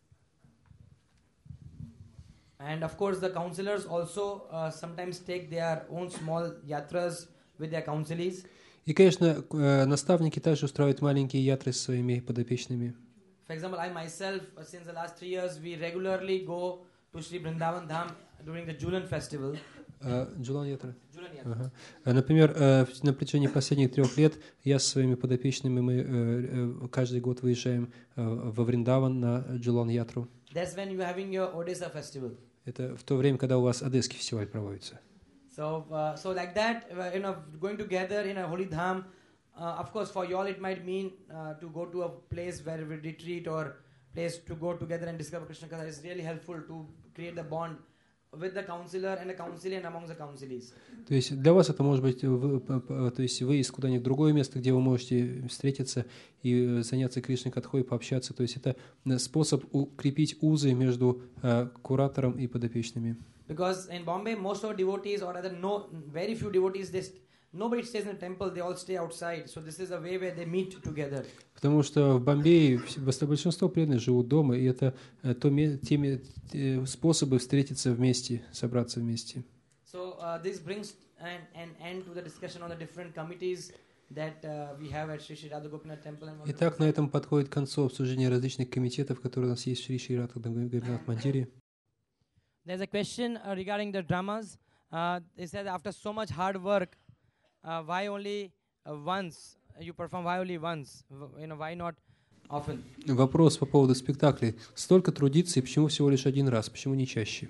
Speaker 1: And of course, the counselors also uh, sometimes take their own small yatras with their counselees.
Speaker 2: И, конечно, наставники также устраивают маленькие ятры со своими подопечными.
Speaker 1: For example, I myself, uh, since the last three years, we regularly go to Sri Vrindavan Dham during the Julan festival.
Speaker 2: Джулан ятра.
Speaker 1: Julan Yatra.
Speaker 2: Ага. Например, на протяжении последних трех лет я со своими подопечными мы каждый год выезжаем во Вриндаван на Джулан ятру.
Speaker 1: That's when you're having your Odisha festival.
Speaker 2: Это в то время, когда у вас Одесский фестиваль проводится.
Speaker 1: So, uh, so like that, uh, you know, going together in a holy dham. Uh, of course, for you all, it might mean uh, to go to a place where we retreat or place to go together and discover Krishna Katha. It's really helpful to create the bond with the counselor and the counselee and amongst the counselees.
Speaker 2: То есть для вас это может быть, то есть выезд куда-нибудь в другое место, где вы можете встретиться и заняться Кришной Катхой, пообщаться. То есть это способ укрепить узы между куратором и подопечными.
Speaker 1: Because in Bombay, most of our devotees, or rather, no, very few devotees, they st- nobody stays in the temple. They all stay outside. So this is a way where they meet together.
Speaker 2: Потому что в Бомбее большинство преданных живут дома, и это то, те способы встретиться вместе, собраться вместе.
Speaker 1: So uh, this brings an, an end to the discussion on the different committees that uh, we have at Sri Sri Radha Gopinath Temple. And
Speaker 2: Итак, на этом подходит к концу обсуждение различных комитетов, которые у нас есть в Шри Шри Радха Гопинат Мандире.
Speaker 1: There's a question uh, regarding the dramas. Uh, they said after so much hard work, uh, why only uh, once you perform? Why only once? W- you know, why not often?
Speaker 2: Вопрос по поводу спектаклей. Столько трудиться, и почему всего лишь один раз? Почему не чаще?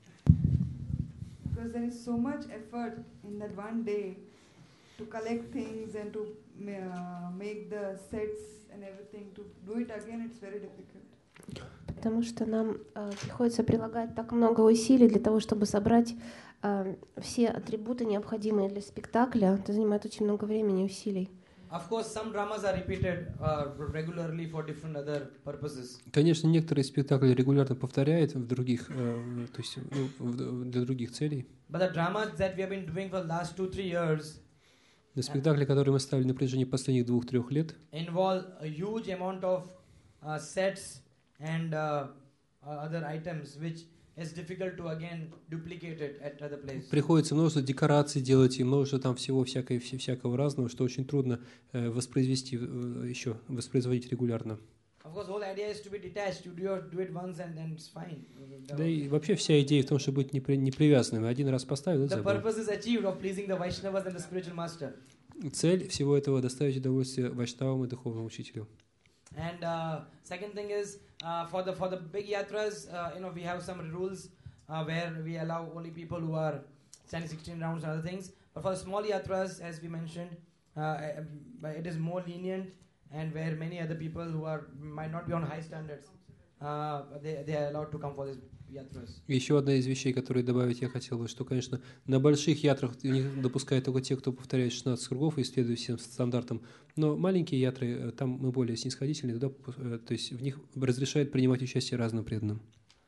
Speaker 3: Because there is so much effort in that one day to collect things and to uh, make the sets and everything. To do it again, it's very difficult.
Speaker 4: Потому что нам э, приходится прилагать так много усилий для того, чтобы собрать э, все атрибуты, необходимые для спектакля. Это занимает очень много времени и усилий.
Speaker 1: Of course, some dramas are repeated uh, regularly for different other purposes.
Speaker 2: Конечно, некоторые спектакли регулярно повторяют в других, э, то есть ну, для других целей.
Speaker 1: But the dramas that we have been doing for the last two, three years
Speaker 2: Но спектакли, которые мы ставили на протяжении последних двух-трех лет,
Speaker 1: involve a huge amount of uh, sets and uh, uh, other items, which is difficult to again duplicate it at other place.
Speaker 2: приходится множество декораций делать и множество там всего всякого, всякого разного, что очень трудно э, воспроизвести, э, еще воспроизводить регулярно.
Speaker 1: Of course, whole idea is to be detached. You do, your, do it once and then it's fine.
Speaker 2: Да и вообще вся идея в том, чтобы быть не, при, не привязанным. Один раз поставил и
Speaker 1: The
Speaker 2: забыл.
Speaker 1: purpose is achieved of pleasing the Vaishnavas and the spiritual master.
Speaker 2: Цель всего этого — доставить удовольствие вайшнавам и духовному учителю.
Speaker 1: And uh, second thing is uh, for the for the big yatras, uh, you know, we have some rules uh, where we allow only people who are standing sixteen rounds and other things. But for the small yatras, as we mentioned, uh, it is more lenient, and where many other people who are might not be on high standards, uh, they they are allowed to come for these yatras.
Speaker 2: Еще одна из вещей, которые добавить я хотел бы, что, конечно, на больших ятрах их допускают только те, кто повторяет шестнадцать кругов и следует всем стандартам. Но маленькие ятры, там мы более снисходительны, туда, то есть в них разрешают принимать участие разным преданным.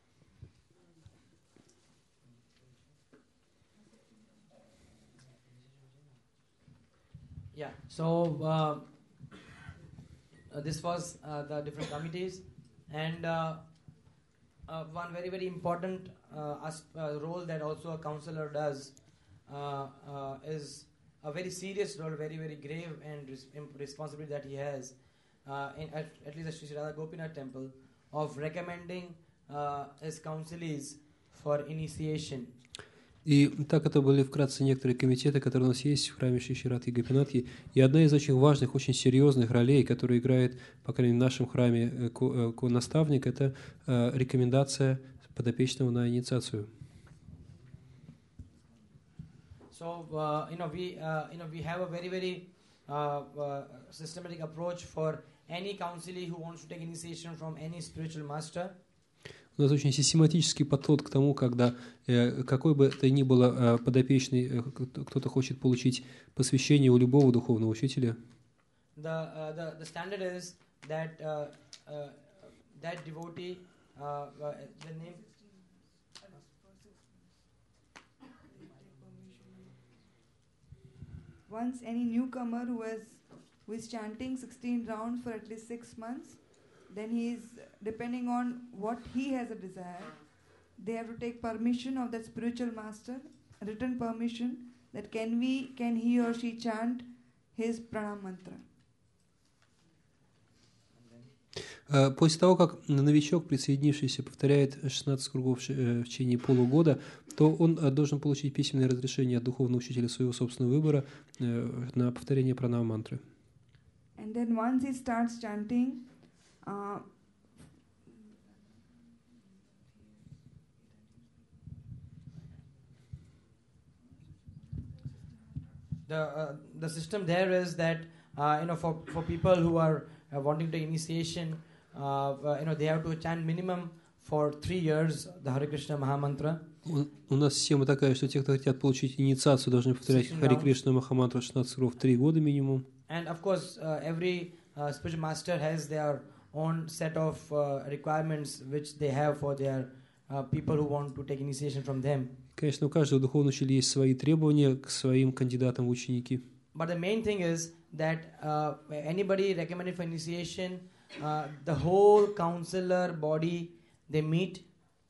Speaker 1: Yeah. So uh, uh, this was uh, the different committees, and uh, uh, one very very important uh, asp- uh, role that also a counselor does uh, uh, is a very serious role, very very grave and res- responsibility that he has uh, in at, at least at Sri Radha Gopinath Temple of recommending uh, his counselees for initiation.
Speaker 2: И так это были вкратце некоторые комитеты, которые у нас есть в храме Шри Шри Радхи Гопинатхи. И одна из очень важных, очень серьезных ролей, которую играет, по крайней мере, в нашем храме наставник, это рекомендация подопечного на инициацию.
Speaker 1: So uh, you know we uh, you know we have a very very uh, uh, systematic approach for any counselee who wants to take initiation from any spiritual master.
Speaker 2: У нас очень систематический подход к тому, когда э, какой бы то ни было э, подопечный, э, кто-то хочет получить посвящение у любого духовного учителя.
Speaker 1: The, uh, the, the standard is that uh, uh, that devotee, uh, uh, the name.
Speaker 3: Once any newcomer who has who is chanting sixteen rounds for at least six months, then he is, depending on what he has a desire, they have to take permission of that spiritual master, written permission, that can we, can he or she chant his pranam mantra.
Speaker 2: После того, как новичок, присоединившийся, повторяет шестнадцать кругов в течение полугода, то он должен получить письменное разрешение от духовного учителя своего собственного выбора на повторение пранама-мантры.
Speaker 3: And then once he starts chanting, uh,
Speaker 1: the uh, the system there is that uh, you know for for people who are uh, wanting to initiation, uh, uh, you know they have to chant minimum for three years the Hare Krishna Mahamantra.
Speaker 2: У нас система такая, что те, кто хотят получить инициацию, должны повторять Харе Кришна Махамантру шестнадцать кругов три года минимум.
Speaker 1: And of course, uh, every uh, spiritual master has their own set of uh, requirements which they have for their uh, people who want to take initiation from them.
Speaker 2: Конечно, у каждого духовного учителя есть свои требования к своим кандидатам в ученики.
Speaker 1: But the main thing is that uh, anybody recommended for initiation, uh, the whole counselor body, they meet.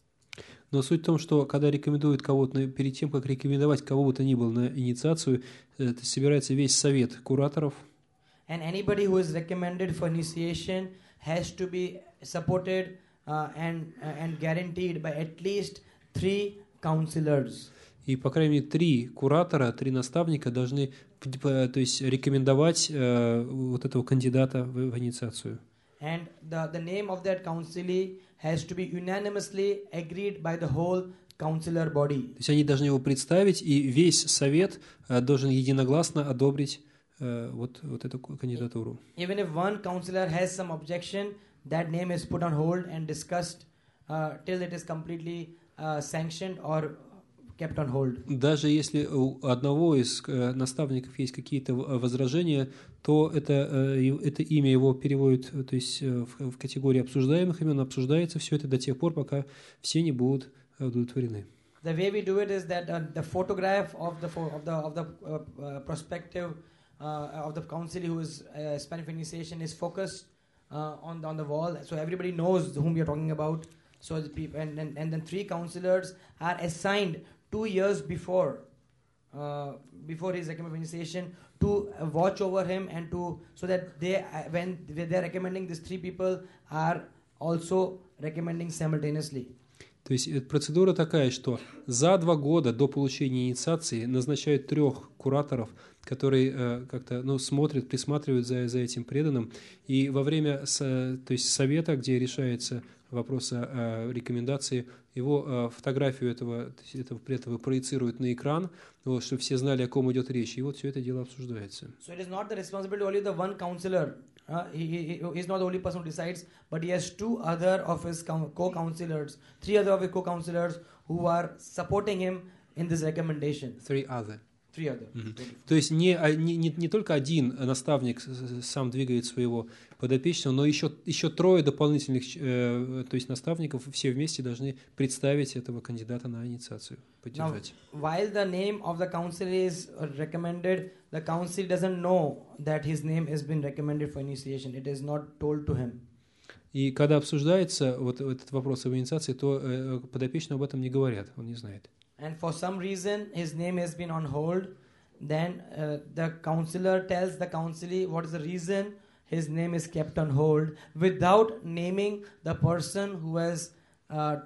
Speaker 2: Но суть в том, что когда рекомендуют кого-то, перед тем, как рекомендовать кого бы то ни было на инициацию, собирается весь совет кураторов.
Speaker 1: And anybody who is recommended for initiation has to be supported uh, and uh, and guaranteed by at least three counselors.
Speaker 2: И, по крайней мере, три куратора, три наставника должны, то есть, рекомендовать э, вот этого кандидата в, в инициацию.
Speaker 1: And the, the name of that counselee has to be unanimously agreed by the whole counselor body.
Speaker 2: То есть они должны его представить, и весь совет э, должен единогласно одобрить э, вот, вот эту кандидатуру.
Speaker 1: Even if one counselor has some objection, that name is put on hold and discussed uh, till it is completely uh, sanctioned or kept on hold.
Speaker 2: Даже если у одного из э, наставников есть какие-то возражения, то это, э, это имя его переводят, то есть, э, в, в категории обсуждаемых имен, обсуждается все это до тех пор, пока все не будут удовлетворены.
Speaker 1: The way we do it is that uh, the photograph of the fo- of the of the uh, uh, prospective uh, of the counselee who is uh, aspiring for initiation is focused uh, on the, on the wall, so everybody knows whom we are talking about. So the people and, and and then three counselors are assigned two years before uh, before his recommended initiation to uh, watch over him and to so that they uh, when they are recommending these three people are also recommending simultaneously.
Speaker 2: То есть процедура такая, что за два года до получения инициации назначают трех кураторов, которые э, как-то ну, смотрят, присматривают за, за этим преданным, и во время с, то есть совета, где решается вопрос о, о рекомендации, его э, фотографию этого, этого преданного проецируют на экран, вот, чтобы все знали, о ком идет речь, и вот все это дело обсуждается.
Speaker 1: So it is not the responsibility only the one counselor. Uh, he, he, he is not the only person who decides, but he has two other of his co-counselors, three other of his co-counselors who are supporting him in this recommendation.
Speaker 2: Three other.
Speaker 1: Three other.
Speaker 2: Mm-hmm. То есть не, не, не, не только один наставник сам двигает своего подопечного, но еще, еще трое дополнительных, э, то есть наставников, все вместе должны представить этого кандидата на инициацию, поддержать.
Speaker 1: Now, while the name of the counselor is recommended, the counselor doesn't know that his name has been recommended for initiation. It is not told to him.
Speaker 2: И когда обсуждается вот этот вопрос об инициации, то э, подопечные об этом не говорят, он не знает.
Speaker 1: And for some reason, his name has been on hold. Then uh, the counselor tells the counselee what is the reason his name is kept on hold without naming the person who has, uh,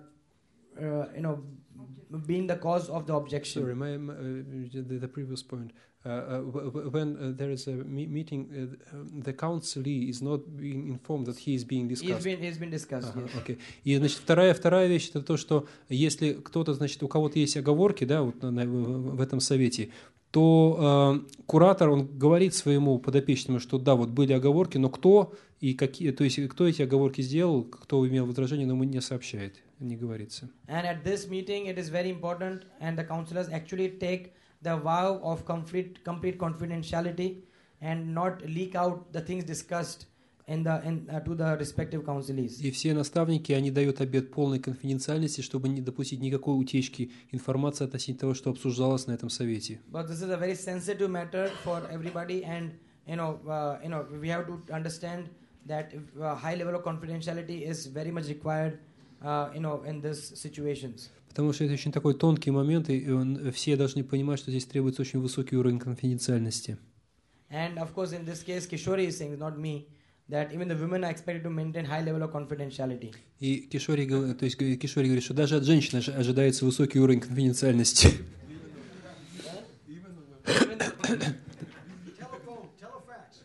Speaker 1: uh, you know, been the cause of the objection.
Speaker 2: Sorry, my, my, uh, the, the previous point. Uh, uh, when uh, there is a me- meeting, uh, the counselee is not being informed that he is being discussed.
Speaker 1: He's been, he's been discussed,
Speaker 2: Ага,
Speaker 1: yes.
Speaker 2: Okay. И, значит, вторая, вторая вещь, это то, что если кто-то, значит, у кого-то есть оговорки, да, вот на, на, в, в этом совете, то э, куратор, он говорит своему подопечному, что да, вот были оговорки, но кто и какие, то есть кто эти оговорки сделал, кто имел возражение, но ему не сообщает, не говорится.
Speaker 1: And at this meeting, it is very important, and the counselors actually take the vow of complete complete confidentiality and not leak out the things discussed in the in uh, to the respective counselees.
Speaker 2: И все наставники, они дают обет полной конфиденциальности, чтобы не допустить никакой утечки информации относительно того, что обсуждалось на этом совете.
Speaker 1: But this is a very sensitive matter for everybody, and you know, uh, you know, we have to understand that uh, high level of confidentiality is very much required, uh, you know, in these situations.
Speaker 2: Потому что это очень такой тонкий момент, и он, все должны понимать, что здесь требуется очень высокий уровень конфиденциальности.
Speaker 1: And of course, in this case, Kishori is saying, not me, that even the women are expected to maintain high level of confidentiality.
Speaker 2: И Кишори, гов- то есть Кишори говорит, что даже от женщин ожи- ожидается высокий уровень конфиденциальности.
Speaker 9: Telephone, telefax.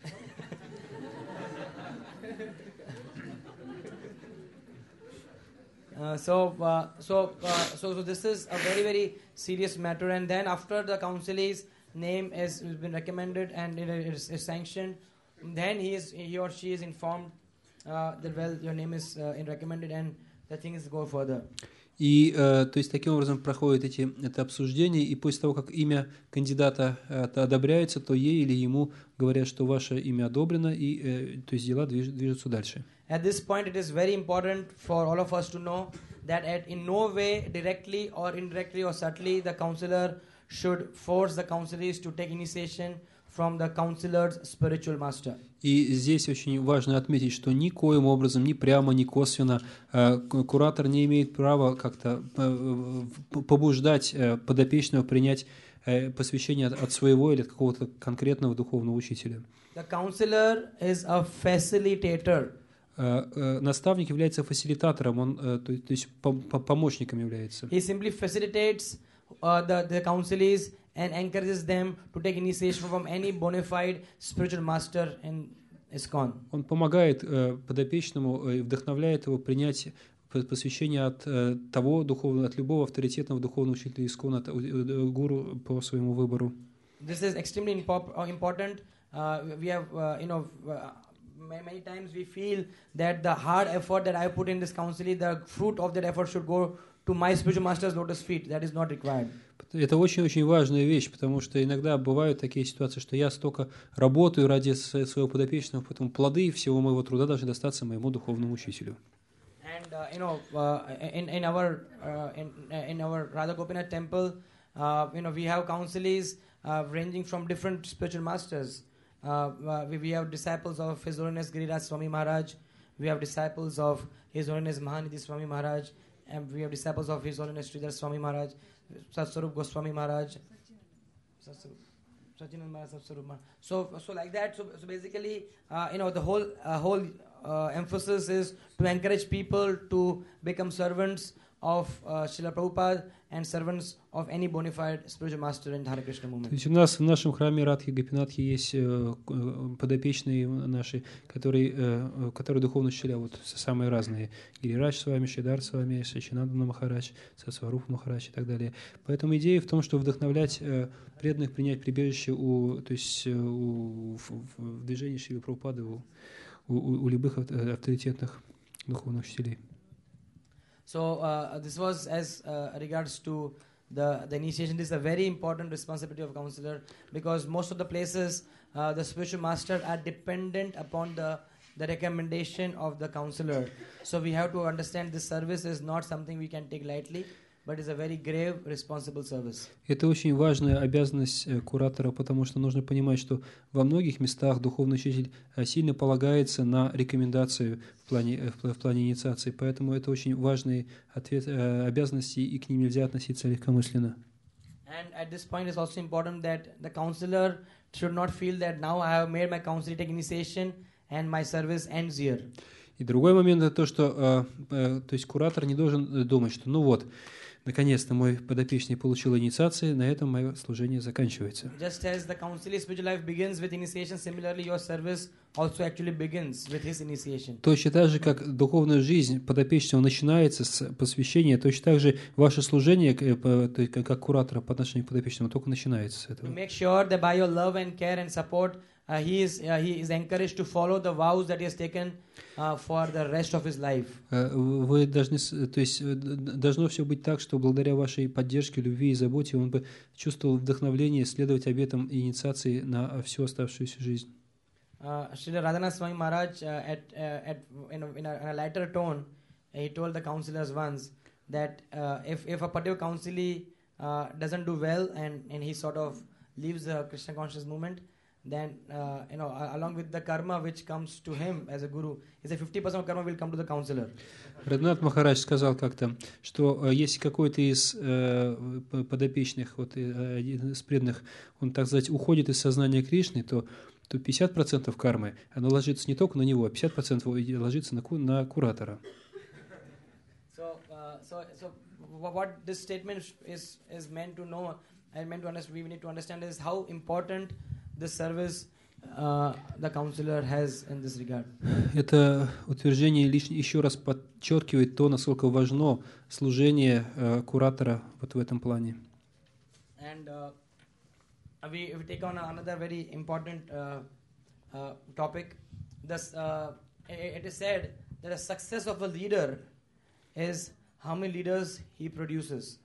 Speaker 1: Uh, so, uh, so, uh, so, so this is a very, very serious matter. And then after the counselee's name is has been recommended and it is, is sanctioned, then he is he or she is informed uh, that well, your name is uh, in recommended, and the thing is go further.
Speaker 2: И, э, то есть, таким образом проходит эти, это обсуждение, и после того, как имя кандидата э, одобряется, то ей или ему говорят, что ваше имя одобрено, и, э, то есть, дела движ- движутся дальше.
Speaker 1: At this point, it is very important for all of us to know that at in no way, directly or indirectly or subtly, the counselor should force the counselees to take initiation from the counselor's spiritual master.
Speaker 2: И здесь очень важно отметить, что никоим образом, ни прямо, ни косвенно, э, ку- куратор не имеет права как-то э, п- побуждать э, подопечного принять э, посвящение от, от своего или от какого-то конкретного духовного учителя.
Speaker 1: The counselor is a facilitator.
Speaker 2: Э, э, Наставник является фасилитатором, он э, то, то есть пом- пом- помощником является.
Speaker 1: He simply facilitates uh, the, the counselees and encourages them to take initiation from any bona fide spiritual master in ISKCON.
Speaker 2: Он помогает э, подопечному и вдохновляет его принять п- посвящение от э, того духовного, от любого авторитетного духовного учителя ИСККОН, от э, э, гуру по своему выбору.
Speaker 1: This is extremely impop- uh, important. Uh, we have, uh, you know, uh, ma- many times we feel that the hard effort that I put in this counseling, the fruit of that effort should go to my spiritual master's lotus feet. That is not required.
Speaker 2: Это очень-очень важная вещь, потому что иногда бывают такие ситуации, что я столько работаю ради с- своего подопечного, поэтому плоды всего моего труда должны достаться моему духовному учителю.
Speaker 1: And uh, you know, uh, in in our uh, in in our Radha Gopinath temple, uh, you know, we have counselees uh, ranging from different spiritual masters. Uh, uh, we, we have disciples of His Holiness Giriraj Swami Maharaj. We have disciples of His Holiness Mahanidhi Swami Maharaj, and we have disciples of His Holiness Sridhar Swami Maharaj, Satswarup Goswami Maharaj. Satswarup- Sachinand Maharaj, Satswarup Maharaj. So, so like that. So, so basically, uh, you know, the whole uh, whole uh, emphasis is to encourage people to become servants of uh, Srila Prabhupada and servants of any bona fide spiritual master in the Hare Krishna
Speaker 2: То
Speaker 1: movement.
Speaker 2: есть у нас в нашем храме Радхи Гопинатхи есть э, к- э, подопечные наши, которые, э, которые духовно учителя, вот самые разные. Гирирадж с вами, Шридар с вами, Сачинандана Махарадж, Сатсваруп Махарадж и так далее. Поэтому идея в том, что вдохновлять э, преданных принять прибежище у, то есть, э, у, в, в- в движении Шрилы Прабхупады, у, у, у любых авт- авторитетных духовных учителей.
Speaker 1: So uh, this was as uh, regards to the, the initiation. This is a very important responsibility of a counselor, because most of the places uh, the spiritual master are dependent upon the the recommendation of the counselor. So we have to understand this service is not something we can take lightly, but is a very grave, responsible service.
Speaker 2: Это очень важная обязанность э, куратора, потому что нужно понимать, что во многих местах духовный учитель э, сильно полагается на рекомендацию в плане, э, в пла- в плане инициации, поэтому это очень важные ответ, э, обязанности, и к ним нельзя относиться легкомысленно.
Speaker 1: And at this point, it's also important that the counselor should not feel that now I have made my counseling take initiation and my service ends here.
Speaker 2: И другой момент это то, что э, э, то есть куратор не должен э, думать, что ну вот, наконец-то мой подопечный получил инициацию, на этом мое служение заканчивается.
Speaker 1: Just as the counseling spiritual life begins with initiation, similarly your service also actually begins with his initiation.
Speaker 2: Точно так же, как духовная жизнь подопечного начинается с посвящения, точно так же ваше служение, э, по- то есть как как куратора по отношению к подопечному, только начинается с
Speaker 1: To
Speaker 2: этого.
Speaker 1: make sure that by your love and care and support, uh, he is uh, he is encouraged to follow the vows that he has taken uh, for the rest of his life.
Speaker 2: Э, Вы должны, с- то есть э, д- д- должно все быть так, что благодаря вашей поддержке, любви и заботе он бы чувствовал вдохновление следовать обетам и инициации на всю оставшуюся жизнь.
Speaker 1: uh, Srila Radhanath Swami Maharaj, uh, at, uh, at in, a, in, a, in a lighter tone, he told the councillors once that uh, if, if a particular counselee uh, doesn't do well and, and he sort of leaves the Krishna conscious movement, then uh, you know, uh, along with the karma which comes to him as a guru, he said fifty percent of karma will come to the counselor.
Speaker 2: Радханат Махарадж сказал как-то, что э, если какой-то из э, подопечных, вот, э, один из преданных, он, так сказать, уходит из сознания Кришны, то, то пятьдесят процентов кармы, оно ложится не только на него, а пятьдесят процентов ложится на, ку- на куратора.
Speaker 1: So, uh, so, so what this statement is is meant to know and meant to understand, we need to understand is how important the service uh, the counselor has in this regard.
Speaker 2: Это утверждение лишь еще раз подчеркивает то, насколько важно служение э, куратора вот в этом плане.
Speaker 1: And uh, we, we take on another very important uh, uh, topic. This, uh, it, it is said that the success of a leader is how many leaders he produces.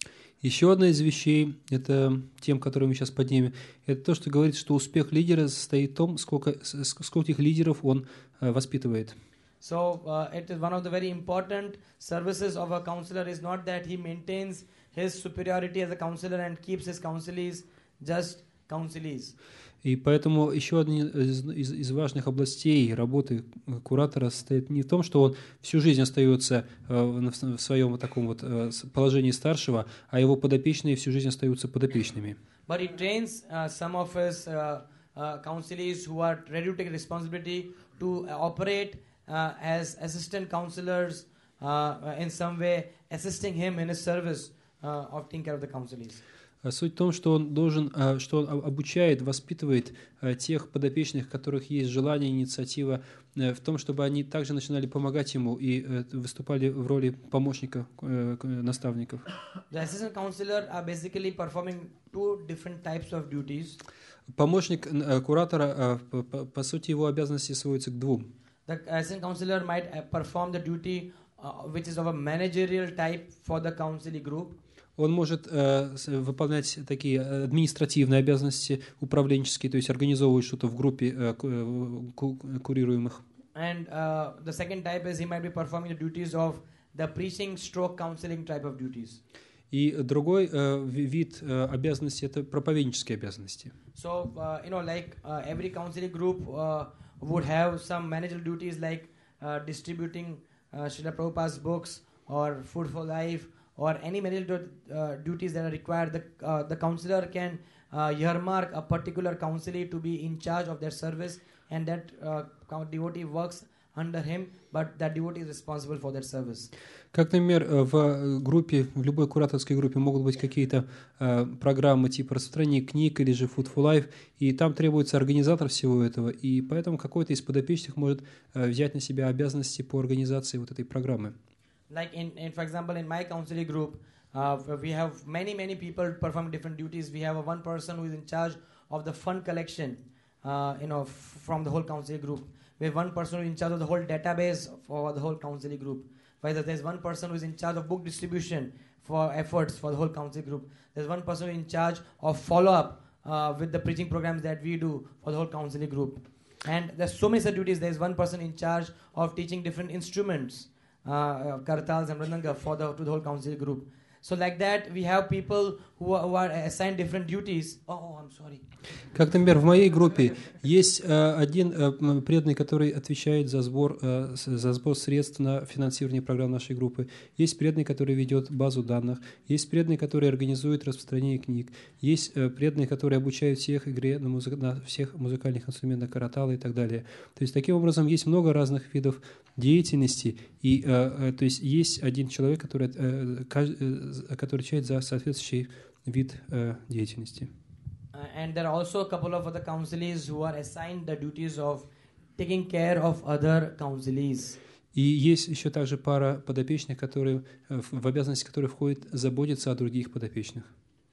Speaker 2: Еще одна из вещей, это тем, которую мы сейчас поднимем, это то, что говорит, что успех лидера состоит в том, сколько, скольких лидеров он э, воспитывает.
Speaker 1: So uh, it is one of the very important services of a counselor is not that he maintains his superiority as a counselor and keeps his counselees just counselees.
Speaker 2: И поэтому еще одна из, из, из важных областей работы куратора состоит не в том, что он всю жизнь остается э, в, в своем вот таком вот э, положении старшего, а его подопечные всю жизнь остаются подопечными.
Speaker 1: But he trains uh, some of his uh, uh, counselees who are ready to take responsibility to uh, operate uh, as assistant counselors uh, in some way, assisting him in his service uh, of taking care of the counselees.
Speaker 2: Суть в том, что он должен, что он обучает, воспитывает тех подопечных, у которых есть желание, инициатива, в том, чтобы они также начинали помогать ему и выступали в роли помощника, наставников.
Speaker 1: The assistant counselor are basically performing two different types of duties.
Speaker 2: Помощник куратора, по, по, по сути, его обязанности сводятся к двум.
Speaker 1: The assistant counselor might perform the duty uh, which is of a managerial type for the counseling group.
Speaker 2: Он может э, выполнять такие административные обязанности, управленческие, то есть организовывать что-то в группе э, ку- курируемых.
Speaker 1: And uh, the second type is he might be performing the duties of the preaching stroke counseling type of duties.
Speaker 2: И другой э, вид э, обязанностей – это проповеднические обязанности.
Speaker 1: So, uh, you know, like uh, every counseling group uh, would have some managerial duties like uh, distributing uh, Srila Prabhupada's books or Food for Life, or any managerial uh, duties that are required. The, uh, the counselor can uh, earmark a particular counselee to be in charge of their service, and that uh, devotee works under him, but that devotee is responsible for that service.
Speaker 2: Как, например, в группе, в любой кураторской группе могут быть какие-то э, программы типа распространения книг или же Food for Life, и там требуется организатор всего этого, и поэтому какой-то из подопечных может э, взять на себя обязанности по организации вот этой программы.
Speaker 1: Like in, in, for example, in my counseling group, uh, we have many, many people performing different duties. We have a one person who is in charge of the fund collection, uh, you know, f- from the whole counseling group. We have one person who is in charge of the whole database for the whole counseling group. Whether there's one person who is in charge of book distribution for efforts for the whole counseling group. There's one person who is in charge of follow-up uh, with the preaching programs that we do for the whole counseling group. And there's so many such duties. There's one person in charge of teaching different instruments. Uh, kartals and mridanga for the to the whole council group. So like that, we have people who are, who are assigned different duties. Oh, oh, I'm sorry.
Speaker 2: Как, например, в моей группе есть э, один э, преданный, который отвечает за сбор, э, за сбор средств на финансирование программ нашей группы. Есть преданный, который ведет базу данных. Есть преданный, который организует распространение книг. Есть э, преданный, который обучает всех игре на, музык, на всех музыкальных инструментах караталы и так далее. То есть таким образом есть много разных видов деятельности. И э, э, то есть есть один человек, который, э, э, который отвечает за соответствующий вид э, деятельности.
Speaker 1: Uh, and there are also a couple of other counselees who are assigned the duties of taking care of other counselees.
Speaker 2: И есть еще также пара подопечных, которые, в обязанности которых входит заботиться о других подопечных.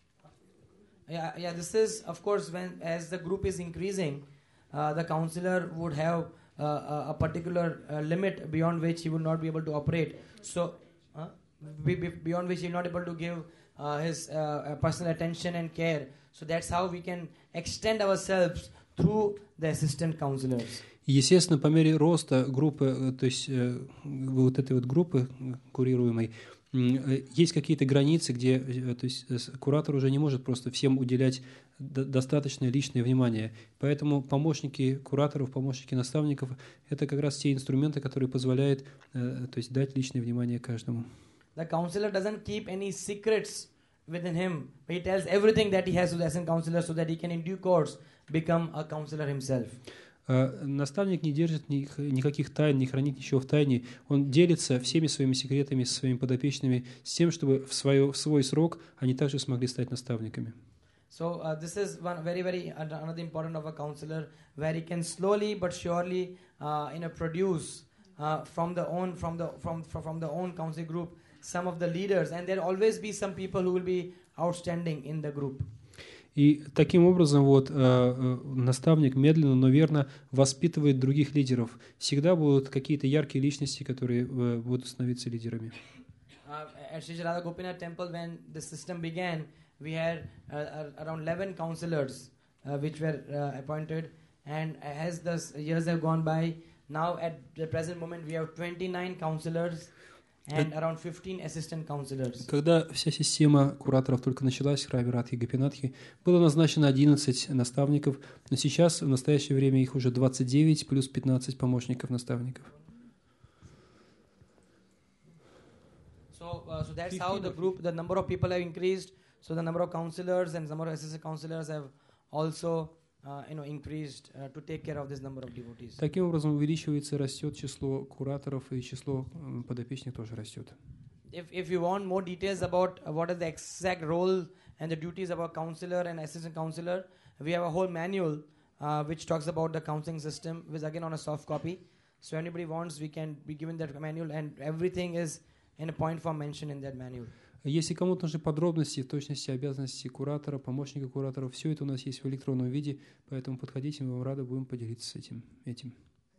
Speaker 1: Yeah, yeah. This is, of course, when as the group is increasing, uh, the counselor would have uh, a, a particular uh, limit beyond which he would not be able to operate. So, uh, be, be beyond which he is not able to give uh, his uh, personal attention and care. So that's how we can extend ourselves through the assistant counselors.
Speaker 2: И, естественно, по мере роста группы, э, то есть э, вот этой вот группы э, курируемой, м, э, есть какие-то границы, где э, то есть, э, с- куратор уже не может просто всем уделять д- достаточное личное внимание. Поэтому помощники кураторов, помощники наставников – это как раз те инструменты, которые позволяют э, то есть, дать личное внимание каждому.
Speaker 1: The counselor doesn't keep any secrets within him. He tells everything that he has to the assistant counselor so that he can in due course become a counselor himself.
Speaker 2: А наставник не держит ни- никаких тайн, не хранит ничего в тайне. Он делится всеми своими секретами со своими подопечными с тем, чтобы в, свое, в свой срок они также смогли стать наставниками.
Speaker 1: So uh, this is one very very uh, another important of a counselor where he can slowly but surely uh, you know produce uh, from the own from the from from from the own council group some of the leaders, and there'll always be some people who will be outstanding in the group.
Speaker 2: И таким образом вот, э, э, наставник медленно, но верно воспитывает других лидеров. Всегда будут какие-то яркие личности, которые э, будут становиться лидерами.
Speaker 1: Uh, at Sri Radha Gopinath temple, when the system began, we had uh, uh, around eleven counselors uh, which were uh, appointed, and as the s- years have gone by, now at the present moment we have twenty-nine counselors and around fifteen assistant counselors.
Speaker 2: Когда вся система кураторов только началась в храме Радхи Гопинатхи, было назначено одиннадцать наставников, но сейчас, в настоящее время, их уже двадцать девять плюс пятнадцать помощников наставников.
Speaker 1: So, uh, so that's how the group, the number of people have increased. So the number of counselors and number of assistant counselors have also, uh, you know, increased uh, to take care of this number of devotees.
Speaker 2: Таким образом увеличивается, растет число кураторов, и число м, подопечных тоже растет.
Speaker 1: If if you want more details about uh, what is the exact role and the duties of a counselor and assistant counselor, we have a whole manual uh, which talks about the counseling system, which is again on a soft copy. So anybody wants, we can be given that manual, and everything is in a point form mentioned in that manual.
Speaker 2: Если кому-то нужны подробности, в точности обязанности куратора, помощника куратора, все это у нас есть в электронном виде, поэтому подходите, мы вам рады будем поделиться с этим. этим.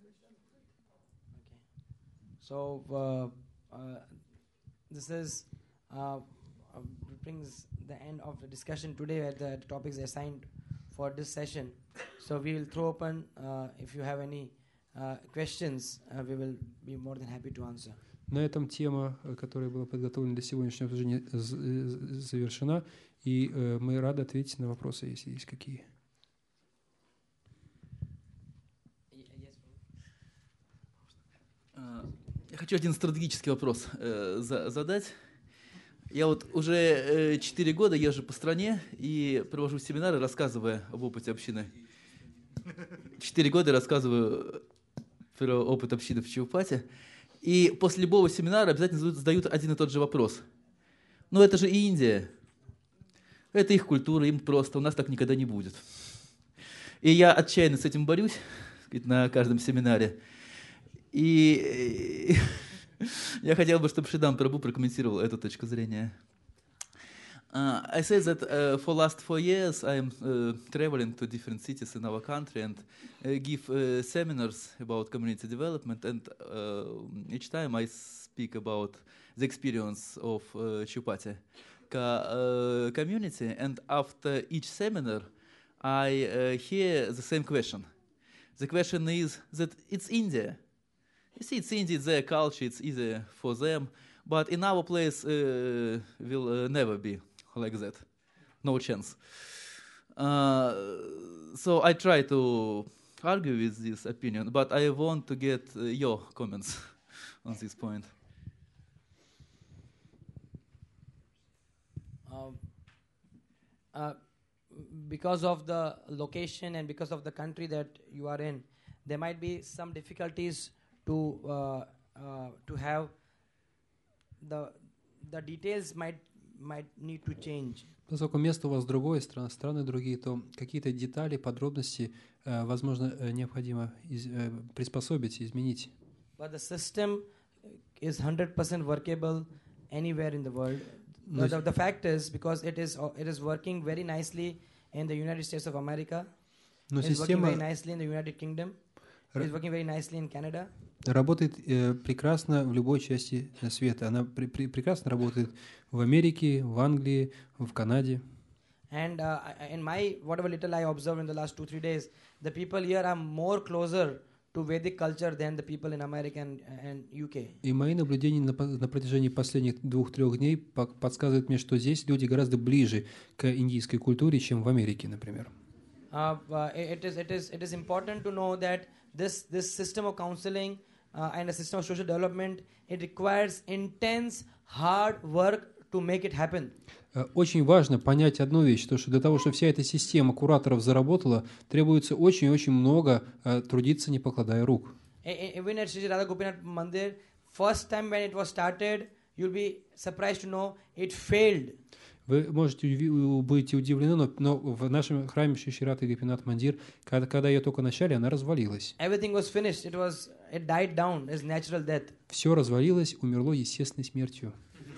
Speaker 1: So uh, uh, this is uh, uh, brings the end of the discussion today, where the topics assigned for this session. So we will throw open. Uh, if you have any uh, questions, uh, we will be more than happy to answer.
Speaker 2: На этом тема, э, которая была подготовлена для сегодняшнего обсуждения, з- э, завершена, и э, мы рады ответить на вопросы, если есть какие.
Speaker 5: А, Я хочу один стратегический вопрос э, за- задать. Я вот уже четыре года езжу по стране и провожу семинары, рассказывая об опыте общины. Четыре года рассказываю про опыт общины в Чаупате. И после любого семинара обязательно задают, задают один и тот же вопрос. Ну это же Индия. Это их культура, им просто. У нас так никогда не будет. И я отчаянно с этим борюсь сказать, на каждом семинаре. И я хотел бы, чтобы Шридам Прабху прокомментировал эту точку зрения. Uh, I said that uh, for last four years I am uh, traveling to different cities in our country and uh, give uh, seminars about community development, and uh, each time I speak about the experience of uh, Chupati ca- uh, community, and after each seminar I uh, hear the same question. The question is that it's India. You see, it's India, it's their culture, it's easier for them, but in our place uh, will uh, never be like that. No chance. Uh, so I try to argue with this opinion, but I want to get uh, your comments on this point.
Speaker 1: Um, uh, because of the location and because of the country that you are in, there might be some difficulties to uh, uh, to have the the details might might need to change.
Speaker 2: Поскольку место у вас другое, страны, страны другие, то какие-то детали, подробности, э, возможно, э, необходимо из, э, приспособить, изменить.
Speaker 1: But the system is one hundred percent workable anywhere in the world.
Speaker 2: Но
Speaker 1: The, the, the fact is, because it is uh, it is working very nicely in the United States of America,
Speaker 2: Но
Speaker 1: it is working
Speaker 2: система
Speaker 1: very nicely in the United Kingdom, it is working very nicely in Canada.
Speaker 2: работает э, прекрасно в любой части света. Она при, при, прекрасно работает в Америке, в Англии, в Канаде.
Speaker 1: And uh, I- in my, whatever little I observed in the last two, three days, the people here are more closer to Vedic culture than the people in America and, and U K.
Speaker 2: И мои наблюдения на, по- на протяжении последних двух-трех дней пок- подсказывают мне, что здесь люди гораздо ближе к индийской культуре, чем в Америке, например.
Speaker 1: Uh, uh, it is it is it is important to know that this this system of counseling uh, and a system of social development, it requires intense hard work to make it happen.
Speaker 2: Э, Очень важно понять одну вещь, то, что для того, чтобы вся эта система кураторов заработала, требуется очень-очень много э, трудиться, не покладая рук.
Speaker 1: E- e- Even at Sri Radha Gopinath Mandir, first time when it was started, you'll be surprised to know it failed.
Speaker 2: Вы можете уви- будете удивлены, но, но в нашем храме Шри Шри Радха Гопинат Мандир, когда, когда ее только начали, она развалилась.
Speaker 1: Everything was finished. It was it died down as natural death.
Speaker 2: Все развалилось, умерло естественной смертью.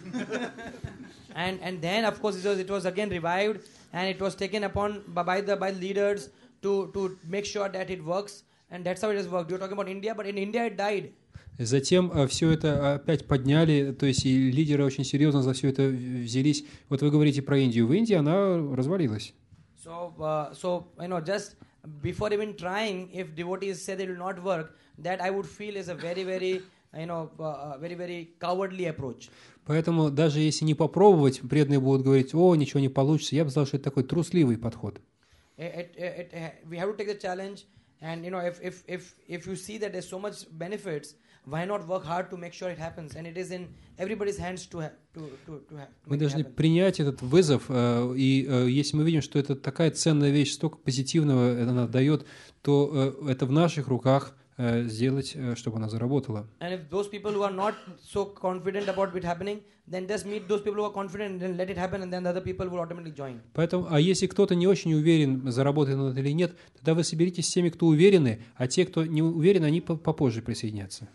Speaker 1: And and then of course it was it was again revived and it was taken upon by, by the by leaders to to make sure that it works, and that's how it has worked. You're talking about India, but in India it died.
Speaker 2: Затем все это опять подняли, то есть и лидеры очень серьезно за все это взялись. Вот вы говорите про Индию. В Индии она развалилась.
Speaker 1: So uh, so you know just before even trying, if devotees say they will not work, that I would feel is a very very you know uh, very very cowardly approach.
Speaker 2: Поэтому даже если не попробовать, преданные будут говорить: о, ничего не получится, я бы сказал, что это такой трусливый подход.
Speaker 1: It, it, it, we have to take the challenge, and you know if if if if you see that there's so much benefits, why not work hard to make sure it happens? And it is in everybody's hands to ha- to to to, ha- to
Speaker 2: Мы
Speaker 1: make it
Speaker 2: должны
Speaker 1: happen.
Speaker 2: принять этот вызов, э, и э, если мы видим, что это такая ценная вещь, столько позитивного она дает, то э, это в наших руках э, сделать, э, чтобы она заработала.
Speaker 1: And if those people who are not so confident about it happening, then just meet those people who are confident and then let it happen, and then the other people will automatically join.
Speaker 2: Поэтому, а если кто-то не очень уверен, заработает он это или нет, тогда вы соберитесь с теми, кто уверены, а те, кто не уверен, они по- попозже присоединятся.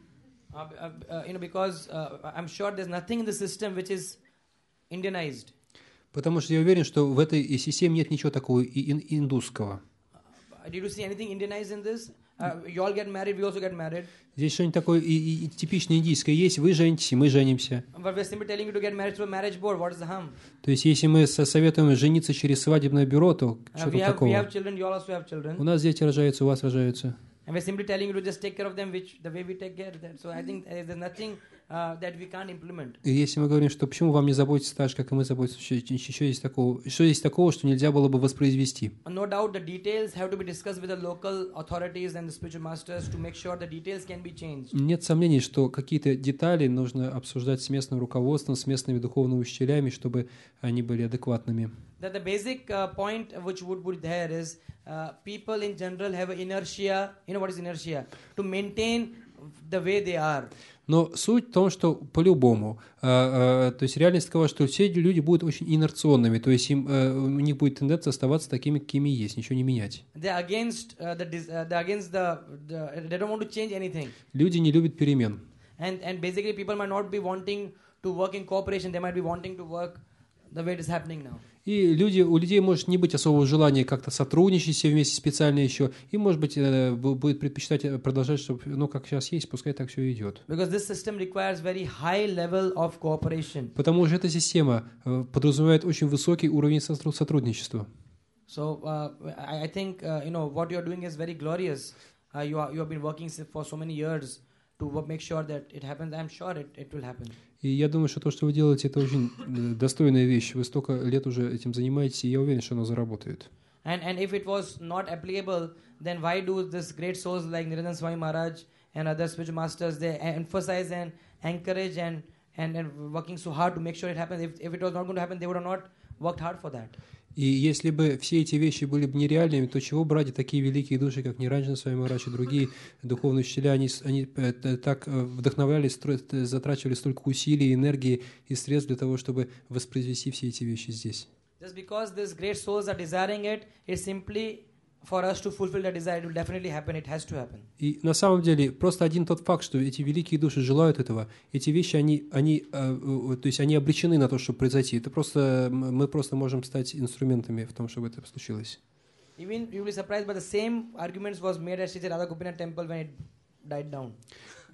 Speaker 1: Uh, uh, uh, you know, because uh, I'm sure there's nothing in the system which is Indianized.
Speaker 2: Потому что я уверен, что в этой системе нет ничего такого и- ин- индусского.
Speaker 1: Uh, did you see anything Indianized in this? Uh, you all get married, we also get married.
Speaker 2: Здесь что-нибудь такое и, и- и типично индийское есть. Вы женитесь, и мы женимся.
Speaker 1: But we're simply telling you to get married through a marriage board. What is the harm?
Speaker 2: То есть, если мы со- советуем жениться через свадебное бюро, то
Speaker 1: Uh,
Speaker 2: что
Speaker 1: we
Speaker 2: тут
Speaker 1: have we
Speaker 2: такого?
Speaker 1: have children. You all also have
Speaker 2: У
Speaker 1: children.
Speaker 2: нас дети рожаются, у вас рожаются.
Speaker 1: And we're simply telling you to just take care of them, which the way we take care of them. So I think uh, there's nothing uh, that we can't implement.
Speaker 2: И если мы говорим, что почему вам не заботиться так же, как и мы заботимся, что, что здесь такого, что здесь такого, что нельзя было бы воспроизвести?
Speaker 1: No doubt the details have to be discussed with the local authorities and the spiritual masters to make sure the details can be changed.
Speaker 2: Нет сомнений, что какие-то детали нужно обсуждать с местным руководством, с местными духовными учителями, чтобы они были адекватными.
Speaker 1: That the basic uh, point which would be there is uh, people in general have an inertia. You know what is inertia? To maintain the way they are.
Speaker 2: Но суть в том, что по-любому, а, а, то есть реальность такова, что все люди будут очень инерционными, то есть им, а, у них будет тенденция оставаться такими, какими есть, ничего не менять.
Speaker 1: They're against uh, the, dis- uh, they're against the, the. They don't want to change anything.
Speaker 2: Люди не любят перемен.
Speaker 1: And and basically people might not be wanting to work in cooperation. They might be wanting to work the way it is happening now.
Speaker 2: И люди, у людей может не быть особого желания как-то сотрудничать все вместе специально еще, и, может быть, э, бу- будет предпочитать продолжать, чтобы, ну, как сейчас есть, пускай так все идет.
Speaker 1: Because this system requires very high level of cooperation.
Speaker 2: Потому что эта система э, подразумевает очень высокий уровень сотруд- сотрудничества.
Speaker 1: So uh, I, I think uh, you know what you are doing is very glorious. Uh, you are you have been working s- for so many years to wo- make sure that it happens. I'm sure it, it will happen.
Speaker 2: И я думаю, что то, что вы делаете, это очень э, достойная вещь. Вы столько лет уже этим занимаетесь, и я уверен, что оно заработает.
Speaker 1: And and if it was not applicable, then why do this great souls like Niranjan Swami Maharaj and other spiritual masters they emphasize and encourage and and and working so hard to make sure it happens? If if it was not going to happen, they would have not worked hard for that.
Speaker 2: И если бы все эти вещи были бы нереальными, то чего брать такие великие души, как Ниранджана Свами Махарадж и другие духовные учителя, они, они э, так э, вдохновляли, стро- э, затрачивали столько усилий, энергии и средств для того, чтобы воспроизвести все эти вещи здесь.
Speaker 1: Just because these great souls are desiring it, it's simply for us to fulfill the desire. It will definitely happen. It has to happen.
Speaker 2: И на самом деле просто один тот факт, что эти великие души желают этого, эти вещи, они, они, э, э, то есть они обречены на то, чтобы произойти. Это просто, м- мы просто можем стать инструментами в том, чтобы это случилось.
Speaker 1: Even you will be surprised, but the same arguments was made at Sri Radha Gopinath temple when it died down.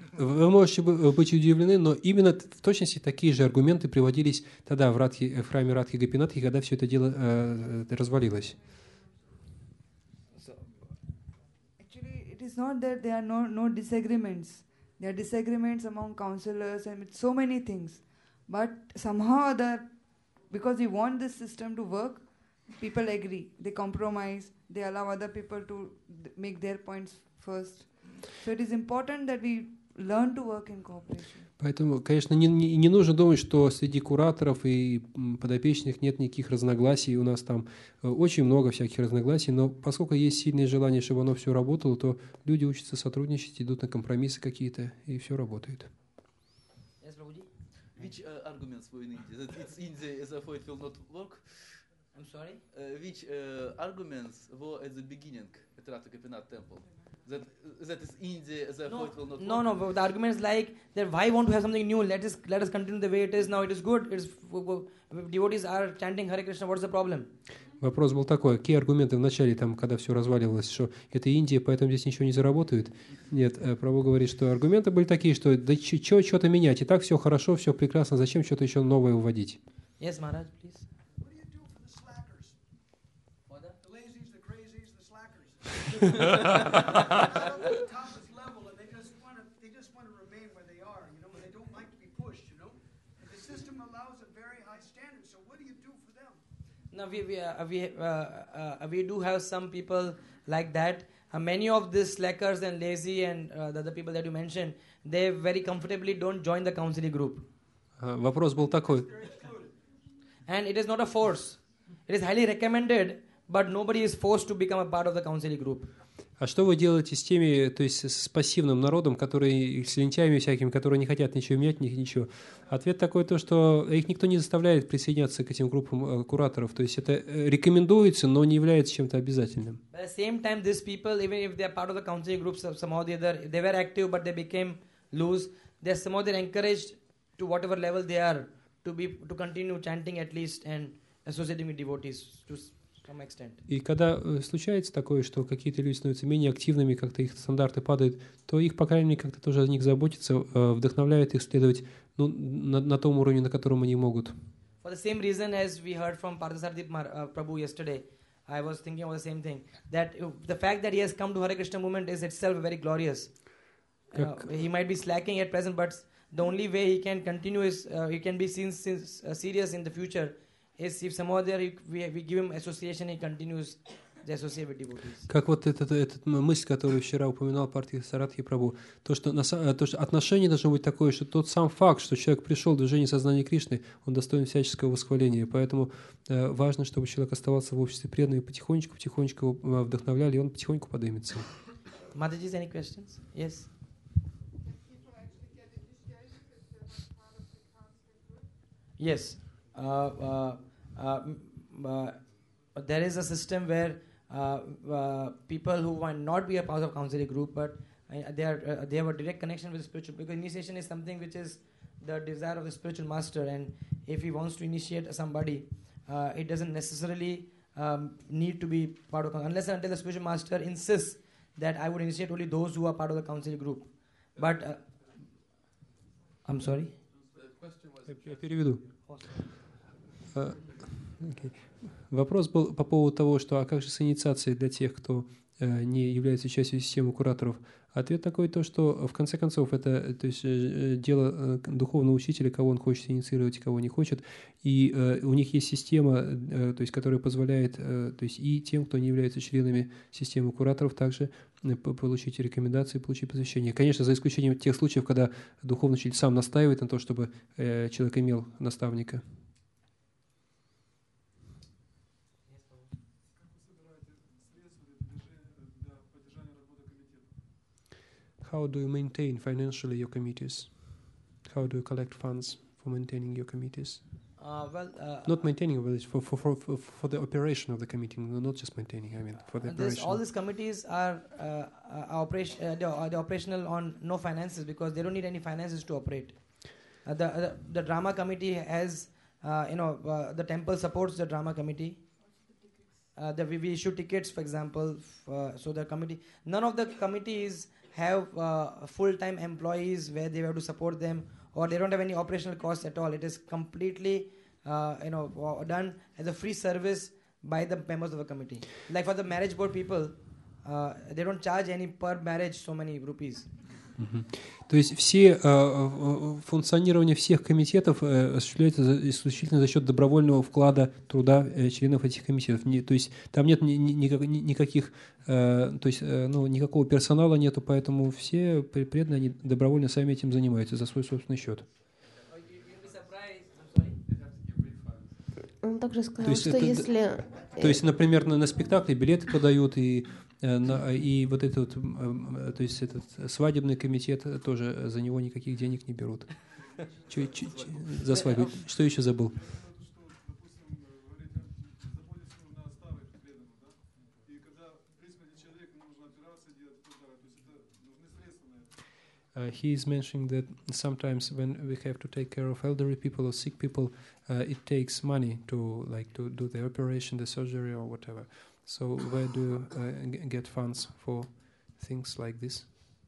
Speaker 2: Вы можете быть удивлены, но именно в точности такие же аргументы приводились тогда в, Радхи, в храме Радхи Гопинатхи, когда все это дело э, развалилось.
Speaker 3: Actually, it is not that there are no, no disagreements. There are disagreements among counselors and with so many things. But somehow or other, because we want this system to work, people agree. They compromise. They allow other people to th- make their points first. So it is important that we learn to work in cooperation.
Speaker 2: Поэтому, конечно, не, не, не нужно думать, что среди кураторов и подопечных нет никаких разногласий. У нас там очень много всяких разногласий, но поскольку есть сильное желание, чтобы оно все работало, то люди учатся сотрудничать, идут на компромиссы какие-то, и все работает.
Speaker 1: Yes, Prabhuji?
Speaker 5: Which uh, arguments were in India? That it's India, therefore it will not work?
Speaker 1: I'm sorry?
Speaker 5: Uh, which uh, arguments were at the beginning at Radha Gopinath temple? That that is India, therefore
Speaker 1: No,
Speaker 5: it will not
Speaker 1: no,
Speaker 5: work?
Speaker 1: no. but The argument is like that. Why want to have something new? Let us let us continue the way it is now. It is good. It's devotees are chanting Hare Krishna. What's the problem?
Speaker 2: Вопрос был такой, какие аргументы в начале, там, когда все разваливалось, что это Индия, поэтому здесь ничего не заработает? Нет, Прабху говорит, что аргументы были такие, что да что что-то менять, и так все хорошо, все прекрасно, зачем что-то еще новое вводить?
Speaker 1: Yes, Maharaj, please.
Speaker 9: What do you do for the slackers?
Speaker 1: For the
Speaker 9: The lazies, the crazies, the slackers. They're up at the toppest level, and they just want to. They just want to remain where they are. You know, they don't like to be pushed. You know, and the system allows a very high standard. So what do you do for them?
Speaker 1: No, we we uh, we uh, uh, we do have some people like that. Uh, many of these slackers and lazy and uh, the other people that you mentioned, they very comfortably don't join the counseling group.
Speaker 2: А, Вопрос был такой.
Speaker 1: And it is not a force. It is highly recommended, but nobody is forced to become a part of the counseling group.
Speaker 2: А что вы делаете с теми, то есть с пассивным народом, которые, с лентяями всякими, которые не хотят ничего менять, ничего? Ответ такой, то, что их никто не заставляет присоединяться к этим группам э, кураторов. То есть это э, рекомендуется, но не является чем-то обязательным.
Speaker 1: But at the same time, these people, even if they are part of the counseling groups, somehow or the other, they were active, but they became loose. They somehow they're encouraged to whatever level they are to be to continue chanting at least and associating with devotees to some extent.
Speaker 2: И когда э, случается такое, что какие-то люди становятся менее активными, как-то их стандарты падают, то их, по крайней мере, как-то тоже о них заботиться, э, вдохновляет их следовать ну, на, на том уровне, на котором они могут.
Speaker 1: For the same reason as we heard from Parthasarathi uh, Prabhu yesterday, I was thinking of the same thing. That uh, the fact that he has come to Hare Krishna movement is itself very glorious. Uh, he might be slacking at present, but the only way he can continue is uh, he can be seen since, uh, serious in the future is if somehow there he, we, we give him association, he continues the associate with devotees.
Speaker 2: Как вот эта этот мысль, которую вчера упоминал Партхасаратхи Прабху, то что, на, то, что отношение должно быть такое, что тот сам факт, что человек пришел в движение сознания Кришны, он достоин всяческого восхваления. Поэтому э, важно, чтобы человек оставался в обществе преданным, и потихонечку, потихонечку его вдохновляли, и он потихоньку поднимется.
Speaker 1: Mataji, any questions? Yes. Yes. Uh, uh, uh, uh, there is a system where uh, uh, people who might not be a part of counseling group, but uh, they are uh, they have a direct connection with spiritual. Because initiation is something which is the desire of the spiritual master, and if he wants to initiate somebody, uh, it doesn't necessarily um, need to be part of unless and until the spiritual master insists that I would initiate only those who are part of the counseling group. But uh, I'm sorry.
Speaker 2: Я переведу. Okay. Вопрос был по поводу того, что а как же с инициацией для тех, кто э, не является частью системы кураторов. Ответ такой, то, что в конце концов это то есть, э, дело э, духовного учителя, кого он хочет инициировать, кого не хочет. И э, у них есть система, э, то есть, которая позволяет э, то есть, и тем, кто не является членами системы кураторов, также э, получить рекомендации, получить посвящение. Конечно, за исключением тех случаев, когда духовный учитель сам настаивает на то, чтобы э, человек имел наставника. How do you maintain financially your committees? How do you collect funds for maintaining your committees?
Speaker 1: Uh, well, uh,
Speaker 2: not maintaining, but for, for, for, for, for the operation of the committee, not just maintaining, I mean, for the
Speaker 1: this,
Speaker 2: operation.
Speaker 1: all these committees are, uh, are, operation, uh, they're, they're operational on no finances because they don't need any finances to operate. Uh, the, uh, the drama committee has, uh, you know, uh, the temple supports the drama committee. Uh, the, we, we issue tickets, for example, f- uh, so the committee, none of the committees have uh, full-time employees where they have to support them, or they don't have any operational costs at all. It is completely, uh, you know, uh, done as a free service by the members of the committee. Like for the marriage board people, uh, they don't charge any per marriage so many rupees.
Speaker 2: Мгм. То есть все э, э, функционирование всех комитетов э, осуществляется за- исключительно за счет добровольного вклада труда э, членов этих комитетов. Не- то есть там нет ни- ни- никак- ни- никаких, э, то есть э, ну, никакого персонала нету, поэтому все пре- преданные они добровольно сами этим занимаются за свой собственный счет.
Speaker 4: Он также сказал,
Speaker 2: То есть
Speaker 4: что
Speaker 2: это д-
Speaker 4: если...
Speaker 2: То есть, например, на, на спектакле билеты подают, и, э, на- и вот этот, м, э, то есть этот свадебный комитет тоже за него никаких денег не берут. Чё- чё- чё- за свадьбу. Что еще забыл? Uh, he is mentioning that sometimes when we have to take care of elderly people or sick people, uh, it takes money to like to do the operation, the surgery, or whatever. So where do you uh, g- get funds for things like this?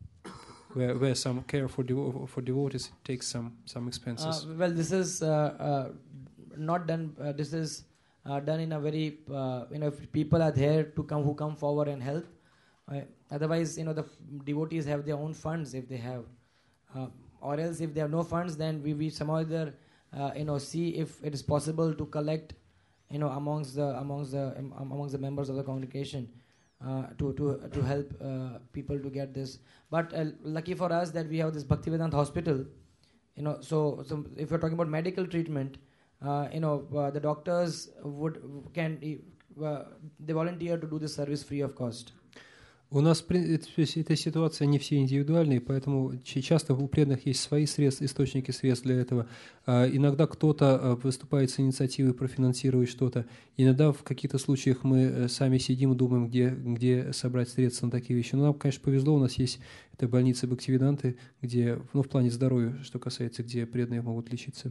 Speaker 2: Where where some care for devo- for devotees takes some some expenses.
Speaker 1: Uh, well, this is uh, uh, not done. Uh, this is uh, done in a very, uh, you know, if people are there to come who come forward and help. Uh, otherwise, you know, the f- devotees have their own funds if they have, uh, or else if they have no funds, then we we somehow either, uh, you know, see if it is possible to collect, you know, amongst the amongst the um, amongst the members of the congregation, uh, to to to help uh, people to get this. But uh, lucky for us that we have this Bhaktivedanta hospital, you know. So, so if you're talking about medical treatment, uh, you know, uh, the doctors would can uh, they volunteer to do this service free of cost.
Speaker 2: У нас при- это- то есть эта ситуация не все индивидуальные, поэтому ч- часто у преданных есть свои средства, источники средств для этого. А, иногда кто-то а, выступает с инициативой профинансировать что-то. Иногда в каких-то случаях мы э, сами сидим и думаем, где, где собрать средства на такие вещи. Но нам, конечно, повезло, у нас есть это больница Бхактивиданты, где, ну, в плане здоровья, что касается, где преданные могут лечиться.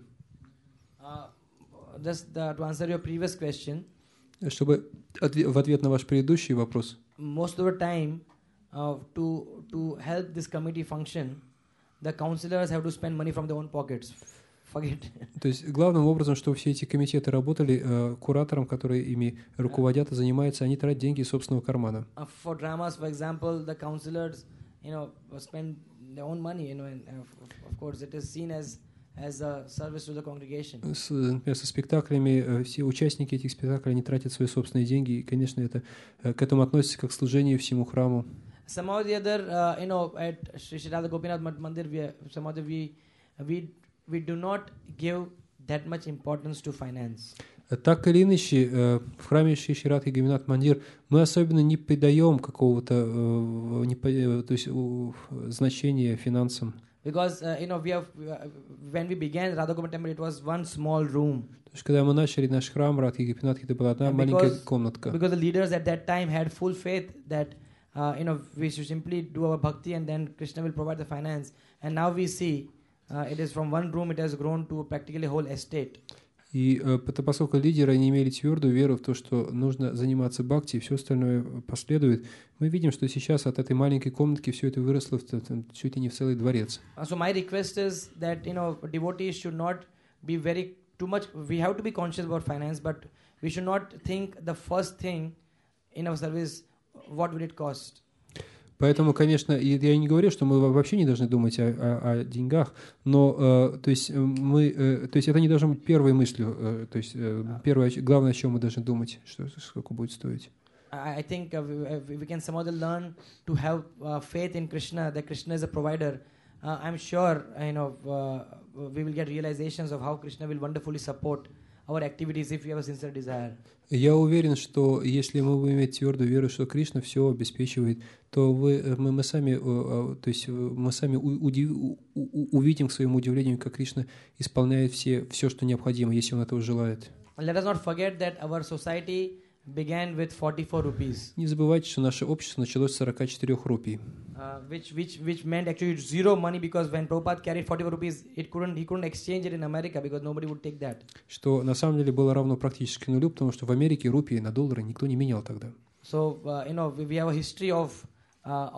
Speaker 1: Uh, just uh, to answer your previous question,
Speaker 2: Чтобы отве- в ответ на ваш предыдущий вопрос,
Speaker 1: most of the time, uh, to to help this committee function, the councillors have to spend money from their own pockets. Forget.
Speaker 2: то есть главным образом, что все эти комитеты работали, э, куратором, которые ими руководят и занимаются, они тратят деньги из собственного кармана.
Speaker 1: Uh, for dramas, for example, the councillors, you know, spend their own money, you know, and uh, of, of course it is seen as as a service to the congregation.
Speaker 2: С, например, со спектаклями, э, все участники этих спектаклей, они тратят свои собственные деньги, и, конечно, это, э, к этому относится как к служению всему храму.
Speaker 1: Somehow or the other, uh, you know, at Sri Sri Radha Gopinath Mad- Mandir, we are- somehow or the we we we do not give that much importance to finance.
Speaker 2: Э, Так или иначе, э, в храме Шри Шри Радха Гопинатх Мандир мы особенно не придаем какого-то э, не по- э, то есть, у- значения финансам.
Speaker 1: Because uh, you know we have uh, when we began Radha Gopinath Temple, it was one small room.
Speaker 2: То есть, когда мы начали наш храм Радхи Гопинатхи, это была одна
Speaker 1: And
Speaker 2: маленькая
Speaker 1: because-
Speaker 2: комнатка.
Speaker 1: Because the leaders at that time had full faith that uh, you know we should simply do our bhakti and then Krishna will provide the finance. And now we see uh, it is from one room it has grown to practically a whole estate.
Speaker 2: И э, пото- поскольку лидеры не имели твердую веру в то, что нужно заниматься бхакти, и все остальное последует, мы видим, что сейчас от этой маленькой комнатки все это выросло в, т- т- чуть ли не в целый дворец.
Speaker 1: Uh, so my request is that you know devotees should not be very too much. We have to be conscious about finance, but we should not think the first thing in our service. What will it cost?
Speaker 2: Поэтому, конечно, и я не говорю, что мы во- вообще не должны думать о, о- о деньгах, но э, то есть э, мы, э, то есть это не должно быть первой мыслью, э, то есть э, первое, о ч- главное, о чем мы должны думать, что сколько будет стоить.
Speaker 1: I, I think uh, we, we can somehow learn to have uh, faith in Krishna. That Krishna is a provider. Uh, I'm sure uh, you know uh, we will get realizations of how Krishna will wonderfully support our activities if we have a sincere desire.
Speaker 2: Я уверен, что если мы будем иметь твердую веру, что Кришна все обеспечивает, то вы, мы, мы сами, э, э, то есть э, мы сами у- удив- у- у- увидим к своему удивлению, как Кришна исполняет все, все, что необходимо, если Он этого желает.
Speaker 1: And let us not forget that our society began with forty-four rupees,
Speaker 2: Не забывайте, что наше общество началось с сорока четырёх рупий,
Speaker 1: uh, which which which meant actually zero money because when Prabhupada carried forty-four rupees, it couldn't he couldn't exchange it in America because nobody would take that.
Speaker 2: что на самом деле было равно практически нулю, потому что в Америке рупии на доллары никто не менял тогда.
Speaker 1: So uh, you know we, we have a history of uh, of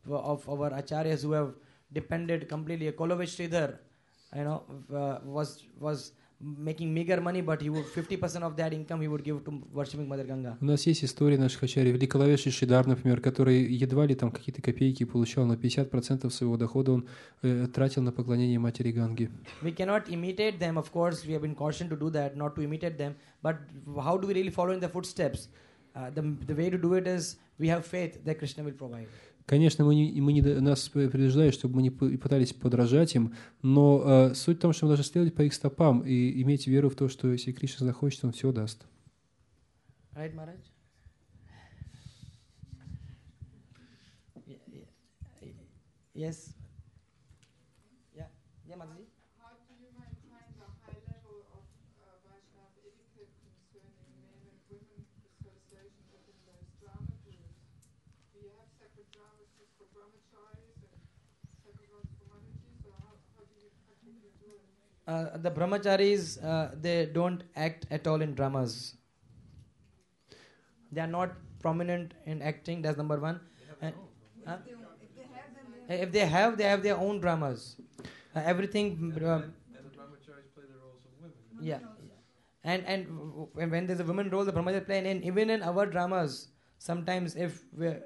Speaker 1: of our acharyas who have depended completely. Kolovich Sridhar, you know, uh, was was making meager money, but he would fifty percent of that income he would give to worshipping Mother Ganga.
Speaker 2: У нас есть истории наших ачарьев. Великоловеший Шридар, например, который едва ли там какие-то копейки получал, но пятьдесят процентов своего дохода он э, тратил на поклонение Матери Ганги.
Speaker 1: We cannot imitate them, of course. We have been cautioned to do that, not to imitate them. But how do we really follow in their footsteps? Uh, the the way to do it is we have faith that Krishna will provide.
Speaker 2: Конечно, мы не, мы не, нас предупреждают, чтобы мы не пытались подражать им, но э, суть в том, что мы должны следовать по их стопам и иметь веру в то, что если Кришна захочет, он все даст.
Speaker 1: Right, Maharaj? Yes. Yeah. Yeah, Mataji.
Speaker 11: How do you maintain the high level of uh, Vaishnava etiquette concerning men and women association within those drama groups? Do you have separate dramas just for brahmacharis and separate ones for mataji? So how, how do you practically do it?
Speaker 1: Uh, the brahmacharis, uh, they don't act at all in dramas. They are not prominent in acting. That's number one. And, huh? If they have, they have their own dramas. Uh, everything. Uh,
Speaker 10: And the brahmacharis play the roles of women.
Speaker 1: yeah, and and w- w- when there's a women role, the brahmacharis play. And in, even in our dramas, sometimes if we're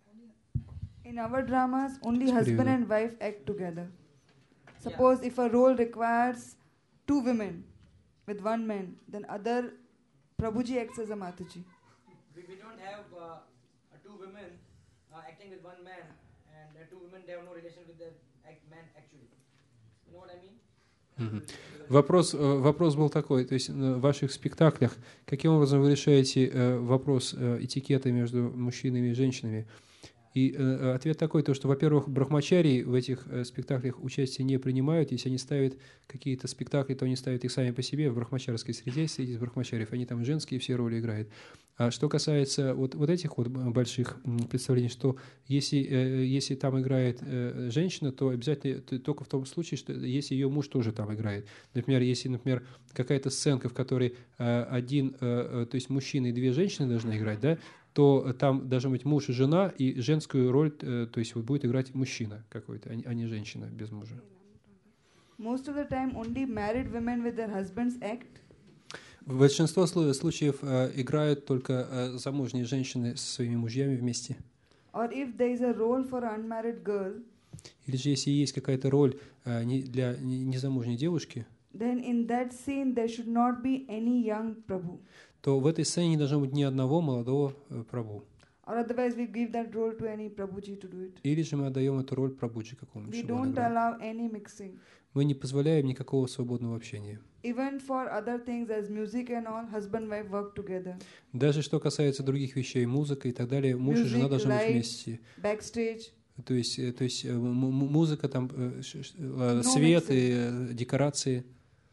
Speaker 3: In our dramas, only
Speaker 2: It's
Speaker 3: husband
Speaker 2: pretty
Speaker 3: and wife act together. Suppose if a role requires two women with one man, then other Prabhuji acts as a Mataji.
Speaker 1: we, we don't have uh, two women uh, acting with one man, and uh, two women they have no relation with the act man actually. You know what I mean?
Speaker 2: Мгм. Вопрос, э, вопрос был такой, то есть э, в ваших спектаклях каким образом вы решаете э, вопрос э, этикета между мужчинами и женщинами? И э, ответ такой, то, что, во-первых, брахмачарии в этих э, спектаклях участие не принимают. Если они ставят какие-то спектакли, то они ставят их сами по себе в брахмачарской среде, среди брахмачариев. Они там женские все роли играют. А что касается вот, вот этих вот больших м, представлений, что если, э, если там играет э, женщина, то обязательно т- только в том случае, что если ее муж тоже там играет. Например, если, например, какая-то сценка, в которой э, один, э, э, то есть мужчина и две женщины должны играть, да, то там должны быть муж и жена, и женскую роль, э, то есть вот будет играть мужчина какой-то, а не, а не женщина без мужа.
Speaker 3: Most of the time, only married women with their husbands act.
Speaker 2: В большинство слу- случаев э, играют только э, замужние женщины со своими мужьями вместе.
Speaker 3: Or if there is a role for an unmarried girl,
Speaker 2: Или же если есть какая-то роль э, не- для не- незамужней девушки,
Speaker 3: then in that scene there should not be any young Prabhu.
Speaker 2: то в этой сцене не должно быть ни одного молодого э, прабху.
Speaker 3: Or otherwise we give that role to any Prabhuji to do it.
Speaker 2: Или же мы отдаем эту роль прабхуджи какому-нибудь,
Speaker 3: We
Speaker 2: чтобы он
Speaker 3: don't
Speaker 2: играл.
Speaker 3: allow any mixing.
Speaker 2: Мы не позволяем никакого свободного общения.
Speaker 3: Even for other things as music and all, husband wife work together.
Speaker 2: Даже что касается других вещей, музыка и так далее, муж и жена
Speaker 3: Music,
Speaker 2: должны быть
Speaker 3: lights,
Speaker 2: вместе.
Speaker 3: backstage.
Speaker 2: То есть, э, то есть э, м- м- музыка, там, э, ш- ш- э,
Speaker 3: No
Speaker 2: свет
Speaker 3: mixing.
Speaker 2: и э, декорации.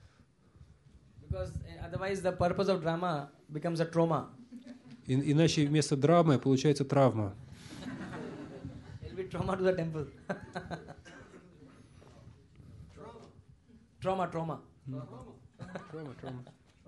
Speaker 1: Because uh, otherwise the purpose of drama becomes a trauma.
Speaker 2: И- иначе вместо драмы получается травма.
Speaker 1: It'll be trauma to the temple. trauma, trauma.
Speaker 2: Травма, травма.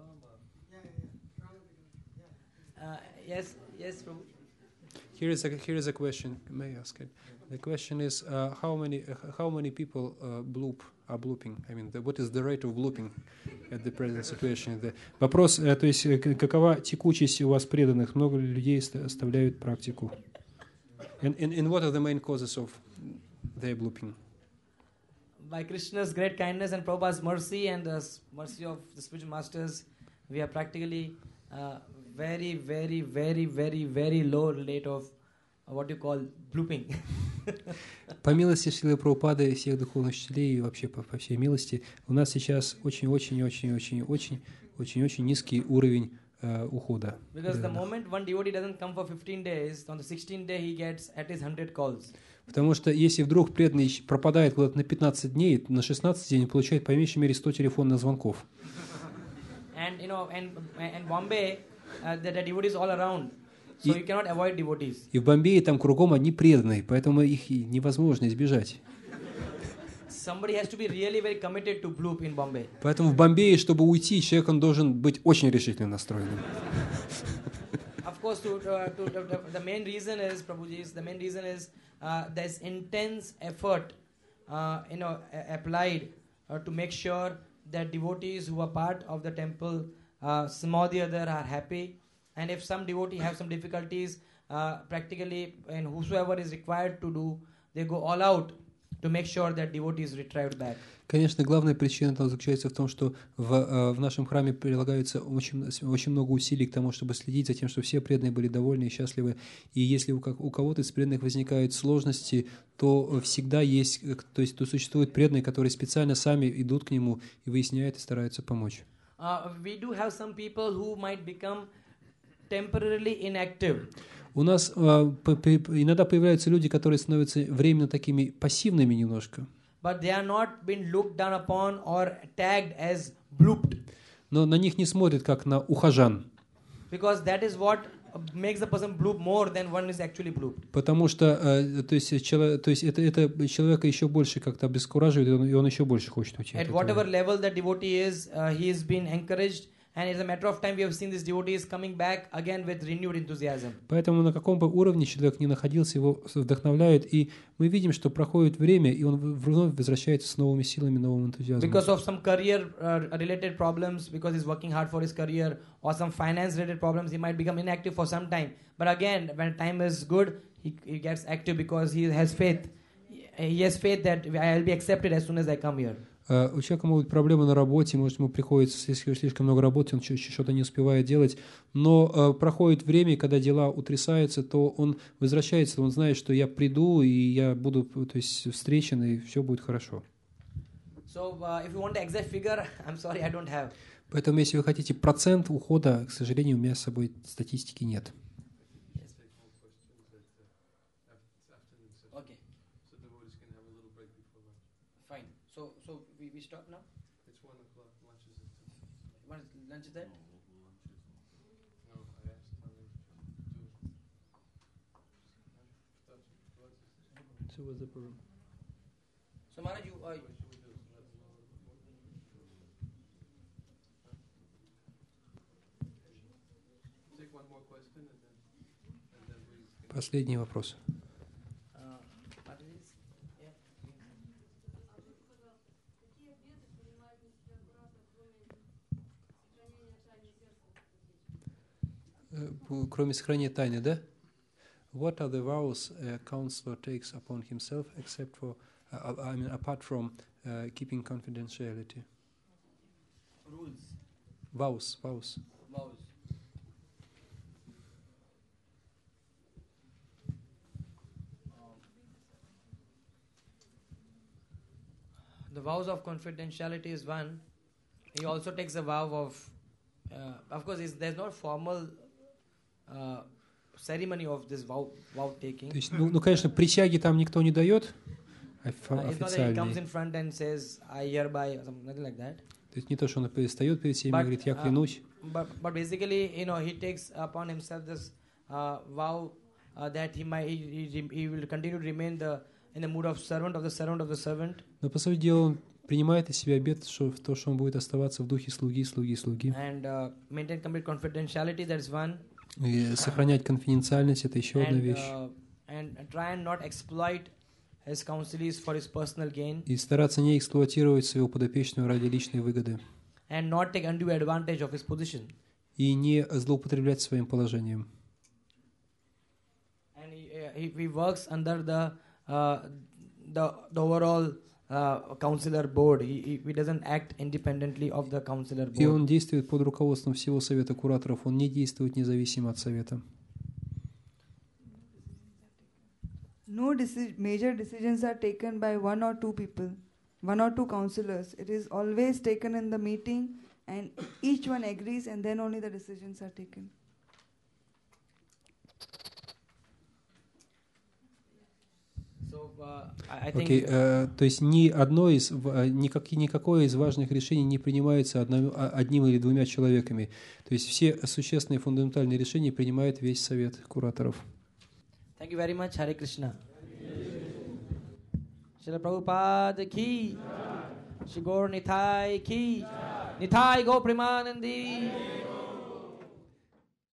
Speaker 1: Uh, yes, yes, Prabhu.
Speaker 2: Here is a here is a question. May I ask it? The question is uh, how many uh, how many people uh, bloop are blooping? I mean, the, what is the rate of blooping at the present situation? The, вопрос, э, то есть э, к- какова текучесть у вас преданных? Много ли людей ст- оставляют практику? And, and and what are the main causes of their blooping?
Speaker 1: By Krishna's great kindness and Prabhupada's mercy and the s- mercy of the spiritual masters, we are practically uh, very, very, very, very, very low rate of uh, what you call blooping.
Speaker 2: По милости Шрилы Прабхупады и всех духовных учителей и вообще по, по всей милости, у нас сейчас очень-очень-очень-очень-очень-очень низкий уровень э, ухода.
Speaker 1: Because the
Speaker 2: преданных.
Speaker 1: moment one devotee doesn't come for fifteen days, on the sixteenth day he gets at least one hundred calls.
Speaker 2: Потому что если вдруг преданный ищ- пропадает куда-то на пятнадцать дней, то на шестнадцатый день он получает по меньшей мере сто телефонных звонков.
Speaker 1: And you know, and and Bombay, uh, there are devotees all around, so
Speaker 2: И-
Speaker 1: you cannot avoid devotees.
Speaker 2: И в Бомбее там кругом одни преданные, поэтому их и невозможно избежать.
Speaker 1: Somebody has to be really very committed to bloop in Bombay.
Speaker 2: Поэтому в Бомбее, чтобы уйти, человек он должен быть очень решительно настроенным.
Speaker 1: Of course, to, uh, to the, the main reason is, Prabhuji, the main reason is uh, there's intense effort, uh, you know, a- applied uh, to make sure that devotees who are part of the temple, uh, some or the other, are happy. And if some devotee have some difficulties, uh, practically, and whosoever is required to do, they go all out to make sure that devotees retrieved back.
Speaker 2: Конечно, главная причина этого заключается в том, что в, э, в нашем храме прилагается очень, очень много усилий к тому, чтобы следить за тем, чтобы все преданные были довольны и счастливы. И если у, как- у кого-то из преданных возникают сложности, то всегда есть, э, то есть то существуют преданные, которые специально сами идут к нему и выясняют и стараются помочь.
Speaker 1: Uh, we do have some people who might become temporarily inactive.
Speaker 2: У нас э, по- по- иногда появляются люди, которые становятся временно такими пассивными немножко,
Speaker 1: But they are not been looked down upon or tagged as blooped,
Speaker 2: но на них не смотрят как на ухажан,
Speaker 1: because that is what uh, makes the person bloop more than one is actually blooped.
Speaker 2: потому что э, то есть, чело- то есть это, это человека еще больше как-то обескураживает, и он, и он еще больше хочет уйти от
Speaker 1: At
Speaker 2: этого.
Speaker 1: whatever level the devotee is, uh, he is being encouraged, and it's a matter of time we have seen this devotee is coming back again with renewed enthusiasm.
Speaker 2: Поэтому на каком бы уровне человек ни находился, его вдохновляют, и мы видим, что проходит время, и он в- вновь возвращается с новыми силами, новым энтузиазмом.
Speaker 1: Because of some career uh, related problems, because he's working hard for his career, or some finance related problems, he might become inactive for some time. But again, when time is good, he, he gets active because he has faith. He has faith that I'll be accepted as soon as I come here.
Speaker 2: Э, У человека могут быть проблемы на работе, может, ему приходится слишком, слишком много работы, он чё- что-то не успевает делать, но э, проходит время, и когда дела утрясаются, то он возвращается, он знает, что я приду, и я буду, то есть, встречен, и все будет хорошо.
Speaker 1: So, uh, if you want the exact figure, I'm sorry, I don't have.
Speaker 2: Поэтому, если вы хотите процент ухода, к сожалению, у меня с собой статистики нет.
Speaker 1: Okay,
Speaker 10: So devotees can have a little break before lunch.
Speaker 1: fine. So, so we, we stop now.
Speaker 10: It's one o'clock. Lunch is at two.
Speaker 1: What is lunch is that?
Speaker 10: No, I asked how they do.
Speaker 2: So what's the problem?
Speaker 1: So, Maharaj, you. Uh,
Speaker 10: Take one more question and then, and then we can.
Speaker 2: Последний вопрос.
Speaker 1: uh, what is this? Yeah.
Speaker 2: Э, п- Кроме сохранения тайны, да? What are the vows a counselor takes upon himself, except for, uh, I mean, apart from uh, keeping confidentiality?
Speaker 1: Rules.
Speaker 2: Vows, vows.
Speaker 1: Vows. The vows of confidentiality is one. He also takes a vow of, uh, of course, is there's no formal uh, ceremony of this vow vow taking.
Speaker 2: То есть, ну, ну, конечно, присяги там никто не дает офи-
Speaker 1: Uh, it's not that he comes
Speaker 2: официальной.
Speaker 1: in front and says, "I hereby," or something nothing like that.
Speaker 2: То есть не то, что он предстает перед всеми и
Speaker 1: But,
Speaker 2: говорит, я
Speaker 1: uh,
Speaker 2: клянусь.
Speaker 1: But but basically, you know, he takes upon himself this uh, vow uh, that he might he, he, he will continue to remain the in the mood of servant of the servant of the servant,
Speaker 2: Но по сути дела он принимает из себя обет, что в то, что он будет оставаться в духе слуги, слуги, слуги.
Speaker 1: and uh, maintain complete confidentiality. That is one.
Speaker 2: И сохранять конфиденциальность — это еще одна
Speaker 1: And
Speaker 2: вещь.
Speaker 1: uh, and try and not exploit his counselees for his personal gain,
Speaker 2: И стараться не эксплуатировать своего подопечного ради личной выгоды.
Speaker 1: and not take undue advantage of his position.
Speaker 2: И не злоупотреблять своим положением.
Speaker 1: And he, uh, he, he works under the uh, the, the overall uh, counselor board. He, he he doesn't act independently of the counselor
Speaker 2: И
Speaker 1: board.
Speaker 2: он действует под руководством всего совета кураторов, он не действует независимо от совета.
Speaker 3: No deci- major decisions are taken by one or two people, one or two counselors. It is always taken in the meeting, and each one agrees, and then only the decisions are taken.
Speaker 1: So uh, I, I think
Speaker 2: Окей, э, то есть ни одно из, в- э, никак, никакое из важных решений не принимается одним, а- одним или двумя человеками. То есть все существенные фундаментальные решения принимает весь совет кураторов.
Speaker 1: thank you very much. Hare Krishna. Srila Prabhupada ki, Shri Gaur Nitai ki, Nitai Go Premanandi.